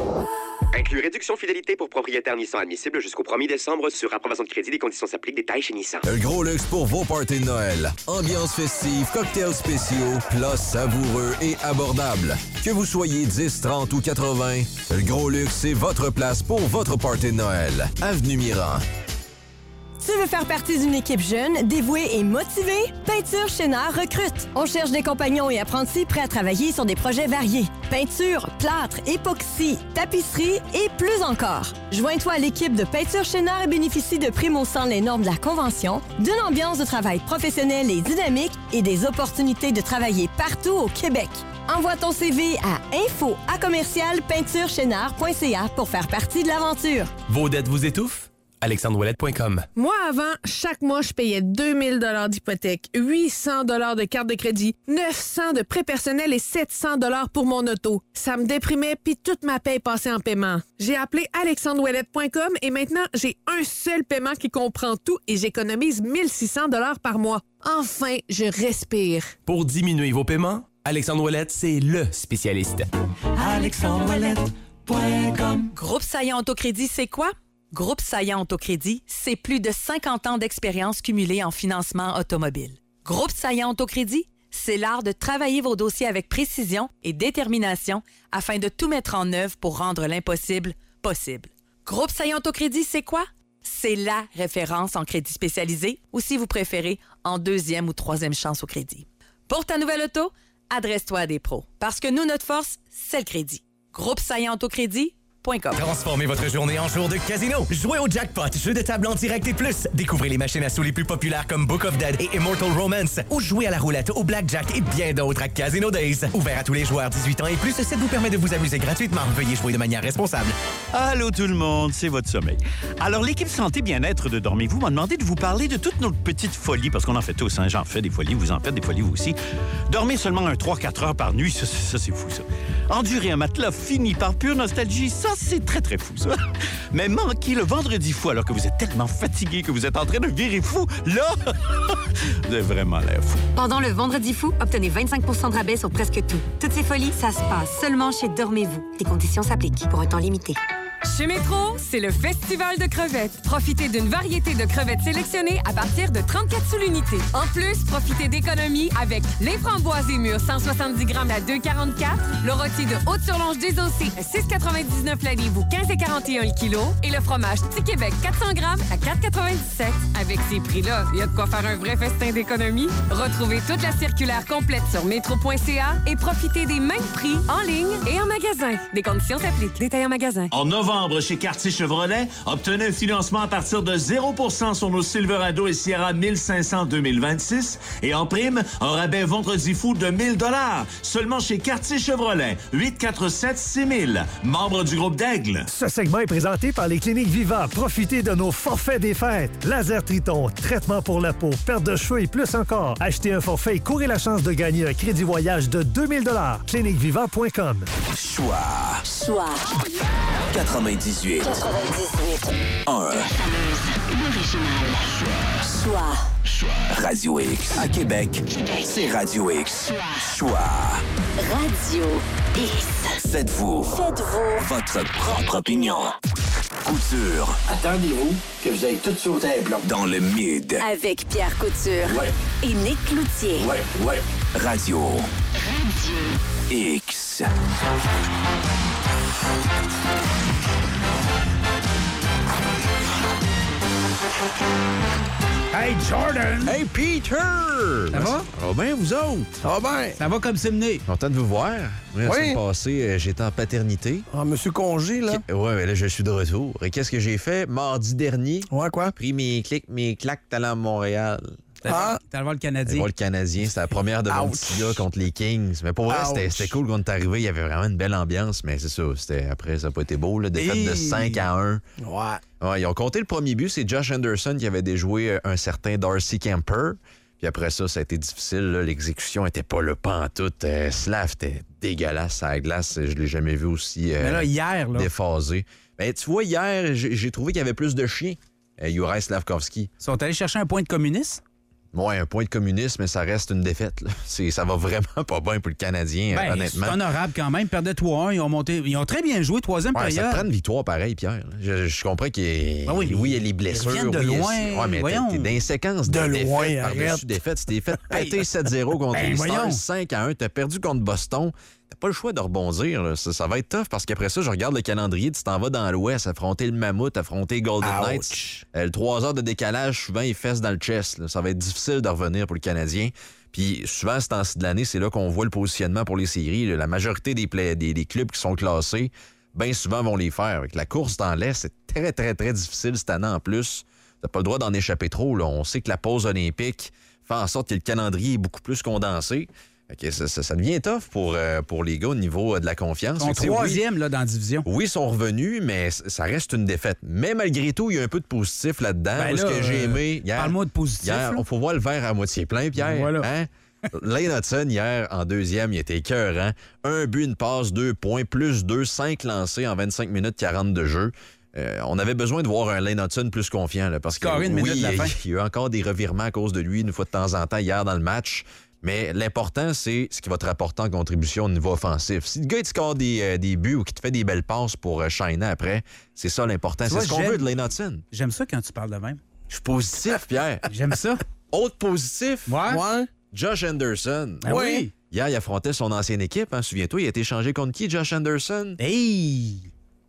Inclus réduction fidélité pour propriétaire Nissan admissible jusqu'au premier décembre sur approbation de crédit. Les conditions s'appliquent. Détails chez Nissan. Un gros luxe pour vos parties de Noël. Ambiance festive, cocktails spéciaux, plats savoureux et abordables. Que vous soyez dix, trente ou quatre-vingts, le gros luxe, c'est votre place pour votre party de Noël. Avenue Mirand. Tu veux faire partie d'une équipe jeune, dévouée et motivée? Peinture Chénard recrute. On cherche des compagnons et apprentis prêts à travailler sur des projets variés. Peinture, plâtre, époxy, tapisserie et plus encore. Joins-toi à l'équipe de Peinture Chénard et bénéficie de primes au sein les normes de la Convention, d'une ambiance de travail professionnelle et dynamique et des opportunités de travailler partout au Québec. Envoie ton C V à info à commercial peinture chénard point c a pour faire partie de l'aventure. Vos dettes vous étouffent? alexandre ouellet point com. Moi, avant, chaque mois, je payais deux mille dollars d'hypothèque, huit cents dollars de carte de crédit, neuf cents de prêt personnel et sept cents dollars pour mon auto. Ça me déprimait, puis toute ma paye passait en paiement. J'ai appelé alexandre ouellet point com et maintenant, j'ai un seul paiement qui comprend tout et j'économise mille six cents dollars par mois. Enfin, je respire. Pour diminuer vos paiements, Alexandre Ouellet, c'est le spécialiste. alexandre ouellet point com. Groupe Saillant Autocrédit, c'est quoi? Groupe Saillant Autocrédit, c'est plus de cinquante ans d'expérience cumulée en financement automobile. Groupe Saillant Autocrédit, c'est l'art de travailler vos dossiers avec précision et détermination afin de tout mettre en œuvre pour rendre l'impossible possible. Groupe Saillant Autocrédit, c'est quoi? C'est la référence en crédit spécialisé ou, si vous préférez, en deuxième ou troisième chance au crédit. Pour ta nouvelle auto, adresse-toi à des pros. Parce que nous, notre force, c'est le crédit. Groupe Saillant Autocrédit. Transformez votre journée en jour de casino. Jouez au jackpot, jeu de table en direct et plus. Découvrez les machines à sous les plus populaires comme Book of Dead et Immortal Romance. Ou jouez à la roulette, au blackjack et bien d'autres à Casino Days. Ouvert à tous les joueurs dix-huit ans et plus, ça vous permet de vous amuser gratuitement. Veuillez jouer de manière responsable. Allô tout le monde, c'est votre sommeil. Alors l'équipe santé bien-être de Dormez-vous m'a demandé de vous parler de toutes nos petites folies, parce qu'on en fait tous, hein. J'en fais des folies, vous en faites des folies vous aussi. Dormez seulement un trois à quatre heures par nuit, ça, ça, ça c'est fou ça. Endurer un matelas fini par pure nostalgie, ça c'est très très fou ça. Mais manquer le vendredi fou alors que vous êtes tellement fatigué que vous êtes en train de virer fou, là, vous avez vraiment l'air fou. Pendant le vendredi fou, obtenez vingt-cinq pour cent de rabais sur presque tout. Toutes ces folies, ça se passe seulement chez Dormez-vous. Les conditions s'appliquent pour un temps limité. Chez Métro, c'est le festival de crevettes. Profitez d'une variété de crevettes sélectionnées à partir de trente-quatre sous l'unité. En plus, profitez d'économies avec les framboises et mûres cent soixante-dix grammes à deux quarante-quatre, le rôti de Haute-Surlonge désossé à six quatre-vingt-dix-neuf la livre ou quinze quarante et un le kilo et le fromage Petit Québec quatre cents grammes à quatre quatre-vingt-dix-sept. Avec ces prix-là, il y a de quoi faire un vrai festin d'économie. Retrouvez toute la circulaire complète sur métro point c a et profitez des mêmes prix en ligne et en magasin. Des conditions s'appliquent. Détail en magasin. En novembre membre chez Quartier Chevrolet, obtenez un financement à partir de zéro pour cent sur nos Silverado et Sierra mille cinq cents deux mille vingt-six et en prime, un rabais vendredi fou de mille dollars seulement chez Quartier Chevrolet, huit quatre sept six mille, membre du groupe d'Aigle. Ce segment est présenté par les cliniques Viva. Profitez de nos forfaits des fêtes. Laser Triton, traitement pour la peau, perte de cheveux et plus encore. Achetez un forfait et courez la chance de gagner un crédit voyage de deux mille dollars. clinique viva point com. Choix. Choix. quatre-vingt-dix-huit. quatre-vingt-dix-huit. un. L'original. Choix. Choix. Radio X. À Québec, c'est Radio X. Choix. Radio X. Faites-vous. Faites-vous. Votre propre opinion. Couture. Attendez-vous que vous ayez tout sauté à blanc. Dans le mid. Avec Pierre Couture. Ouais. Et Nick Cloutier. Ouais, ouais. Radio. Radio X. Hey, Jordan! Hey, Peter! Ça va? Ça va bien, vous autres? Ça va bien. Ça va comme c'est mené. Content de vous voir. Oui, la Oui. semaine passée, euh, j'étais en paternité. Ah, monsieur Congé, là. Qu- Ouais, mais là, je suis de retour. Et qu'est-ce que j'ai fait mardi dernier? Ouais, quoi? Pris mes clics, mes claques, talent à Montréal. Ah. T'as le voir le Allé Canadien. voir le Canadien, c'était la première de mon Ouch. petit gars contre les Kings. Mais pour vrai, c'était- Ouch. c'était cool quand on est arrivé. Il y avait vraiment une belle ambiance, mais c'est ça. C'était, après, ça n'a pas été beau. Là, défaite de Hey. cinq à un. Ouais. Ouais, ils ont compté le premier but. C'est Josh Anderson qui avait déjoué euh, un certain Darcy Kemper. Puis après ça, ça a été difficile. là. L'exécution était pas le pantoute. Euh, Slav était dégueulasse à la glace. Je l'ai jamais vu aussi euh, Mais là, hier, là. déphasé. Ben, tu vois, hier, j'ai j'ai trouvé qu'il y avait plus de chiens. Euh, Juraj Slavkovski. Ils sont allés chercher un point de communiste? Ouais, un point de communisme, mais ça reste une défaite. là. C'est, ça va vraiment pas bien pour le Canadien, Ben, euh, honnêtement. c'est honorable quand même. Ils perdaient trois un. Ils ont monté. Ils ont très bien joué, troisième Ouais, ça période. te prend une victoire pareil, Pierre. Je, je comprends qu'il y a, Ben oui, oui, il y a les blessures. reviennent de oui, il y a- loin, Ouais, mais t'es, voyons. t'es dans une séquence De de, loin, défaites arrête. par-dessus défaites. Tu t'es fait péter sept zéro contre Ben, les Stars, voyons. cinq à un. T'as perdu contre Boston. T'as pas le choix de rebondir. là. Ça, ça va être tough parce qu'après ça, je regarde le calendrier. Tu t'en vas dans l'Ouest, affronter le Mammouth, affronter Golden Ouch. Knights. Euh, le trois heures de décalage, souvent, ils fessent dans le chest. là. Ça va être difficile de revenir pour le Canadien. Puis souvent, à ce temps-ci de l'année, c'est là qu'on voit le positionnement pour les séries. là. La majorité des, play- des, des clubs qui sont classés, bien souvent vont les faire. Avec la course dans l'Est, c'est très, très, très difficile cette année en plus. T'as pas le droit d'en échapper trop. Là. On sait que la pause olympique fait en sorte que le calendrier est beaucoup plus condensé. Fait que ça, ça- ça devient tough pour, euh, pour les gars au niveau euh, de la confiance. Ils sont Fait que, tu sais, troisième là, dans la division. Oui, oui, ils sont revenus, mais c- ça reste une défaite. Mais malgré tout, il y a un peu de positif là-dedans. Ben Moi, ce là, que j'ai euh, aimé hier. parle-moi de positif, Hier, là. il faut voir le verre à moitié plein, Pierre. Voilà. Hein? Lane Hudson, hier, en deuxième, il était écœurant. Un but, une passe, deux points, plus deux, cinq lancés en vingt-cinq minutes quarante de jeu. Euh, on avait besoin de voir un Lane Hudson plus confiant, là, parce que Scoré une oui, minute de la il y, a- fin. il y a eu encore des revirements à cause de lui, une fois de temps en temps, hier dans le match. Mais l'important, c'est ce qui va te rapporter en contribution au niveau offensif. Si le gars, il te score des, euh, des buts ou qu'il te fait des belles passes pour euh, shiner après, c'est ça l'important. Tu C'est vois, ce qu'on j'aime- veut de Lane Hudson. J'aime ça quand tu parles de même. Je suis positif, Pierre. J'aime ça. Autre positif, Ouais. Ouais. Josh Anderson. Ah oui. Hier, il affrontait son ancienne équipe. Hein, souviens-toi, il a été échangé contre qui, Josh Anderson? Hey!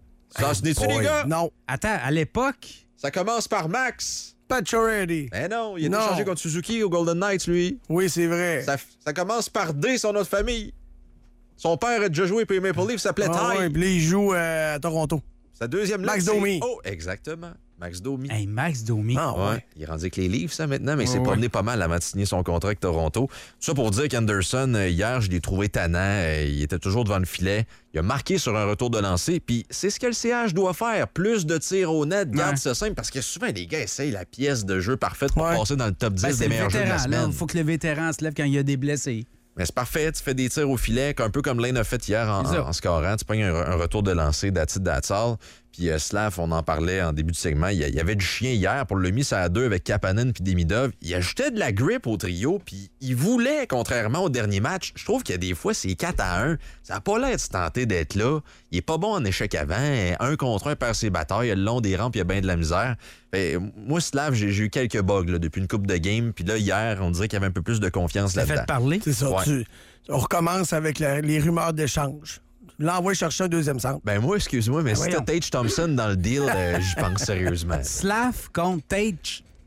Ça se n'est-tu, Boy. les gars? Non. Attends, à l'époque, Ça commence par Max. Pacioretty. Eh non, il a été Non. échangé contre Suzuki au Golden Knights, lui. Oui, c'est vrai. Ça, ça commence par D, son autre famille. Son père a déjà joué pour les Maple Leafs, s'appelait Ah Ty. ouais, puis là, il joue euh, à Toronto. Sa deuxième Max lettre, c'est Domi. Oh, exactement. Max Domi. hey, Max Domi. Ah ouais. Ouais, il est rendu avec les Leafs, ça, maintenant, mais il Ouais, s'est ouais. promené pas mal avant de signer son contrat avec Toronto. Tout ça pour dire qu'Anderson, euh, hier, je l'ai trouvé tannant. Euh, il était toujours devant le filet. Il a marqué sur un retour de lancer. Puis c'est ce que le C H doit faire. Plus de tirs au net. Garde Ouais. ça simple. Parce que souvent, les gars essayent la pièce de jeu parfaite pour Ouais. passer dans le top dix Ben, des c'est le meilleurs jeux de la vétéran. semaine. Il faut que le vétéran se lève quand il y a des blessés. Mais c'est parfait, tu fais des tirs au filet, un peu comme Lane a fait hier en, C'est ça. en, en scorant. Tu pognes un, un retour de lancer d'Atit d'Atsal. Puis euh, Slav, on en parlait en début de segment, il y, a- il y avait du chien hier pour le mis ça à deux avec Kapanen puis Demidov. Il ajoutait de la grip au trio, puis il voulait, contrairement au dernier match. Je trouve qu'il y a des fois, c'est quatre à un. Ça n'a pas l'air de se tenter d'être là. Il est pas bon en échec avant. Un contre un perd ses batailles. Il a le long des rampes, il y a bien de la misère. Fait, moi, Slav, j'ai j'ai eu quelques bugs là, depuis une coupe de game. Puis là, hier, on dirait qu'il y avait un peu plus de confiance Ça là-dedans. fait parler. C'est ça. Ouais. Tu- on recommence avec la- les rumeurs d'échange. L'envoie chercher un deuxième centre. Ben moi, excuse-moi, mais Ben si t'as voyons. Tage Thompson dans le deal, euh, j'y pense sérieusement. Slav contre Tage.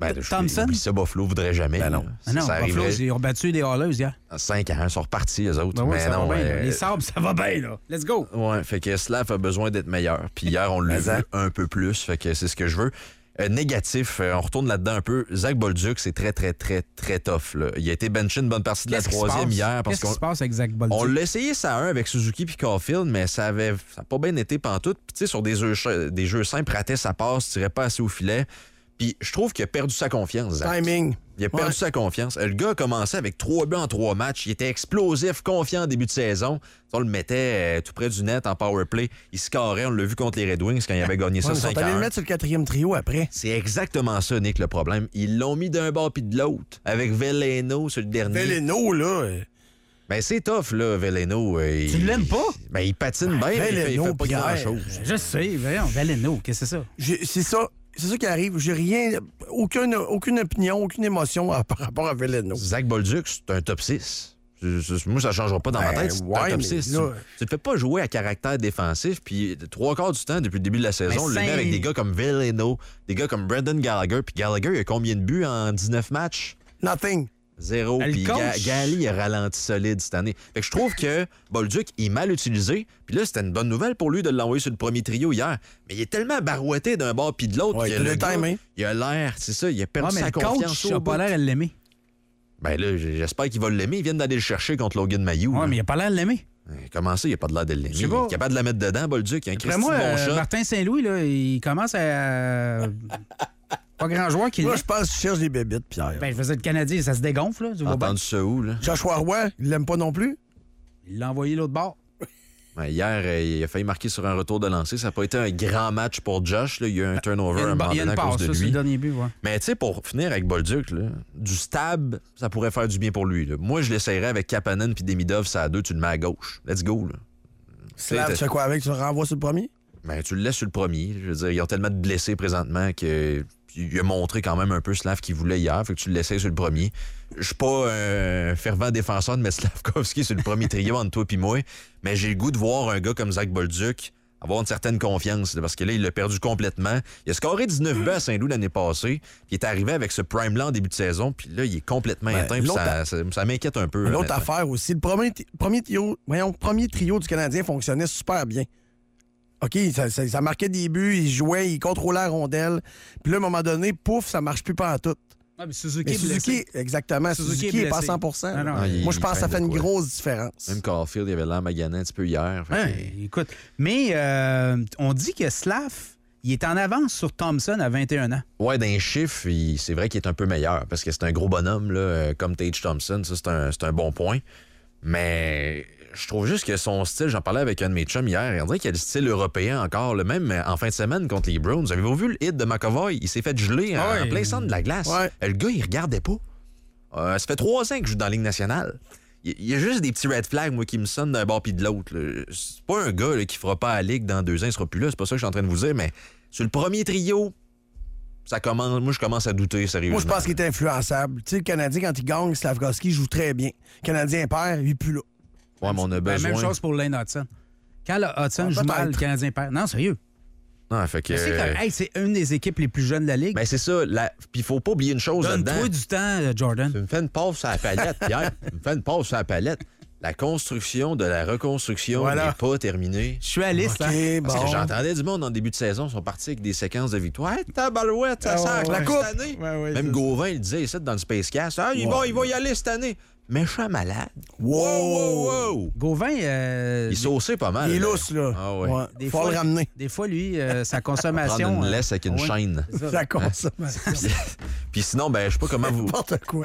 Ben, je- Thompson? oublie ça, Buffalo voudrait jamais. Ben non. là. Ah non, ça Buffalo, arriverait ils ont battu les Hallers hier. en cinq ans, ils sont repartis, eux autres. Ben oui, mais ça non, va bien. euh, là. Les Sabres, ça va bien, là. Let's go. Ouais, fait que Slav a besoin d'être meilleur. Puis hier, on l'a vu un peu plus, fait que c'est ce que je veux. Euh, négatif, euh, on retourne là-dedans un peu. Zach Bolduc, c'est très, très, très, très tough. Là. Il a été benché une bonne partie de la Qu'est-ce qui se troisième passe? hier. parce Qu'est-ce qui qu'on se passe avec Zach Bolduc? On l'a essayé ça à un avec Suzuki puis Caulfield, mais ça avait ça a pas bien été pantoute. Puis tu sais, sur des jeux, des jeux simples, ratait sa passe, tirait pas assez au filet. Puis je trouve qu'il a perdu sa confiance, Zach. Timing. Il a perdu Ouais. sa confiance. Le gars a commencé avec trois buts en trois matchs. Il était explosif, confiant en début de saison. On le mettait euh, tout près du net en power play. Il scorait, on l'a vu contre les Red Wings quand il avait gagné Ouais, ça mais ils sont cinq allés à le un. mettre sur le quatrième trio après. C'est exactement ça, Nick, le problème. Ils l'ont mis d'un bord puis de l'autre. Avec Veleno sur le dernier. Veleno, là. euh, Ben, c'est tough, là, Veleno. euh, Tu il- l'aimes pas? Ben, il patine bien, mais il fait, il Veleno, fait pas Pierre. grand-chose. Je sais, voyons, Veleno, qu'est-ce que c'est ça? j'ai- C'est ça. C'est ça qui arrive. J'ai rien. Aucune, aucune opinion, aucune émotion à- par rapport à Veleno. Zach Bolduc, c'est un top six. C'est- c'est- Moi, ça ne changera pas dans ma Ben, tête. C'est ouais, un top mais six. là- Tu ne te fais pas jouer à caractère défensif. Puis, trois quarts du temps, depuis le début de la saison, Mais on le cinq- met avec des gars comme Veleno, des gars comme Brendan Gallagher. Puis, Gallagher, il a combien de buts en dix-neuf matchs? Nothing. Zéro. Elle Puis, coach. Ga- Gali a ralenti solide cette année. Fait que je trouve que Bolduc est mal utilisé. Puis là, c'était une bonne nouvelle pour lui de l'envoyer sur le premier trio hier. Mais il est tellement barouetté d'un bord puis de l'autre. Ouais, que il a le gars, time, hein? il a l'air, c'est ça, il a perdu Ah, mais sa le confiance coach au n'a bout. pas l'air à l'aimer. Ben là, j'espère qu'il va l'aimer. Ils viennent d'aller le chercher contre Logan Mayou. Ouais, là. mais il n'a pas l'air de l'aimer. Comment ça, il n'a pas de l'air de l'aimer? Je sais Il pas. est capable de la mettre dedans, Bolduc. Il a un Après Christy moi, de bon euh, shot. Martin Saint-Louis, là, il commence à. Pas grand joueur qui Moi, l'est. je pense qu'il cherche des bébites, Pierre. Ben, je faisais le Canadien, ça se dégonfle, là. Tu vois bien. Entendu ça où, là? Joshua Roy, il l'aime pas non plus. Il l'a envoyé l'autre bord. Ben, hier, euh, il a failli marquer sur un retour de lancer. Ça n'a pas été un grand match pour Josh. Là. Il y a eu un turnover Il y a à un une, moment il y a donné une à cause passe, de ça, c'est lui. le dernier but, ouais. Mais tu sais, pour finir avec Bolduc, là, du stab, ça pourrait faire du bien pour lui. Là. Moi, je l'essayerais avec Kapanen puis Demidov, ça à deux, tu le mets à gauche. Let's go. Là. Slav, tu T'sais, fais quoi avec? Tu le renvoies sur le premier? Ben, tu le laisses sur le premier. Je veux dire, ils ont tellement de blessés présentement que il a montré quand même un peu Slav qu'il voulait hier. Fait que tu le laissais sur le premier. Je suis pas un fervent défenseur de mettre Slavkovski sur le premier trio entre toi et moi, mais j'ai le goût de voir un gars comme Zach Bolduc avoir une certaine confiance. Là, parce que là, il l'a perdu complètement. Il a scoré dix-neuf buts à Saint-Louis l'année passée. Puis il est arrivé avec ce prime-là en début de saison. Puis là, il est complètement Ben, éteint. Puis l'autre ça, a- ça, ça m'inquiète un peu. L'autre honnêtement. affaire aussi, le premier, t- premier, trio, voyons, premier trio du Canadien fonctionnait super bien. OK, ça, ça- ça marquait des buts, il jouait, il contrôlait la rondelle. Puis là, à un moment donné, pouf, ça marche plus pas en tout. Ah, mais Suzuki Mais est Suzuki, blessé. exactement. Suzuki Suzuki, est est pas à blessé. cent pour cent. Ah non, Moi, il- je pense que ça il fait traîne une de quoi. grosse différence. Même Caulfield, il avait l'air magané un petit peu hier. Fait que- Ouais, écoute, mais euh, on dit que Slav, il est en avance sur Thompson à vingt et un ans. Ouais, d'un chiffre, il- c'est vrai qu'il est un peu meilleur parce que c'est un gros bonhomme, là, euh, comme Tage Thompson. Ça, c'est un, c'est un bon point. Mais je trouve juste que son style, j'en parlais avec un de mes chums hier, on dirait qu'il a le style européen encore. Le même en fin de semaine contre les Browns. Avez-vous vu le hit de McAvoy? Il s'est fait geler en, Ouais. en plein centre de la glace. Ouais. Le gars, il regardait pas. Euh, ça fait trois ans que je joue dans la Ligue nationale. Il il y a juste des petits red flags, moi, qui me sonnent d'un bord puis de l'autre. là. C'est pas un gars là, qui fera pas la Ligue dans deux ans, il sera plus là. C'est pas ça que je suis en train de vous dire, mais sur le premier trio, ça commence. Moi, je commence à douter, sérieusement. Moi, je pense qu'il est influençable. Tu sais, le Canadien, quand il gagne, Slavkovski joue très bien. Le Canadien perd, il est plus là. Ouais, mais on a Ben, besoin. même chose pour Lane Hudson. Quand le Hudson Ah, joue mal, peut-être. le Canadien perd. Non, sérieux. Non, fait que. Mais C'est comme, hey, c'est une des équipes les plus jeunes de la Ligue. Ben, c'est ça. La... Puis, il faut pas oublier une chose là-dedans. Donne-toi du temps, euh, Jordan. Tu me fais une pause sur la palette, Pierre. Tu me fais une pause sur la palette. La construction de la reconstruction Voilà. n'est pas terminée. Je suis à liste, OK, là. Parce bon. que j'entendais du monde en début de saison, ils sont partis avec des séquences de victoires. Hey, tabarouette, ça Ah, sert à ouais, quoi la coupe. cette année? Ouais, ouais, Même c'est Gauvin, il disait ici dans le Spacecast, ah, il, Ouais. va, il va y aller cette année. Méchant malade. Wow! Wow, wow, wow. Gauvin, euh, Il saussait pas mal. Il est là. lousse, là. Ah ouais. Ouais. des Faut fois, le ramener. Des fois, lui, euh, sa Prendre consommation. une euh, laisse avec une ouais, chaîne. c'est ça. La consommation. Puis, puis sinon, ben, je sais pas comment vous. N'importe quoi.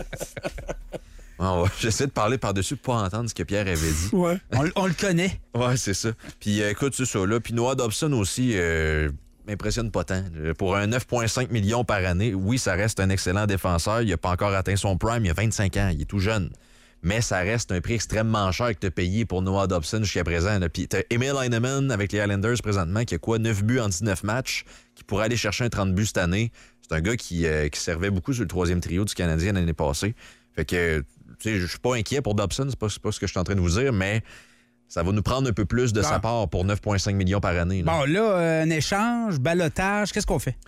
Ah ouais, j'essaie de parler par-dessus pour pas entendre ce que Pierre avait dit. Ouais. On, on le connaît. Ouais, c'est ça. Puis euh, écoute, c'est ça, là. Puis Noah Dobson aussi euh, m'impressionne pas tant. Euh, Pour un neuf virgule cinq millions par année, oui, ça reste un excellent défenseur. Il a pas encore atteint son prime, il a vingt-cinq ans, il est tout jeune. Mais ça reste un prix extrêmement cher que tu as payé pour Noah Dobson jusqu'à présent. Là. Puis t'as Emil Heinemann avec les Islanders présentement qui a quoi, neuf buts en dix-neuf matchs, qui pourrait aller chercher un trente buts cette année. C'est un gars qui, euh, qui servait beaucoup sur le troisième trio du Canadien l'année passée. Fait que, tu sais, je suis pas inquiet pour Dobson, c'est pas, c'est pas ce que je suis en train de vous dire, mais ça va nous prendre un peu plus de Bon. sa part pour neuf virgule cinq millions par année. là. Bon, là, euh, un échange, balotage, qu'est-ce qu'on fait?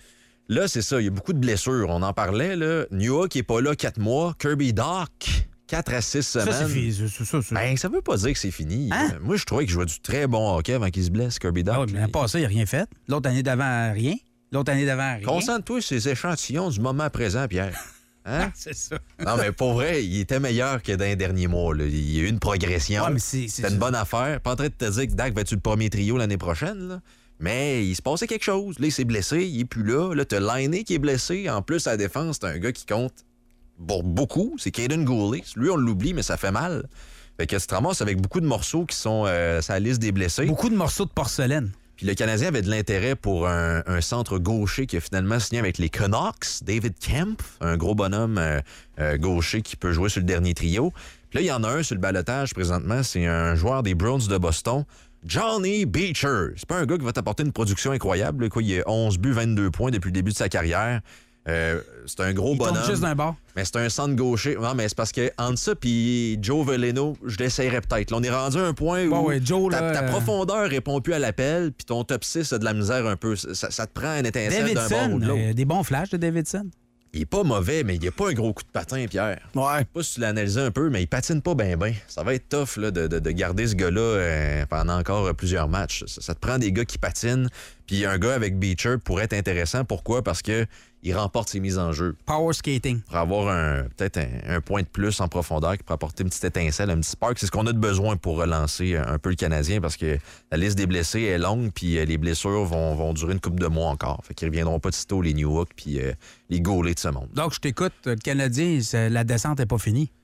Là, c'est ça, il y a beaucoup de blessures. On en parlait, là. Nua qui est pas là quatre mois. Kirby Dach, quatre à six semaines. Ça, c'est fini. Ça, ça, ça. Ben, ça veut pas dire que c'est fini. Hein? Euh, moi, je trouvais qu'il jouait du très bon hockey avant qu'il se blesse, Kirby Dach. Ah oui, mais l'année passée, il n'a rien fait. L'autre année d'avant, rien. L'autre année d'avant, rien. Concentre-toi sur ces échantillons du moment présent, Pierre. Hein? C'est ça. Non, mais pour vrai, il était meilleur que dans les derniers mois. Là. Il y a eu une progression. Ouais, mais c'est, c'est C'était une bonne affaire. Pas en train de te dire que Dak va être sur le premier trio l'année prochaine, là. Mais il se passait quelque chose. Là, il s'est blessé, il est plus là. Là, t'as Laine qui est blessé. En plus, à la défense, c'est un gars qui compte pour beaucoup. C'est Caden Goulet. Lui, on l'oublie, mais ça fait mal. Fait que tu te ramasses avec beaucoup de morceaux qui sont euh, sur la liste des blessés. Beaucoup de morceaux de porcelaine. Puis le Canadien avait de l'intérêt pour un, un centre gaucher qui a finalement signé avec les Canucks, David Kemp, un gros bonhomme euh, euh, gaucher qui peut jouer sur le dernier trio. Puis là, il y en a un sur le balotage présentement, c'est un joueur des Bruins de Boston, Johnny Beecher. C'est pas un gars qui va t'apporter une production incroyable. Là, quoi, il a onze buts, vingt-deux points depuis le début de sa carrière. Euh, c'est un gros il bonhomme. tombe juste d'un bord. Mais c'est un centre gaucher. Non, mais c'est parce que entre ça puis Joe Veleno, je l'essayerais peut-être. Là, on est rendu à un point où bon, ouais, Joe, ta, là, ta euh... profondeur répond plus à l'appel, puis ton top six a de la misère un peu. Ça, ça te prend un étincelle d'un bord ou de l'autre. Euh, des bons flashs de Davidson. Il est pas mauvais, mais il a pas un gros coup de patin, Pierre. Ouais. Je sais pas si tu l'analyses un peu, mais il patine pas bien, bien. Ça va être tough là, de, de, de garder ce gars-là euh, pendant encore euh, plusieurs matchs. Ça, ça te prend des gars qui patinent, puis un gars avec Beecher pourrait être intéressant. Pourquoi? Parce que il remporte ses mises en jeu. Power skating. Pour avoir un, peut-être un, un point de plus en profondeur qui pourrait apporter une petite étincelle, un petit spark. C'est ce qu'on a de besoin pour relancer un peu le Canadien parce que la liste des blessés est longue puis les blessures vont, vont durer une couple de mois encore. Fait qu'ils reviendront pas de sitôt, les Newhook puis euh, les Gaulets de ce monde. Donc, je t'écoute, le Canadien, la descente n'est pas finie.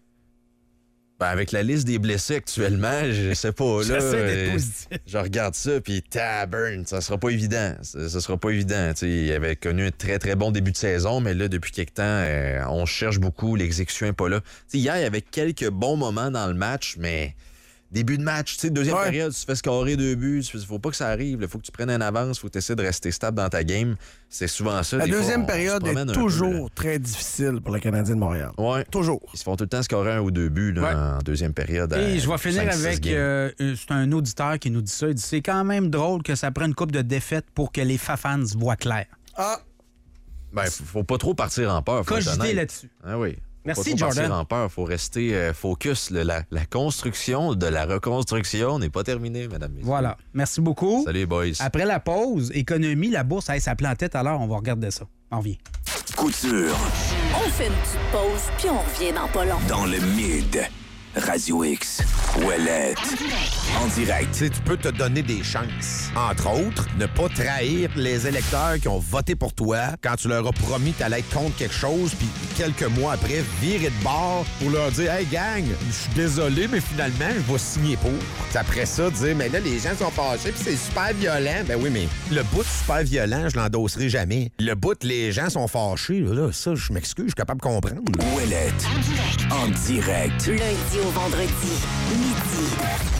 Ben, avec la liste des blessés actuellement, je sais pas, là. J'essaie d'être euh, positif. Je regarde ça, puis taburn, ça sera pas évident. Ça, ça sera pas évident. T'sais, il avait connu un très, très bon début de saison, mais là, depuis quelque temps, euh, on cherche beaucoup, l'exécution est pas là. T'sais, hier, il y avait quelques bons moments dans le match, mais début de match, tu sais, deuxième ouais. période, tu fais scorer deux buts, il faut pas que ça arrive. Il faut que tu prennes une avance, il faut que tu essaies de rester stable dans ta game. C'est souvent ça. La des deuxième fois, on, période on est toujours peu, très difficile pour le Canadien de Montréal. Ouais. Toujours. Ils se font tout le temps scorer un ou deux buts là, ouais. en deuxième période. Et je vais finir cinq, avec, euh, c'est un auditeur qui nous dit ça. Il dit, c'est quand même drôle que ça prenne une coupe de défaite pour que les Fafans voient clair. Ah! Ben, faut, faut pas trop partir en peur. Cogiter là-dessus. Ah oui. Merci, faut pas trop Jordan. partir en peur. Faut rester euh, focus. Le, la, la construction de la reconstruction n'est pas terminée, madame. Messieurs. Voilà. Merci beaucoup. Salut, boys. Après la pause, économie, la bourse, hey, ça plantait tout à l'heure. On va regarder ça. On revient. Couture. On fait une petite pause, puis on revient dans pas long. Dans le mid. Radio X. Ouellette. En direct. Tu sais, tu peux te donner des chances. Entre autres, ne pas trahir les électeurs qui ont voté pour toi quand tu leur as promis que tu allais être contre quelque chose, puis quelques mois après, virer de bord pour leur dire « Hey, gang, je suis désolé, mais finalement, je vais signer pour. » Après ça, dire « Mais là, les gens sont fâchés, puis c'est super violent. » Ben oui, mais le bout super violent, je l'endosserai jamais. Le bout, les gens sont fâchés, là, ça, je m'excuse, je suis capable de comprendre. Ouellette. En direct. Lundi au vendredi, midi.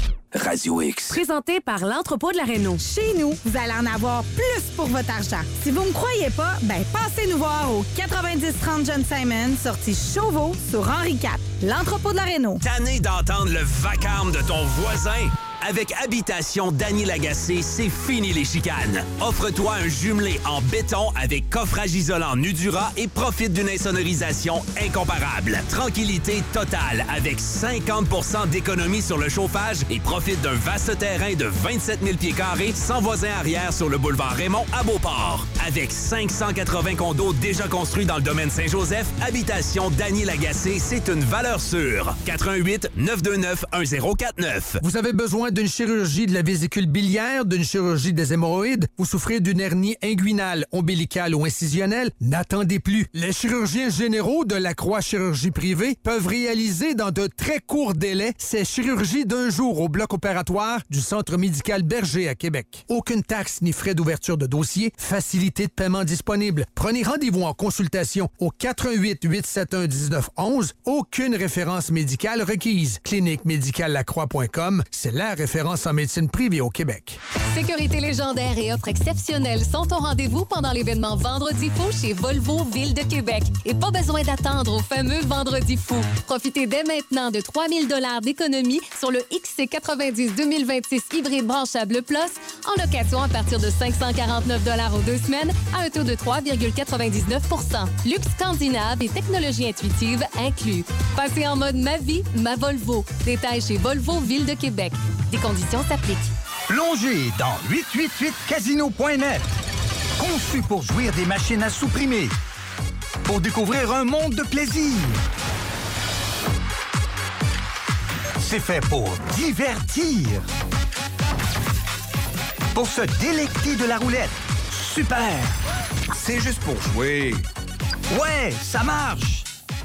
Radio X. Présenté par l'entrepôt de la Réno. Chez nous, vous allez en avoir plus pour votre argent. Si vous me croyez pas, ben passez nous voir au quatre-vingt-dix trente John Simon, sortie Chauveau sur Henri quatre. L'entrepôt de la Réno. Tanné d'entendre le vacarme de ton voisin? Avec Habitation Dany Lagacé, c'est fini les chicanes. Offre-toi un jumelé en béton avec coffrage isolant Nudura et profite d'une insonorisation incomparable. Tranquillité totale avec cinquante pour cent d'économie sur le chauffage et profite d'un vaste terrain de vingt-sept mille pieds carrés sans voisin arrière sur le boulevard Raymond à Beauport. Avec cinq cent quatre-vingts condos déjà construits dans le domaine Saint-Joseph, Habitation Dany Lagacé, c'est une valeur sûre. quatre un huit neuf deux neuf un zéro quatre neuf. Vous avez besoin d'une chirurgie de la vésicule biliaire, d'une chirurgie des hémorroïdes, vous souffrez d'une hernie inguinale, ombilicale ou incisionnelle, n'attendez plus. Les chirurgiens généraux de la Croix Chirurgie Privée peuvent réaliser dans de très courts délais ces chirurgies d'un jour au bloc opératoire du Centre médical Berger à Québec. Aucune taxe ni frais d'ouverture de dossier, facilité de paiement disponible. Prenez rendez-vous en consultation au quatre un huit huit sept un un neuf un un. Aucune référence médicale requise. clinique médicale lacroix point com, c'est la référence en médecine privée au Québec. Sécurité légendaire et offres exceptionnelles sont au rendez-vous pendant l'événement Vendredi fou chez Volvo Ville de Québec. Et pas besoin d'attendre au fameux Vendredi fou. Profitez dès maintenant de trois mille dollars d'économie sur le X C quatre-vingt-dix deux mille vingt-six hybride branchable Plus en location à partir de cinq cent quarante-neuf dollars aux deux semaines à un taux de trois virgule quatre-vingt-dix-neuf pour cent. Luxe scandinave et technologie intuitive inclus. Passez en mode Ma vie, ma Volvo. Détails chez Volvo Ville de Québec. Des conditions s'appliquent. Plongez dans huit cent quatre-vingt-huit casino point net. Conçu pour jouir des machines à supprimer. Pour découvrir un monde de plaisir. C'est fait pour divertir. Pour se délecter de la roulette. Super! C'est juste pour jouer. Ouais, ça marche!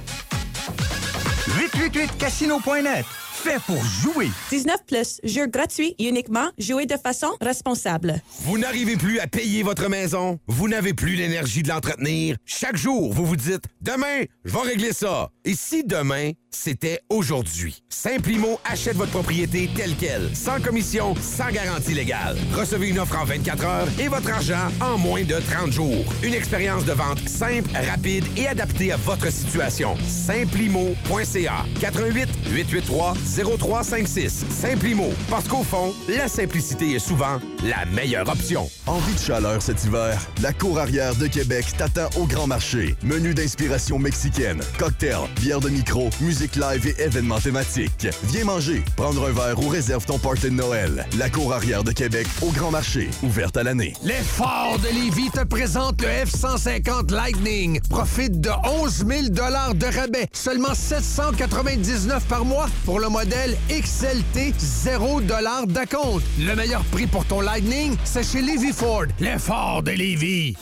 huit cent quatre-vingt-huit casino point net. Fait pour jouer. dix-neuf plus, jeu gratuit uniquement, jouer de façon responsable. Vous n'arrivez plus à payer votre maison? Vous n'avez plus l'énergie de l'entretenir? Chaque jour, vous vous dites « Demain, je vais régler ça. » Et si demain, c'était aujourd'hui? Simplimo achète votre propriété telle qu'elle, sans commission, sans garantie légale. Recevez une offre en vingt-quatre heures et votre argent en moins de trente jours. Une expérience de vente simple, rapide et adaptée à votre situation. Simplimo point c a. quatre un huit, huit huit trois, zéro trois cinq six. Simplimo, parce qu'au fond, la simplicité est souvent la meilleure option. Envie de chaleur cet hiver? La cour arrière de Québec t'attend au Grand Marché. Menu d'inspiration mexicaine, cocktails, bière de micro, musique live et événements thématiques. Viens manger, prendre un verre ou réserve ton party de Noël. La cour arrière de Québec au Grand Marché, ouverte à l'année. Les Fords de Lévis te présentent le F cent cinquante Lightning. Profite de onze mille dollars de rabais. Seulement sept cent quatre-vingt-dix-neuf par mois pour le modèle X L T, zéro dollar d'acompte. Le meilleur prix pour ton Lightning, c'est chez Lévis Ford. Les Fords de Lévis.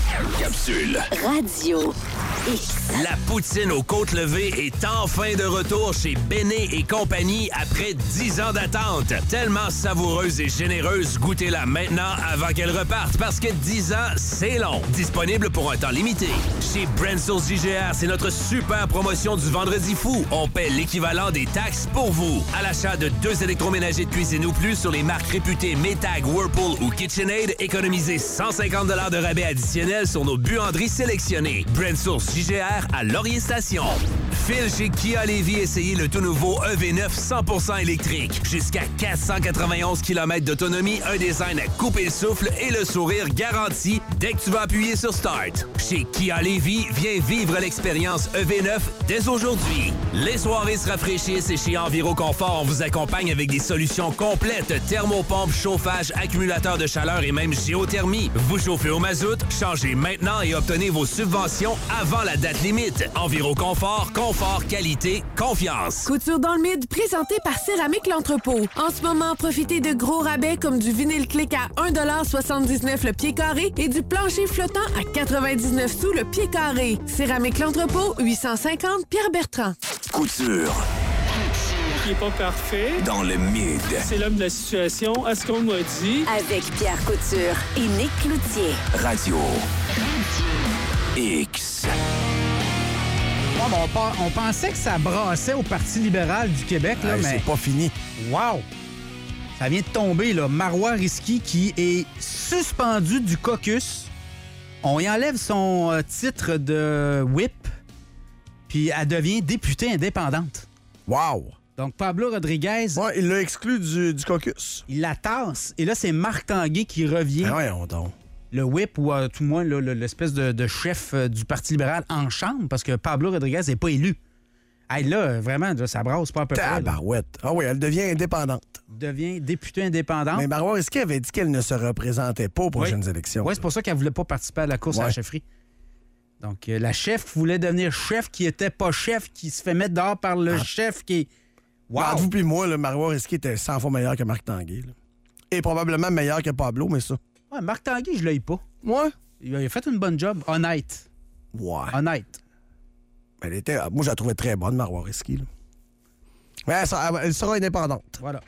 Capsule. Radio X. La poutine aux côtes levées est enfin de retour chez Béné et compagnie après dix ans d'attente. Tellement savoureuse et généreuse, goûtez-la maintenant avant qu'elle reparte parce que dix ans, c'est long. Disponible pour un temps limité. Chez Brensel's J G R, c'est notre super promotion du Vendredi fou. On paie l'équivalent des taxes pour vous. À l'achat de deux électroménagers de cuisine ou plus sur les marques réputées Maytag, Whirlpool ou KitchenAid, économisez cent cinquante dollars de rabais additionnels sur nos buanderies sélectionnées. Brensel's J G R à Laurier Station. File chez Kia Lévis, essayez le tout nouveau E V neuf cent pour cent électrique. Jusqu'à quatre cent quatre-vingt-onze kilomètres d'autonomie, un design à couper le souffle et le sourire garanti dès que tu vas appuyer sur Start. Chez Kia Lévis, viens vivre l'expérience E V neuf dès aujourd'hui. Les soirées se rafraîchissent et chez Enviro Confort, on vous accompagne avec des solutions complètes. Thermopompe, chauffage, accumulateur de chaleur et même géothermie. Vous chauffez au mazout, changez maintenant et obtenez vos subventions avant la date limite. Enviro Confort, confort, qualité, confiance. Couture dans le mid, présentée par Céramique L'Entrepôt. En ce moment, profitez de gros rabais comme du vinyle click à un dollar soixante-dix-neuf le pied carré et du plancher flottant à quatre-vingt-dix-neuf sous le pied carré. Céramique L'Entrepôt, huit cent cinquante Pierre-Bertrand. Couture. Qui est pas parfait. Dans le mid. C'est l'homme de la situation. À ce qu'on m'a dit. Avec Pierre Couture et Nick Cloutier. Radio X. Bon, bon, on, pa- on pensait que ça brassait au Parti libéral du Québec, là, hey, mais... c'est pas fini. Wow! Ça vient de tomber, là. Marois Risky, qui est suspendu du caucus. On y enlève son euh, titre de whip, puis elle devient députée indépendante. Wow! Donc, Pablo Rodriguez... Ouais, il l'a exclu du, du caucus. Il la tasse. Et là, c'est Marc Tanguay qui revient. Ah ouais, on donc. Le whip, ou euh, tout le moins là, le, l'espèce de, de chef euh, du Parti libéral en chambre, parce que Pablo Rodriguez n'est pas élu. Hey, là, vraiment, là, ça brasse pas à peu près. Tabarouette. Ah oui, elle devient indépendante. Devient députée indépendante. Mais Marois Risky avait dit qu'elle ne se représentait pas aux prochaines oui. élections. Oui, c'est pour ça qu'elle ne voulait pas participer à la course ouais. à la chefferie. Donc, euh, la chef voulait devenir chef qui était pas chef, qui se fait mettre dehors par le ah. chef qui est... Wow! Entre vous puis moi, le Marois Risky était cent fois meilleur que Marc Tanguay. Là. Et probablement meilleur que Pablo, mais ça... Ouais, Marc Tanguay, je l'ai pas. Ouais. Il a fait une bonne job, honnête. Ouais. Honnête. Elle était, moi, je la trouvais très bonne, Marois Risky. Mais elle sera, elle sera indépendante. Voilà.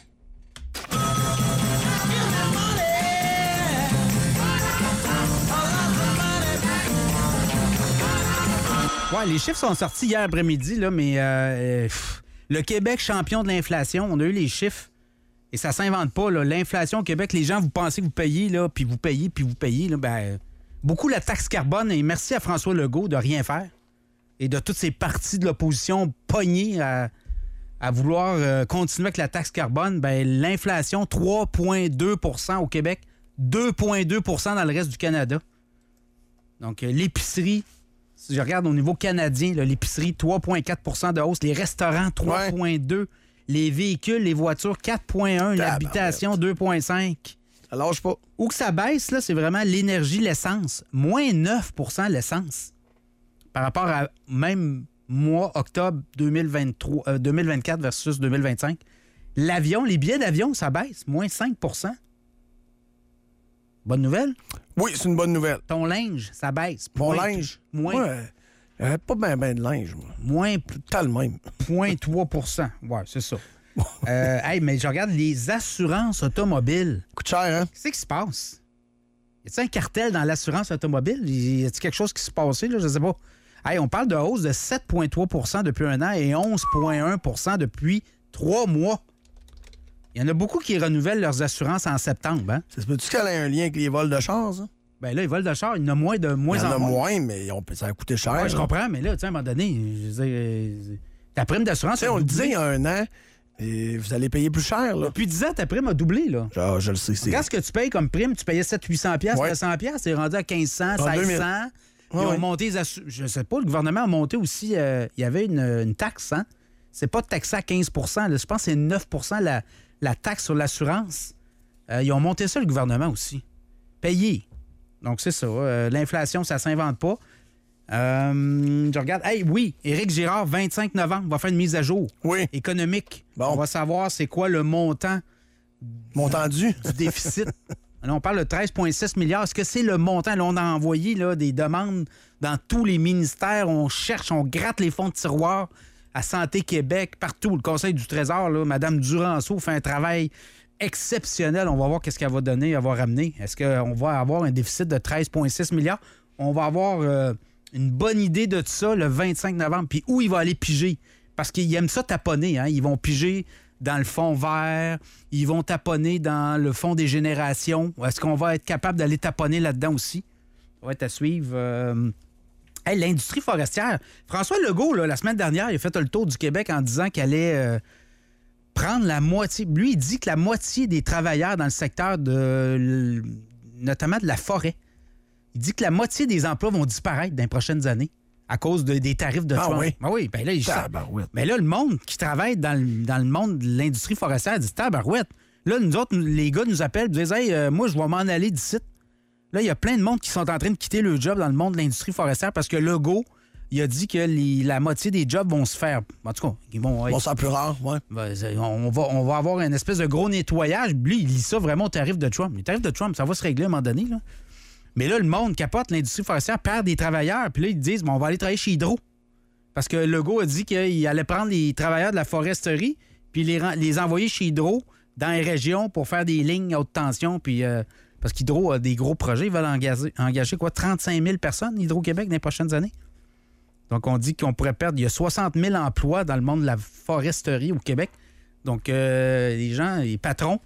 Ouais, les chiffres sont sortis hier après-midi, là, mais euh, pff, le Québec champion de l'inflation, on a eu les chiffres Et ça s'invente pas, là. L'inflation au Québec, les gens, vous pensez que vous payez, là, puis vous payez, puis vous payez, là, ben, beaucoup la taxe carbone, et merci à François Legault de rien faire, et de toutes ces partis de l'opposition pognés à, à vouloir euh, continuer avec la taxe carbone, ben, l'inflation, trois virgule deux pour cent au Québec, deux virgule deux pour cent dans le reste du Canada. Donc, euh, l'épicerie, si je regarde au niveau canadien, là, l'épicerie, trois virgule quatre pour cent de hausse. Les restaurants, trois virgule deux. Les véhicules, les voitures, quatre virgule un. L'habitation, deux virgule cinq. Ça lâche pas. Où que ça baisse, là, c'est vraiment l'énergie, l'essence. Moins neuf pour cent l'essence. Par rapport à même mois, octobre deux mille vingt-trois, euh, deux mille vingt-quatre versus deux mille vingt-cinq. L'avion, les billets d'avion, ça baisse. Moins cinq pour cent. Bonne nouvelle? Oui, c'est une bonne nouvelle. Ton linge, ça baisse. Mon Point linge? Moins. Ouais. Euh, pas bien ben de linge, moi. Moins. T'as le même. zéro virgule trois pour cent. Ouais, c'est ça. euh, hey, mais je regarde les assurances automobiles. Coûte cher, hein? Qu'est-ce qui se passe? Y a-t-il un cartel dans l'assurance automobile? Y a-t-il quelque chose qui se passe là? Je sais pas. Hey, on parle de hausse de sept virgule trois pour cent depuis un an et onze virgule un pour cent depuis trois mois. Il y en a beaucoup qui renouvellent leurs assurances en septembre. Hein? Ça se peut-tu qu'elle ait un lien avec les vols de chars, ça? Ben là, les vols de chars, il y en a moins de moins il y en, en a moins. moins, mais ils ont, ça a coûté cher. Ouais, je comprends, mais là, tu sais, à un moment donné, je veux dire, euh, ta prime d'assurance... Tu sais, on le disait il y a un an, et vous allez payer plus cher, là. Depuis dix ans, ta prime a doublé, là. Ah, je le sais, c'est... Regarde ce que tu payes comme prime. Tu payais sept cents à huit cents dollars, ouais. neuf cents dollars, c'est rendu à quinze cents, seize cents. Ils ouais, ont ouais. monté les assurances. Je sais pas, le gouvernement a monté aussi... Euh, il y avait une, une taxe, hein? C'est pas taxé à quinze pour cent, là. Je pense que c'est neuf pour cent la, la taxe sur l'assurance. Euh, ils ont monté ça, le gouvernement aussi. Payé. Donc, c'est ça. Euh, l'inflation, ça s'invente pas. Euh, je regarde. Hey, oui, Éric Girard, vingt-cinq novembre, va faire une mise à jour. Oui. Économique. Bon. On va savoir c'est quoi le montant. Montant dû. Du déficit. Là, on parle de treize virgule six milliards. Est-ce que c'est le montant? Là, on a envoyé là, des demandes dans tous les ministères. On cherche, on gratte les fonds de tiroir à Santé Québec, partout. Le Conseil du Trésor, là, Mme Duranceau fait un travail exceptionnel. On va voir qu'est-ce qu'elle va donner, elle va ramener. Est-ce qu'on va avoir un déficit de treize virgule six milliards? On va avoir euh, une bonne idée de tout ça le vingt-cinq novembre. Puis où il va aller piger? Parce qu'ils aiment ça taponner. Hein? Ils vont piger dans le fonds vert. Ils vont taponner dans le fonds des générations. Est-ce qu'on va être capable d'aller taponner là-dedans aussi? Ça va être à suivre. Euh... Hey, l'industrie forestière. François Legault, là, la semaine dernière, il a fait le tour du Québec en disant qu'il allait... Euh, prendre la moitié. Lui, il dit que la moitié des travailleurs dans le secteur de notamment de la forêt, il dit que la moitié des emplois vont disparaître dans les prochaines années à cause de, des tarifs de ah Trump. Oui. Ah oui, ben là, il tabarouette. Mais là, le monde qui travaille dans le, dans le monde de l'industrie forestière dit tabarouette. Là, nous autres, les gars nous appellent, nous disent hey, euh, moi, je vais m'en aller d'ici. Là, il y a plein de monde qui sont en train de quitter le job dans le monde de l'industrie forestière parce que Legault, il a dit que les, la moitié des jobs vont se faire. En tout cas, ils vont être... Bon, c'est plus rare, ouais. On va, on va avoir une espèce de gros nettoyage. Lui, il lit ça vraiment au tarif de Trump. Les tarifs de Trump, ça va se régler à un moment donné. Là. Mais là, le monde capote, l'industrie forestière perd des travailleurs. Puis là, ils disent, bon, on va aller travailler chez Hydro. Parce que Legault a dit qu'il allait prendre les travailleurs de la foresterie puis les, les envoyer chez Hydro dans les régions pour faire des lignes à haute tension. Puis, euh, parce qu'Hydro a des gros projets. Ils veulent engager, engager quoi, trente-cinq mille personnes, Hydro-Québec, dans les prochaines années. Donc, on dit qu'on pourrait perdre... Il y a soixante mille emplois dans le monde de la foresterie au Québec. Donc, euh, les gens, les patrons,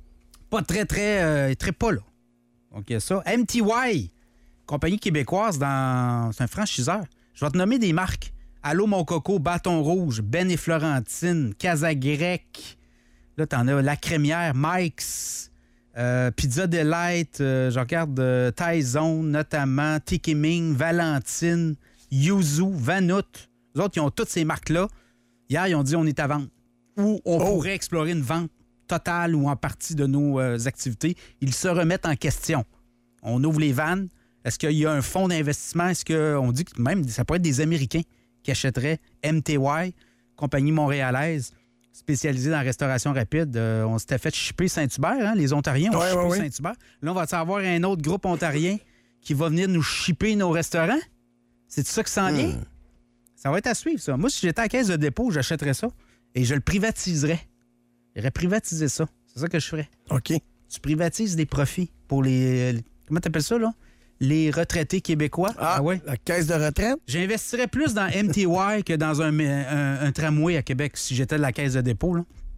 pas très, très... Euh, très pas là. Donc, il y a ça. M T Y, compagnie québécoise dans... C'est un franchiseur. Je vais te nommer des marques. Allô, mon coco, Bâton Rouge, Ben et Florentine, Casa Grec. Là, t'en as La Crémière, Mike's, euh, Pizza Delight, euh, je regarde euh, Thai Zone, notamment, Tiki Ming, Valentine... Yuzu, Vanout, les autres, ils ont toutes ces marques-là. Hier, ils ont dit on est à vendre. Ou on oh. pourrait explorer une vente totale ou en partie de nos euh, activités. Ils se remettent en question. On ouvre les vannes. Est-ce qu'il y a un fonds d'investissement? Est-ce qu'on dit que même ça pourrait être des Américains qui achèteraient M T Y, compagnie montréalaise spécialisée dans la restauration rapide? Euh, on s'était fait shipper Saint-Hubert, hein? Les Ontariens ont ouais, shippé ouais, Saint-Hubert. Là, on va avoir un autre groupe ontarien qui va venir nous shipper nos restaurants? C'est ça qui s'en vient? Mmh. Ça va être à suivre, ça. Moi, si j'étais à la caisse de dépôt, j'achèterais ça et je le privatiserais. J'aurais privatisé ça. C'est ça que je ferais. OK. Tu privatises des profits pour les... les comment t'appelles ça, là? Les retraités québécois. Ah, ah ouais? La caisse de retraite? J'investirais plus dans M T Y que dans un, un, un tramway à Québec si j'étais de la caisse de dépôt, là.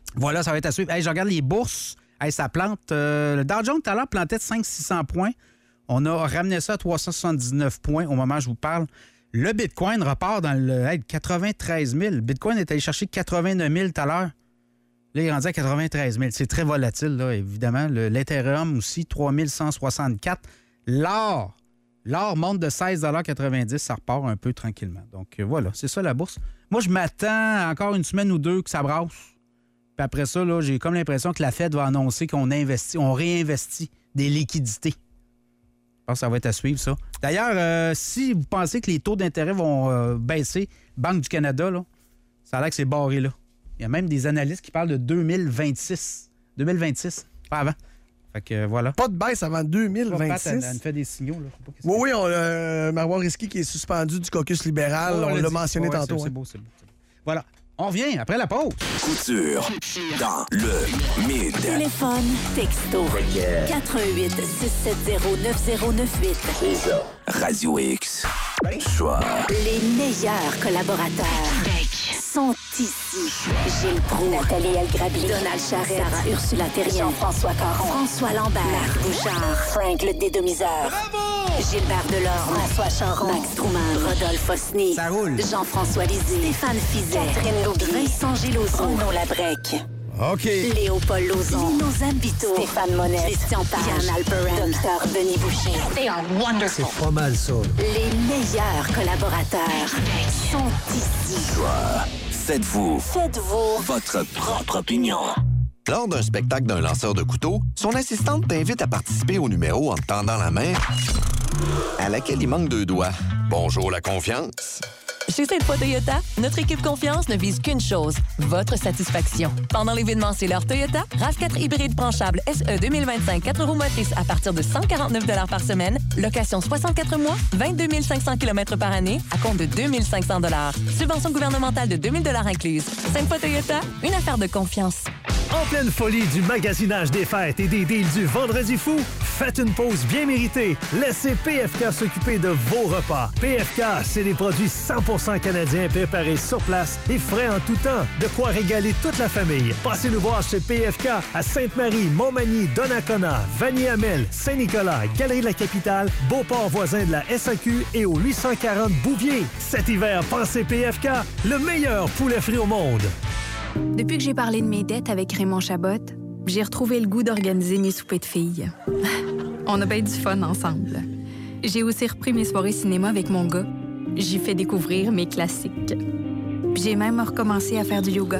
Voilà, ça va être à suivre. Hey, je regarde les bourses. Hey, ça plante. Euh, le Dow Jones, tout à l'heure, plantait de cinq cents à six cents points. On a ramené ça à trois cent soixante-dix-neuf points au moment où je vous parle. Le Bitcoin repart dans le hey, quatre-vingt-treize mille. Le Bitcoin est allé chercher quatre-vingt-neuf mille tout à l'heure. Là, il est rendu à quatre-vingt-treize mille. C'est très volatile, là, évidemment. Le, L'Ethereum aussi, trois mille cent soixante-quatre. L'or. L'or monte de seize virgule quatre-vingt-dix. Ça repart un peu tranquillement. Donc, euh, voilà, c'est ça la bourse. Moi, je m'attends encore une semaine ou deux que ça brasse. Puis après ça, là, j'ai comme l'impression que la Fed va annoncer qu'on investit, on réinvestit des liquidités. Je pense que ça va être à suivre, ça. D'ailleurs, euh, si vous pensez que les taux d'intérêt vont euh, baisser, Banque du Canada, là, ça a l'air que c'est barré là. Il y a même des analystes qui parlent de deux mille vingt-six. deux mille vingt-six, pas avant. Fait que euh, voilà. Pas de baisse avant deux mille vingt-six. Elle, elle fait des signaux, là. Pas oui, oui, on a euh, Marois Risky qui est suspendu du caucus libéral. Oh, on, on l'a dit. mentionné oh, ouais, tantôt. C'est, c'est, beau, c'est beau, c'est beau. Voilà. On revient après la pause. Couture dans le mid. Téléphone, texto. quatre un huit, six sept zéro, neuf zéro neuf huit. C'est ça. Radio X. Choix. Les meilleurs collaborateurs sont ici. Gilles Proulx, Nathalie Elgrabi, Donald Charette, Sarah Ursula Terrien, Jean-François Caron, François Lambert, Marc Bouchard, Frank le Dédomiseur. Bravo! Gilbert Delorme, François Charon, Max Truman, Rodolphe Osny, ça roule. Jean-François Lisée, Stéphane Fizet, Catherine Loubier, Vincent Gilloso, Renaud Labrec. OK. Léopold Lauzon, Lino Zambito, Stéphane Monette, Christian Page, Yann Alperin, Docteur Denis Boucher. They are wonderful. C'est pas mal, ça. Les meilleurs collaborateurs sont ici. Choix. Faites-vous. Faites-vous. Votre propre opinion. Lors d'un spectacle d'un lanceur de couteau, son assistante t'invite à participer au numéro en te tendant la main à laquelle il manque deux doigts. Bonjour la confiance. Chez cette fois Toyota, notre équipe confiance ne vise qu'une chose, votre satisfaction. Pendant l'événement C'est l'heure Toyota, RAV quatre hybride branchable S E deux mille vingt-cinq quatre roues motrices à partir de cent quarante-neuf dollars par semaine, location soixante-quatre mois, vingt-deux mille cinq cents kilomètres par année, à compte de deux mille cinq cents dollars. Subvention gouvernementale de deux mille dollars incluse. Cinq fois Toyota, une affaire de confiance. En pleine folie du magasinage des fêtes et des deals du Vendredi fou, faites une pause bien méritée. Laissez P F K s'occuper de vos repas. P F K, c'est des produits cent pour cent canadiens préparés sur place et frais en tout temps. De quoi régaler toute la famille. Passez nous voir chez P F K à Sainte-Marie, Montmagny, Donnacona, Vanier-Hamel, Saint-Nicolas, Galerie de la Capitale, Beauport voisin de la S A Q et au huit cent quarante Bouvier. Cet hiver, pensez P F K, le meilleur poulet frit au monde. Depuis que j'ai parlé de mes dettes avec Raymond Chabot, j'ai retrouvé le goût d'organiser mes soupers de filles. On a bien du fun ensemble. J'ai aussi repris mes soirées cinéma avec mon gars. J'y fais découvrir mes classiques. Puis j'ai même recommencé à faire du yoga.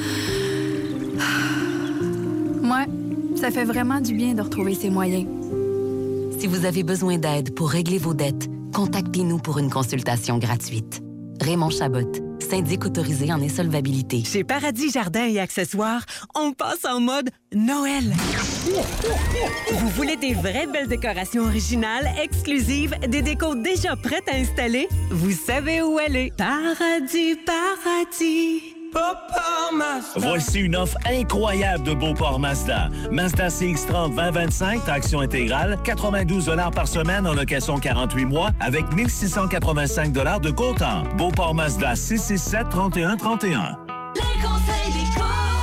Moi, ça fait vraiment du bien de retrouver ses moyens. Si vous avez besoin d'aide pour régler vos dettes, contactez-nous pour une consultation gratuite. Raymond Chabot, syndic autorisé en insolvabilité. Chez Paradis Jardins et Accessoires, on passe en mode Noël. Vous voulez des vraies belles décorations originales, exclusives, des décos déjà prêtes à installer? Vous savez où aller. Paradis, Paradis. Beauport Mazda. Voici une offre incroyable de Beauport Mazda. Mazda C X trente vingt vingt-cinq, traction intégrale, quatre-vingt-douze dollars par semaine en location quarante-huit mois avec mille six cent quatre-vingt-cinq dollars de comptant. Beauport Mazda six six sept, trente et un trente et un. Les conseils des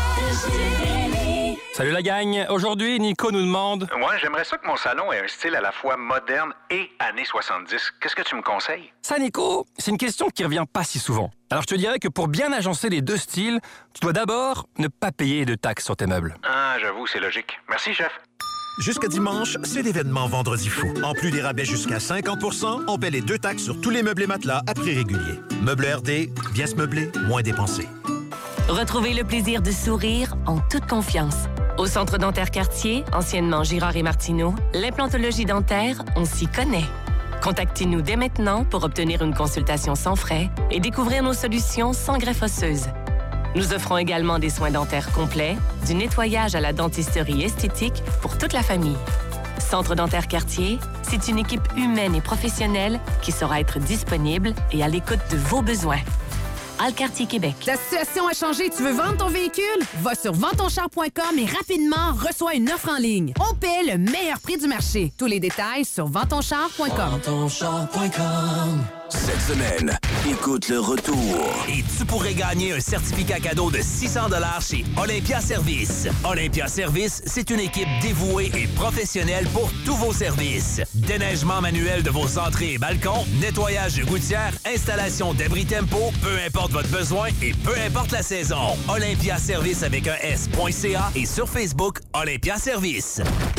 Salut la gang! Aujourd'hui, Nico nous demande... Moi, j'aimerais ça que mon salon ait un style à la fois moderne et années soixante-dix. Qu'est-ce que tu me conseilles? Ça, Nico, c'est une question qui revient pas si souvent. Alors, je te dirais que pour bien agencer les deux styles, tu dois d'abord ne pas payer de taxes sur tes meubles. Ah, j'avoue, c'est logique. Merci, chef. Jusqu'à dimanche, c'est l'événement Vendredi fou. En plus des rabais jusqu'à cinquante pour cent, on paie les deux taxes sur tous les meubles et matelas à prix régulier. Meubles R D, bien se meubler, moins dépenser. Retrouvez le plaisir de sourire en toute confiance. Au Centre dentaire Cartier, anciennement Girard et Martineau, l'implantologie dentaire, on s'y connaît. Contactez-nous dès maintenant pour obtenir une consultation sans frais et découvrir nos solutions sans greffe osseuse. Nous offrons également des soins dentaires complets, du nettoyage à la dentisterie esthétique pour toute la famille. Centre dentaire Cartier, c'est une équipe humaine et professionnelle qui saura être disponible et à l'écoute de vos besoins. Alcartier Québec. La situation a changé. Tu veux vendre ton véhicule? Va sur vends ton char point com et rapidement reçois une offre en ligne. On paie le meilleur prix du marché. Tous les détails sur vends ton char point com. vends ton char point com Cette semaine, écoute le retour. Et tu pourrais gagner un certificat cadeau de six cents dollars chez Olympia Service. Olympia Service, c'est une équipe dévouée et professionnelle pour tous vos services. Déneigement manuel de vos entrées et balcons, nettoyage de gouttières, installation d'abri tempo, peu importe votre besoin et peu importe la saison. Olympia Service avec un S.ca et sur Facebook, Olympia Service.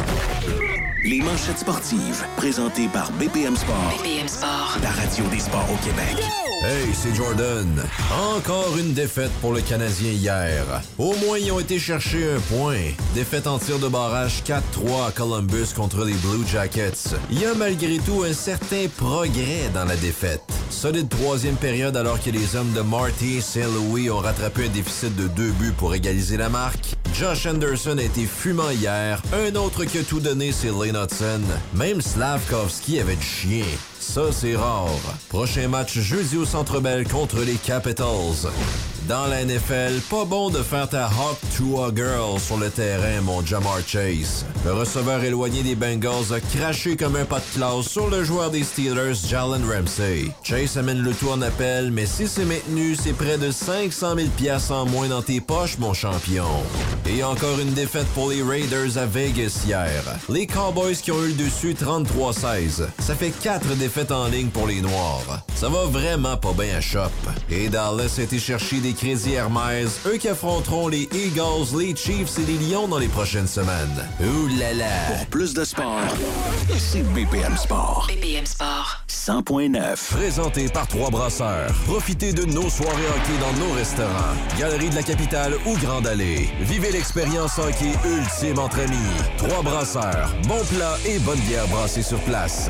Les manchettes sportives, présentées par B P M Sport. B P M Sport. La radio des sports au Québec. Hey, c'est Jordan. Encore une défaite pour le Canadien hier. Au moins, ils ont été chercher un point. Défaite en tir de barrage quatre trois à Columbus contre les Blue Jackets. Il y a malgré tout un certain progrès dans la défaite. Solide troisième période alors que les hommes de Marty Saint-Louis ont rattrapé un déficit de deux buts pour égaliser la marque. Josh Anderson a été fumant hier. Un autre qui a tout donné, c'est Lane Hudson. Même Slavkovski avait du chien. Ça, c'est rare. Prochain match jeudi au Centre Bell contre les Capitals. Dans la N F L, pas bon de faire ta hot to a girl sur le terrain, mon Jamar Chase. Le receveur éloigné des Bengals a craché comme un pas de classe sur le joueur des Steelers, Jalen Ramsey. Chase amène le tout en appel, mais si c'est maintenu, c'est près de cinq cent mille dollars en moins dans tes poches, mon champion. Et encore une défaite pour les Raiders à Vegas hier. Les Cowboys qui ont eu le dessus trente-trois seize. Ça fait quatre défaites en ligne pour les Noirs. Ça va vraiment pas bien à Shop. Et Dallas a été chercher des Crazy Hermes, eux qui affronteront les Eagles, les Chiefs et les Lions dans les prochaines semaines. Ouh là là! Pour plus de sport, c'est B P M Sport. B P M Sport. cent point neuf. Présenté par Trois Brasseurs. Profitez de nos soirées hockey dans nos restaurants. Galerie de la Capitale ou Grande Allée. Vivez l'expérience hockey ultime entre amis. Trois Brasseurs. Bons plats et bonne bière brassée sur place.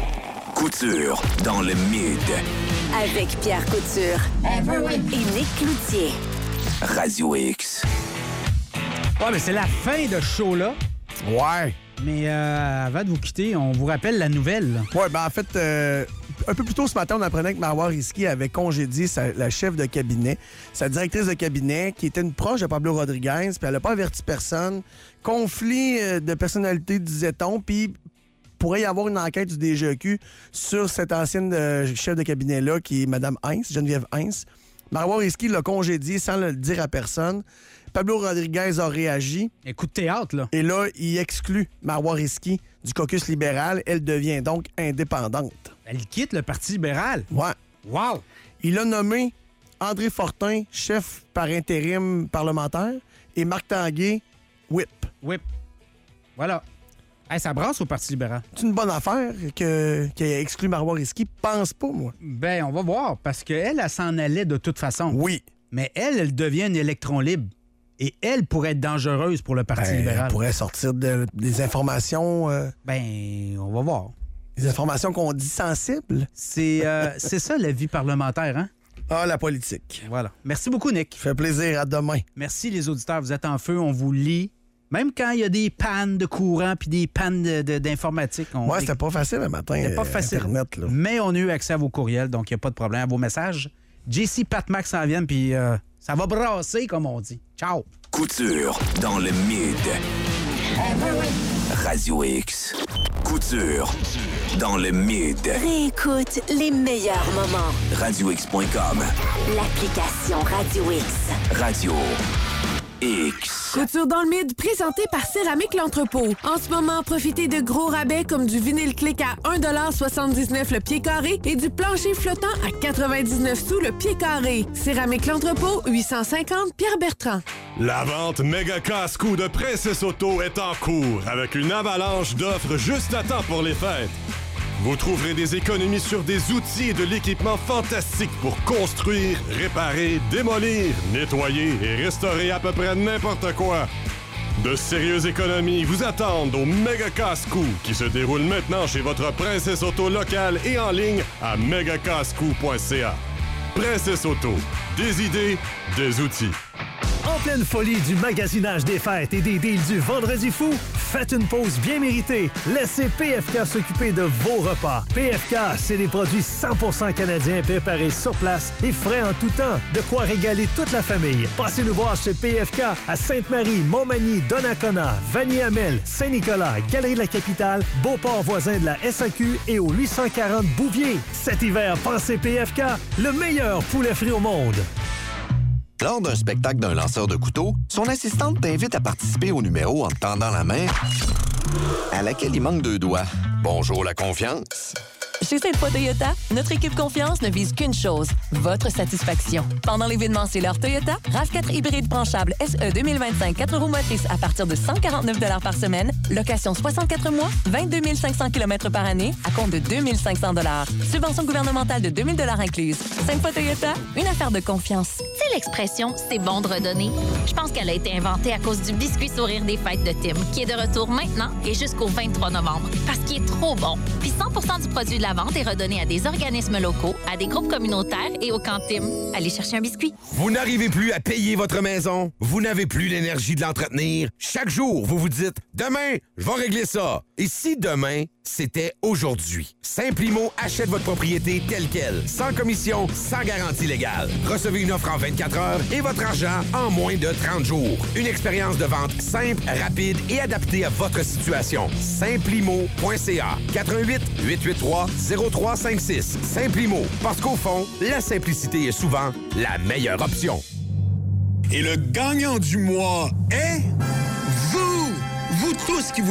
Couture dans le mid. Avec Pierre Couture et Nick Cloutier. Radio X. Ouais, mais c'est la fin de ce show-là. Ouais. Mais euh, avant de vous quitter, on vous rappelle la nouvelle. Ouais, ben en fait, euh, un peu plus tôt ce matin, on apprenait que Marois Risky avait congédié sa, la chef de cabinet, sa directrice de cabinet, qui était une proche de Pablo Rodriguez, puis elle n'a pas averti personne. Conflit de personnalité, disait-on, puis pourrait y avoir une enquête du D G E Q sur cette ancienne euh, chef de cabinet-là, qui est Mme Heinz, Geneviève Heinz. Marois Risky l'a congédié sans le dire à personne. Pablo Rodriguez a réagi. Un coup de théâtre, là. Et là, il exclut Marois Risky du caucus libéral. Elle devient donc indépendante. Elle quitte le Parti libéral? Ouais. Wow! Il a nommé André Fortin, chef par intérim parlementaire, et Marc Tanguay, whip. Whip. Voilà. Hey, ça brasse au Parti libéral. C'est une bonne affaire que, qu'il ait exclu Marois Risky? Pense pas, moi. Ben, on va voir, parce qu'elle, elle s'en allait de toute façon. Oui. Mais elle, elle devient un électron libre. Et elle pourrait être dangereuse pour le Parti ben, libéral. Elle pourrait sortir de, des informations... Euh, ben, on va voir. Des informations qu'on dit sensibles. C'est, euh, c'est ça, la vie parlementaire, hein? Ah, la politique. Voilà. Merci beaucoup, Nick. Ça fait plaisir. À demain. Merci, les auditeurs. Vous êtes en feu. On vous lit. Même quand il y a des pannes de courant puis des pannes de, de, d'informatique. On... Ouais, c'était pas facile le matin. C'était pas facile. Internet, là. Mais on a eu accès à vos courriels, donc il n'y a pas de problème. À vos messages. J C, Pat, Max s'en viennent, puis euh, ça va brasser, comme on dit. Ciao! Couture dans le mid. Radio X. Couture dans le mid. Réécoute les meilleurs moments. radio x point com. L'application Radio X. Radio X. Couture dans le mid, présenté par Céramique L'Entrepôt. En ce moment, profitez de gros rabais comme du vinyle click à un dollar soixante-dix-neuf le pied carré et du plancher flottant à quatre-vingt-dix-neuf sous le pied carré. Céramique L'Entrepôt, huit cent cinquante Pierre-Bertrand. La vente méga casse-cou de Princess Auto est en cours avec une avalanche d'offres juste à temps pour les fêtes. Vous trouverez des économies sur des outils et de l'équipement fantastique pour construire, réparer, démolir, nettoyer et restaurer à peu près n'importe quoi. De sérieuses économies vous attendent au méga casse-cou qui se déroule maintenant chez votre Princess Auto locale et en ligne à méga casse cou point c a. Princess Auto, des idées, des outils. En pleine folie du magasinage des fêtes et des deals du Vendredi fou, faites une pause bien méritée. Laissez P F K s'occuper de vos repas. P F K, c'est des produits cent pour cent canadiens préparés sur place et frais en tout temps. De quoi régaler toute la famille. Passez nous voir chez P F K à Sainte-Marie, Montmagny, Donnacona, Vanier-Amel, Saint-Nicolas, Galerie de la Capitale, Beauport voisin de la S A Q et au huit cent quarante Bouvier. Cet hiver, pensez P F K, le meilleur poulet frit au monde. Lors d'un spectacle d'un lanceur de couteau, son assistante t'invite à participer au numéro en te tendant la main à laquelle il manque deux doigts. Bonjour la confiance. Chez Sainte-Foy Toyota, notre équipe confiance ne vise qu'une chose, votre satisfaction. Pendant l'événement C'est l'heure Toyota, RAV quatre hybride branchable S E deux mille vingt-cinq quatre roues motrices à partir de cent quarante-neuf dollars par semaine, location soixante-quatre mois, vingt-deux mille cinq cents kilomètres par année, à compte de deux mille cinq cents dollars. Subvention gouvernementale de deux mille dollars incluse. Sainte-Foy Toyota, une affaire de confiance. Tu sais l'expression « c'est bon de redonner ». Je pense qu'elle a été inventée à cause du biscuit sourire des fêtes de Tim, qui est de retour maintenant et jusqu'au vingt-trois novembre, parce qu'il est trop bon. Puis cent pour cent du produit de la vente est redonné à des organismes locaux, à des groupes communautaires et au camp Tim. Allez chercher un biscuit. Vous n'arrivez plus à payer votre maison? Vous n'avez plus l'énergie de l'entretenir? Chaque jour, vous vous dites « Demain, je vais régler ça ». Et si demain, c'était aujourd'hui? Simplimo achète votre propriété telle quelle, sans commission, sans garantie légale. Recevez une offre en vingt-quatre heures et votre argent en moins de trente jours. Une expérience de vente simple, rapide et adaptée à votre situation. Simplimo point C A quatre un huit, huit huit trois, zéro trois cinq six. Simplimo, parce qu'au fond, la simplicité est souvent la meilleure option. Et le gagnant du mois est vous! Vous tous qui vous